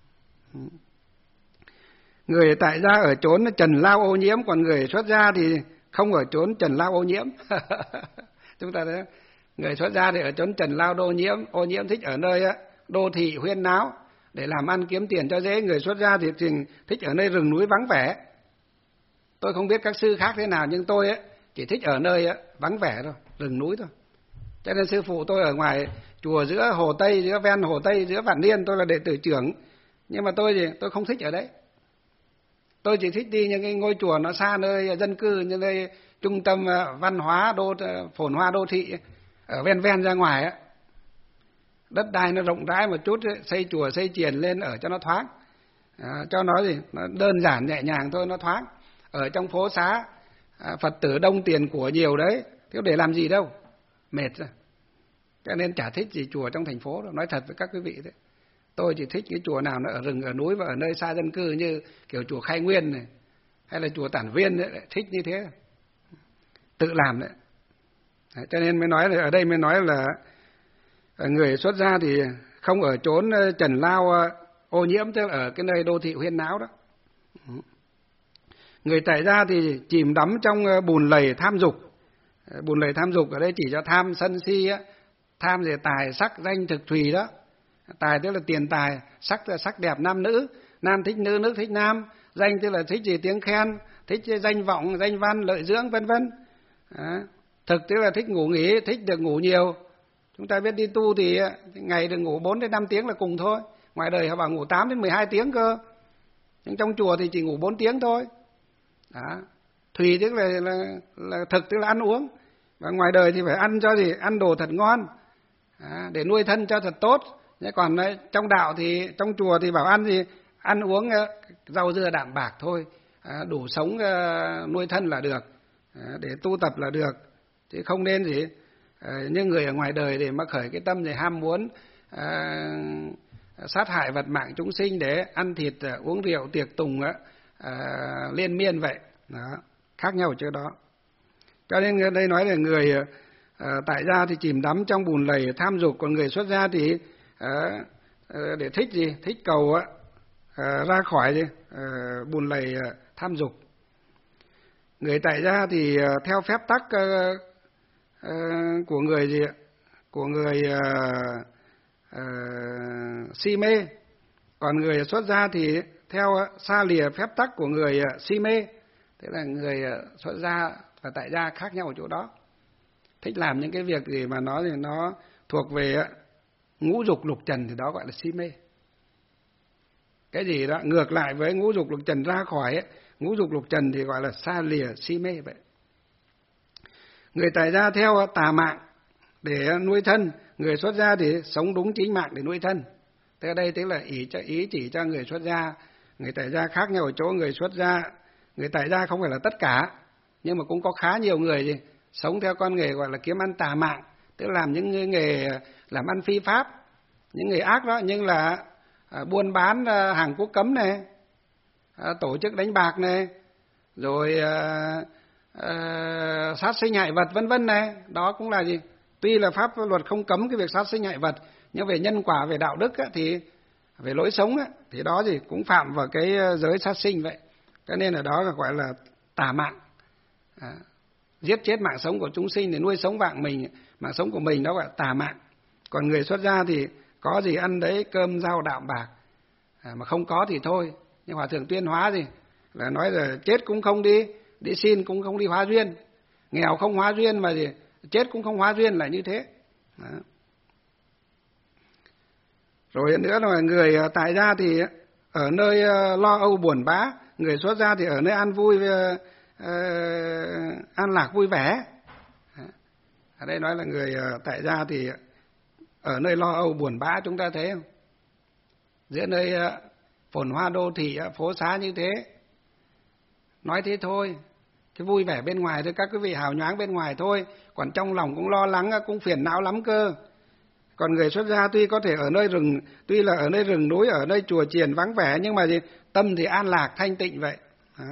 Speaker 1: Người tại gia ở chốn trần lao ô nhiễm, còn người xuất gia thì không ở chốn trần lao ô nhiễm. Chúng ta thấy người xuất gia thì ở chốn trần lao đô nhiễm, ô nhiễm, thích ở nơi đô thị huyên náo để làm ăn kiếm tiền cho dễ. Người xuất gia thì thích ở nơi rừng núi vắng vẻ. Tôi không biết các sư khác thế nào, nhưng tôi ấy, chỉ thích ở nơi vắng vẻ thôi, rừng núi thôi. Cho nên sư phụ tôi ở ngoài chùa giữa Hồ Tây, giữa ven Hồ Tây, giữa Vạn Niên, tôi là đệ tử trưởng. Nhưng mà tôi thì tôi không thích ở đấy. Tôi chỉ thích đi những cái ngôi chùa nó xa nơi dân cư, như nơi trung tâm văn hóa, đô phồn hoa đô thị, ở ven ven ra ngoài á. Đất đai nó rộng rãi một chút, xây chùa xây chiền lên ở cho nó thoáng. À, cho nó gì, nó đơn giản nhẹ nhàng thôi, nó thoáng. Ở trong phố xá, à, Phật tử đông tiền của nhiều đấy, thế để làm gì đâu, mệt rồi. Cho nên chả thích gì chùa trong thành phố đâu, nói thật với các quý vị đấy. Tôi chỉ thích cái chùa nào nó ở rừng, ở núi và ở nơi xa dân cư, như kiểu chùa Khai Nguyên này, hay là chùa Tản Viên đấy, thích như thế. Tự làm đấy. Đấy, cho nên mới nói là ở đây mới nói là người xuất gia thì không ở chốn trần lao ô nhiễm, tức là ở cái nơi đô thị huyên náo đó. Người tại gia thì chìm đắm trong bùn lầy tham dục. Bùn lầy tham dục ở đây chỉ cho tham sân si á, tham về tài sắc danh thực thùy đó. Tài tức là tiền tài, sắc tức là sắc đẹp nam nữ, nam thích nữ, nữ thích nam, danh tức là thích gì tiếng khen, thích danh vọng, danh văn, lợi dưỡng vân vân. Thực tức là thích ngủ nghỉ, thích được ngủ nhiều. Chúng ta biết đi tu thì ngày được ngủ bốn đến năm tiếng là cùng thôi. Ngoài đời họ bảo ngủ tám đến mười hai tiếng cơ. Nhưng trong chùa thì chỉ ngủ bốn tiếng thôi. Đó. Thùy tức là, là, là thực tức là ăn uống. Và ngoài đời thì phải ăn cho gì? Ăn đồ thật ngon. Đó. Để nuôi thân cho thật tốt. Còn trong đạo thì, trong chùa thì bảo ăn gì? Ăn uống rau dưa đạm bạc thôi. Đủ sống nuôi thân là được. Để tu tập là được. Chứ không nên gì? Như người ở ngoài đời để mà khởi cái tâm để ham muốn à, sát hại vật mạng chúng sinh để ăn thịt, uống rượu, tiệc tùng à, liên miên vậy. Đó, khác nhau ở chỗ đó. Cho nên đây nói là người à, tại gia thì chìm đắm trong bùn lầy tham dục, còn người xuất gia thì à, để thích gì? Thích cầu à, ra khỏi gì? À, bùn lầy tham dục. Người tại gia thì à, theo phép tắc à, Uh, của người gì ạ? Của người uh, uh, si mê, còn người xuất gia thì theo uh, xa lìa phép tắc của người uh, si mê. Thế là người uh, xuất gia và tại gia khác nhau ở chỗ đó. Thích làm những cái việc gì mà nó thì nó thuộc về uh, ngũ dục lục trần thì đó gọi là si mê. Cái gì đó ngược lại với ngũ dục lục trần, ra khỏi ấy, ngũ dục lục trần thì gọi là xa lìa si mê vậy. Người tại gia theo tà mạng để nuôi thân, người xuất gia thì sống đúng chính mạng để nuôi thân. Thế ở đây tức là ý, cho, ý chỉ cho người xuất gia. Người tại gia khác nhau ở chỗ người xuất gia, người tại gia không phải là tất cả, nhưng mà cũng có khá nhiều người gì sống theo con nghề gọi là kiếm ăn tà mạng, tức là làm những nghề làm ăn phi pháp, những nghề ác đó, nhưng là à, buôn bán à, hàng quốc cấm này, à, tổ chức đánh bạc này, rồi à, Uh, sát sinh hại vật vân vân này, đó cũng là gì? Tuy là pháp luật không cấm cái việc sát sinh hại vật, nhưng về nhân quả, về đạo đức á, thì về lối sống á, thì đó gì cũng phạm vào cái giới sát sinh vậy. Cho nên ở đó là gọi là tà mạng, à, giết chết mạng sống của chúng sinh để nuôi sống mạng mình, mạng sống của mình, đó gọi là tà mạng. Còn người xuất gia thì có gì ăn đấy, cơm rau đạm bạc, à, mà không có thì thôi, Nhưng Hòa Thượng Tuyên Hóa gì là nói là chết cũng không đi, đi xin cũng không đi hóa duyên, nghèo không hóa duyên mà gì chết cũng không hóa duyên là như thế. Đó. Rồi nữa là người tại gia thì ở nơi lo âu buồn bã, người xuất gia thì ở nơi an vui, uh, an lạc vui vẻ. Ở đây nói là người tại gia thì ở nơi lo âu buồn bã, chúng ta thấy không? Giữa nơi phồn hoa đô thị, phố xá như thế, nói thế thôi, cái vui vẻ bên ngoài thôi, các quý vị hào nhoáng bên ngoài thôi, còn trong lòng cũng lo lắng, cũng phiền não lắm cơ. Còn người xuất gia tuy có thể ở nơi rừng, tuy là ở nơi rừng núi, ở nơi chùa chiền vắng vẻ, nhưng mà gì? Tâm thì an lạc thanh tịnh vậy. Đó.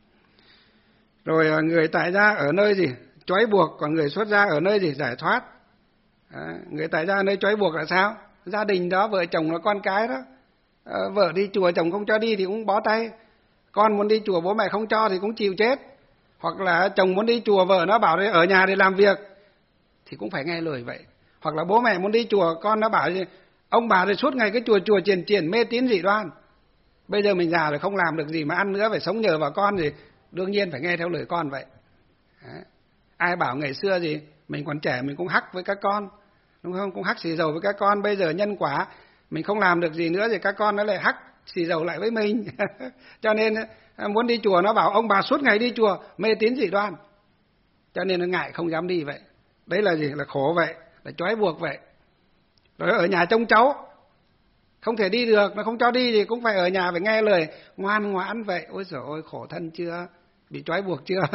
Speaker 1: Rồi người tại gia ở nơi gì? Trói buộc, còn người xuất gia ở nơi gì? Giải thoát. Đó. Người tại gia ở nơi trói buộc là sao? Gia đình đó, vợ chồng nó con cái đó. À, vợ đi chùa chồng không cho đi thì cũng bó tay. Con muốn đi chùa bố mẹ không cho thì cũng chịu chết. Hoặc là chồng muốn đi chùa vợ nó bảo ở nhà để làm việc thì cũng phải nghe lời vậy. Hoặc là bố mẹ muốn đi chùa con nó bảo ông bà thì suốt ngày cái chùa chùa triền triền mê tín dị đoan. Bây giờ mình già rồi không làm được gì mà ăn nữa, phải sống nhờ vào con thì đương nhiên phải nghe theo lời con vậy. Đấy. Ai bảo ngày xưa gì mình còn trẻ mình cũng hắc với các con, đúng không? Cũng hắc xì dầu với các con. Bây giờ nhân quả mình không làm được gì nữa thì các con nó lại hắc xì dầu lại với mình. Cho nên muốn đi chùa nó bảo ông bà suốt ngày đi chùa mê tín dị đoan, cho nên nó ngại không dám đi vậy. Đấy là gì? Là khổ vậy, là trói buộc vậy. Rồi ở nhà trông cháu không thể đi được, nó không cho đi thì cũng phải ở nhà phải nghe lời ngoan ngoãn vậy. Ôi giời ơi, khổ thân chưa? Bị trói buộc chưa?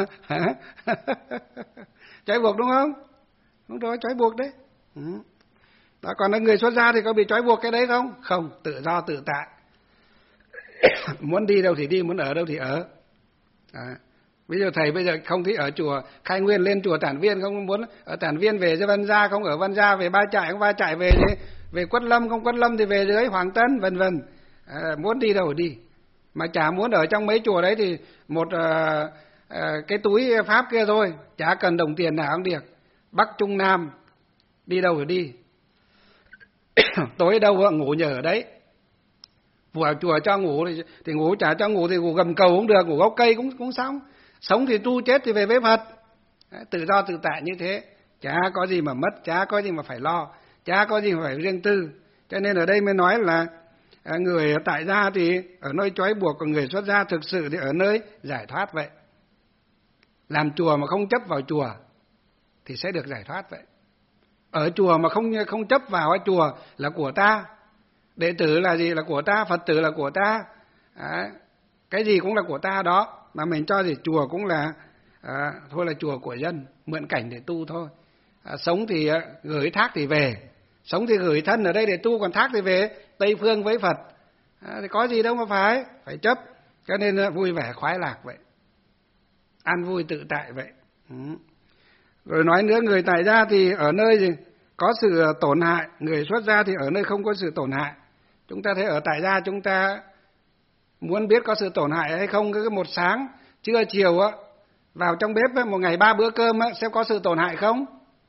Speaker 1: Trói buộc đúng không? Đúng rồi, trói buộc đấy. Ừ. Đó, còn là người xuất gia thì có bị trói buộc cái đấy không? Không, tự do tự tại. Muốn đi đâu thì đi, muốn ở đâu thì ở. Đó. Bây giờ thầy bây giờ không thích ở chùa Khai Nguyên lên chùa Tản Viên, không muốn ở Tản Viên về cho Văn Gia, không ở Văn Gia về Ba Trại, không Ba Trại về về Quất Lâm, không Quất Lâm thì về dưới Hoàng Tân, vân vân. À, muốn đi đâu đi. Mà chả muốn ở trong mấy chùa đấy thì một uh, uh, cái túi pháp kia thôi, chả cần đồng tiền nào cũng được. Bắc Trung Nam đi đâu thì đi. Tối đâu ngủ nhờ ở đấy. Vào chùa cho ngủ thì, thì ngủ, chả cho ngủ thì ngủ gầm cầu cũng được, ngủ gốc cây cũng cũng xong. Sống thì tu, chết thì về với Phật. Đấy, tự do tự tại như thế, chả có gì mà mất, chả có gì mà phải lo, chả có gì mà phải riêng tư. Cho nên ở đây mới nói là người tại gia thì ở nơi trói buộc, còn người xuất gia thực sự thì ở nơi giải thoát vậy. Làm chùa mà không chấp vào chùa thì sẽ được giải thoát vậy. Ở chùa mà không không chấp vào chùa là của ta, đệ tử là gì? Là của ta, Phật tử là của ta. Đấy, cái gì cũng là của ta đó. Mà mình cho gì chùa cũng là à, thôi là chùa của dân, mượn cảnh để tu thôi. À, sống thì à, gửi thác thì về, sống thì gửi thân ở đây để tu, còn thác thì về Tây Phương với Phật. À, thì có gì đâu mà phải phải chấp. Cho nên à, vui vẻ khoái lạc vậy, an vui tự tại vậy. Ừ. Rồi nói nữa, người tại gia thì ở nơi gì có sự tổn hại, người xuất gia thì ở nơi không có sự tổn hại. Chúng ta thấy ở tại gia chúng ta muốn biết có sự tổn hại hay không, cứ một sáng trưa chiều á vào trong bếp á, một ngày ba bữa cơm á, sẽ có sự tổn hại không?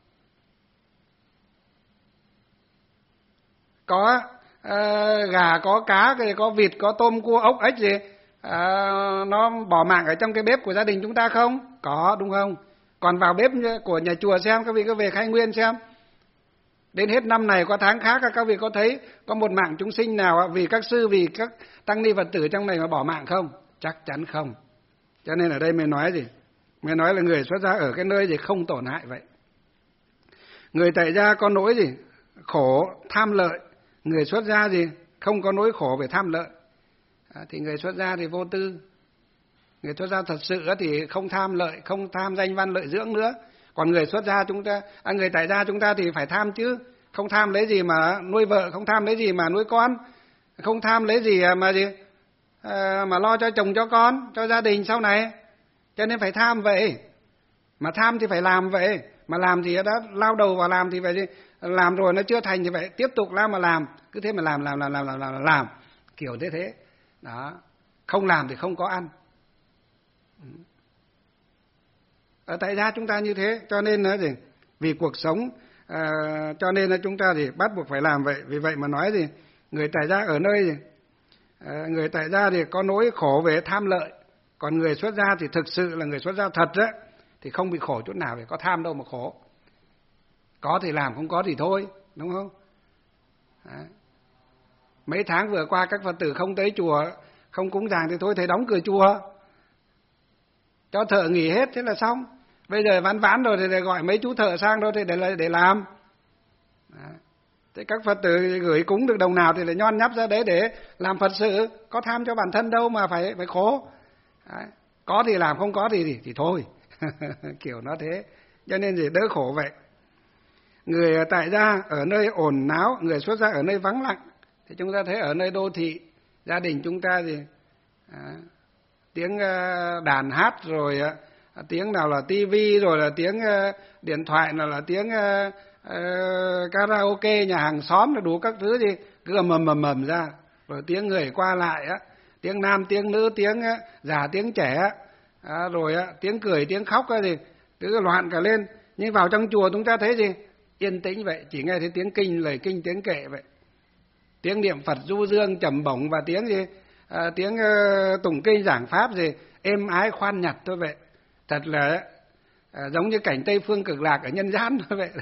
Speaker 1: Có uh, gà, có cá, có vịt, có tôm, cua, ốc, ếch gì uh, nó bỏ mạng ở trong cái bếp của gia đình chúng ta không? Có, đúng không? Còn vào bếp của nhà chùa xem, các vị có về Khai Nguyên xem, đến hết năm này qua tháng khác các vị có thấy có một mạng chúng sinh nào vì các sư, vì các tăng ni Phật tử trong này mà bỏ mạng không? Chắc chắn không. Cho nên ở đây mới nói gì? Mới nói là người xuất gia ở cái nơi gì không tổn hại vậy. Người tại gia có nỗi gì? Khổ tham lợi. Người xuất gia gì? Không có nỗi khổ về tham lợi. À, thì người xuất gia thì vô tư. Người xuất gia thật sự thì không tham lợi, không tham danh văn lợi dưỡng nữa. Còn người xuất gia chúng ta, à, người tại gia chúng ta thì phải tham chứ. Không tham lấy gì mà nuôi vợ, không tham lấy gì mà nuôi con, không tham lấy gì mà gì à, mà lo cho chồng cho con, cho gia đình sau này. Cho nên phải tham vậy. Mà tham thì phải làm vậy. Mà làm thì đã lao đầu vào làm thì phải gì? Làm rồi nó chưa thành thì phải tiếp tục lao mà làm. Cứ thế mà làm, làm, làm, làm, làm, làm, làm. Kiểu thế thế. Đó. Không làm thì không có ăn. Ở tại gia chúng ta như thế, cho nên là gì? Vì cuộc sống, à, cho nên là chúng ta thì bắt buộc phải làm vậy. Vì vậy mà nói gì? Người tại gia ở nơi gì? À, người tại gia thì có nỗi khổ về tham lợi, còn người xuất gia thì thực sự là người xuất gia thật á thì không bị khổ chút nào, vì có tham đâu mà khổ. Có thì làm, không có thì thôi, đúng không? À. Mấy tháng vừa qua các Phật tử không tới chùa, không cúng dường thì thôi thầy đóng cửa chùa, cho thợ nghỉ hết, thế là xong. Bây giờ ván ván rồi thì để gọi mấy chú thợ sang đâu thì để để làm. À. Thế các Phật tử gửi cúng được đồng nào thì lại nhon nhắp ra đấy để làm Phật sự, có tham cho bản thân đâu mà phải phải khổ. Đấy. Có thì làm, không có thì thì, thì thôi. Kiểu nó thế, cho nên thì đỡ khổ vậy. Người tại gia ở nơi ồn náo, người xuất gia ở nơi vắng lặng. Thì chúng ta thấy ở nơi đô thị, gia đình chúng ta thì à, tiếng đàn hát rồi à, tiếng nào là tivi, rồi là tiếng uh, điện thoại, nào là tiếng uh, uh, karaoke nhà hàng xóm, là đủ các thứ gì cứ mầm mầm mầm ra, rồi tiếng người qua lại á, tiếng nam tiếng nữ, tiếng uh, già tiếng trẻ, à, rồi uh, tiếng cười tiếng khóc á, thì cứ loạn cả lên. Nhưng vào trong chùa chúng ta thấy gì? Yên tĩnh vậy, chỉ nghe thấy tiếng kinh, lời kinh, tiếng kệ vậy, tiếng niệm Phật du dương trầm bổng, và tiếng gì à, tiếng uh, tụng kinh giảng pháp gì êm ái khoan nhặt thôi vậy. Thật là à, giống như cảnh Tây Phương Cực Lạc ở nhân gian thôi vậy.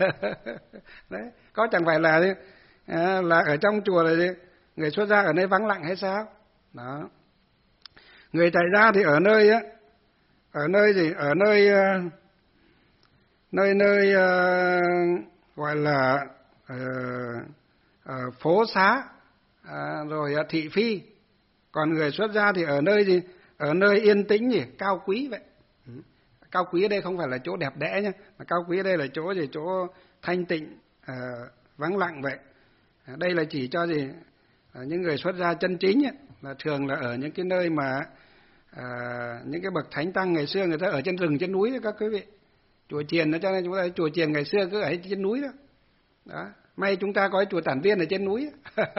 Speaker 1: Đấy, có chẳng phải là à, là ở trong chùa là gì? Người xuất gia ở nơi vắng lặng hay sao? Đó. Người tại gia thì ở nơi á, ở nơi gì? Ở nơi uh, nơi nơi uh, gọi là uh, uh, phố xá, à, rồi uh, thị phi. Còn người xuất gia thì ở nơi gì? Ở nơi yên tĩnh gì? Cao quý vậy. Ừ. Cao quý ở đây không phải là chỗ đẹp đẽ nhé, mà cao quý ở đây là chỗ gì? Chỗ thanh tịnh, uh, vắng lặng vậy. À, đây là chỉ cho gì? À, những người xuất gia chân chính ấy, là thường là ở những cái nơi mà à, những cái bậc thánh tăng ngày xưa người ta ở trên rừng trên núi đó các quý vị. Chùa chiền đó, cho nên chúng ta chùa chiền ngày xưa cứ ở trên núi đó. Đó. May chúng ta có chùa Tản Viên ở trên núi.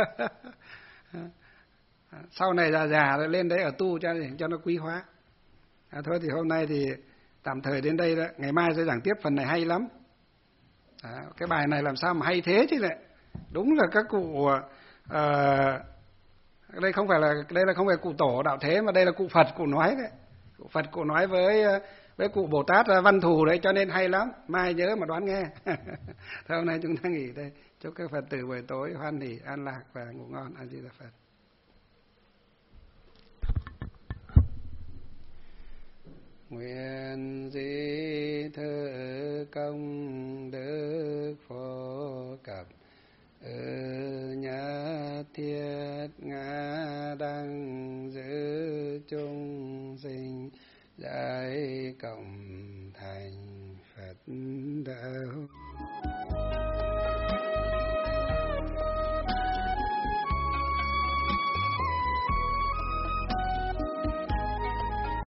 Speaker 1: Sau này già già rồi lên đấy ở tu cho cho nó quý hóa. À, thôi thì hôm nay thì tạm thời đến đây đó, ngày mai sẽ giảng tiếp phần này hay lắm. À, cái bài này làm sao mà hay thế chứ lại. Đúng là các cụ à, đây không phải là đây là không phải cụ tổ đạo thế, mà đây là cụ Phật cụ nói đấy. Cụ Phật cụ nói với với cụ Bồ Tát Văn Thù đấy, cho nên hay lắm, mai nhớ mà đoán nghe. Thôi hôm nay chúng ta nghỉ đây, chúc các Phật tử buổi tối hoan hỷ an lạc và ngủ ngon. A Di Đà Phật. Nguyện di thơ công đức phổ cập ở nhà thiết ngã đăng giữ chung sinh giải cộng thành Phật đạo.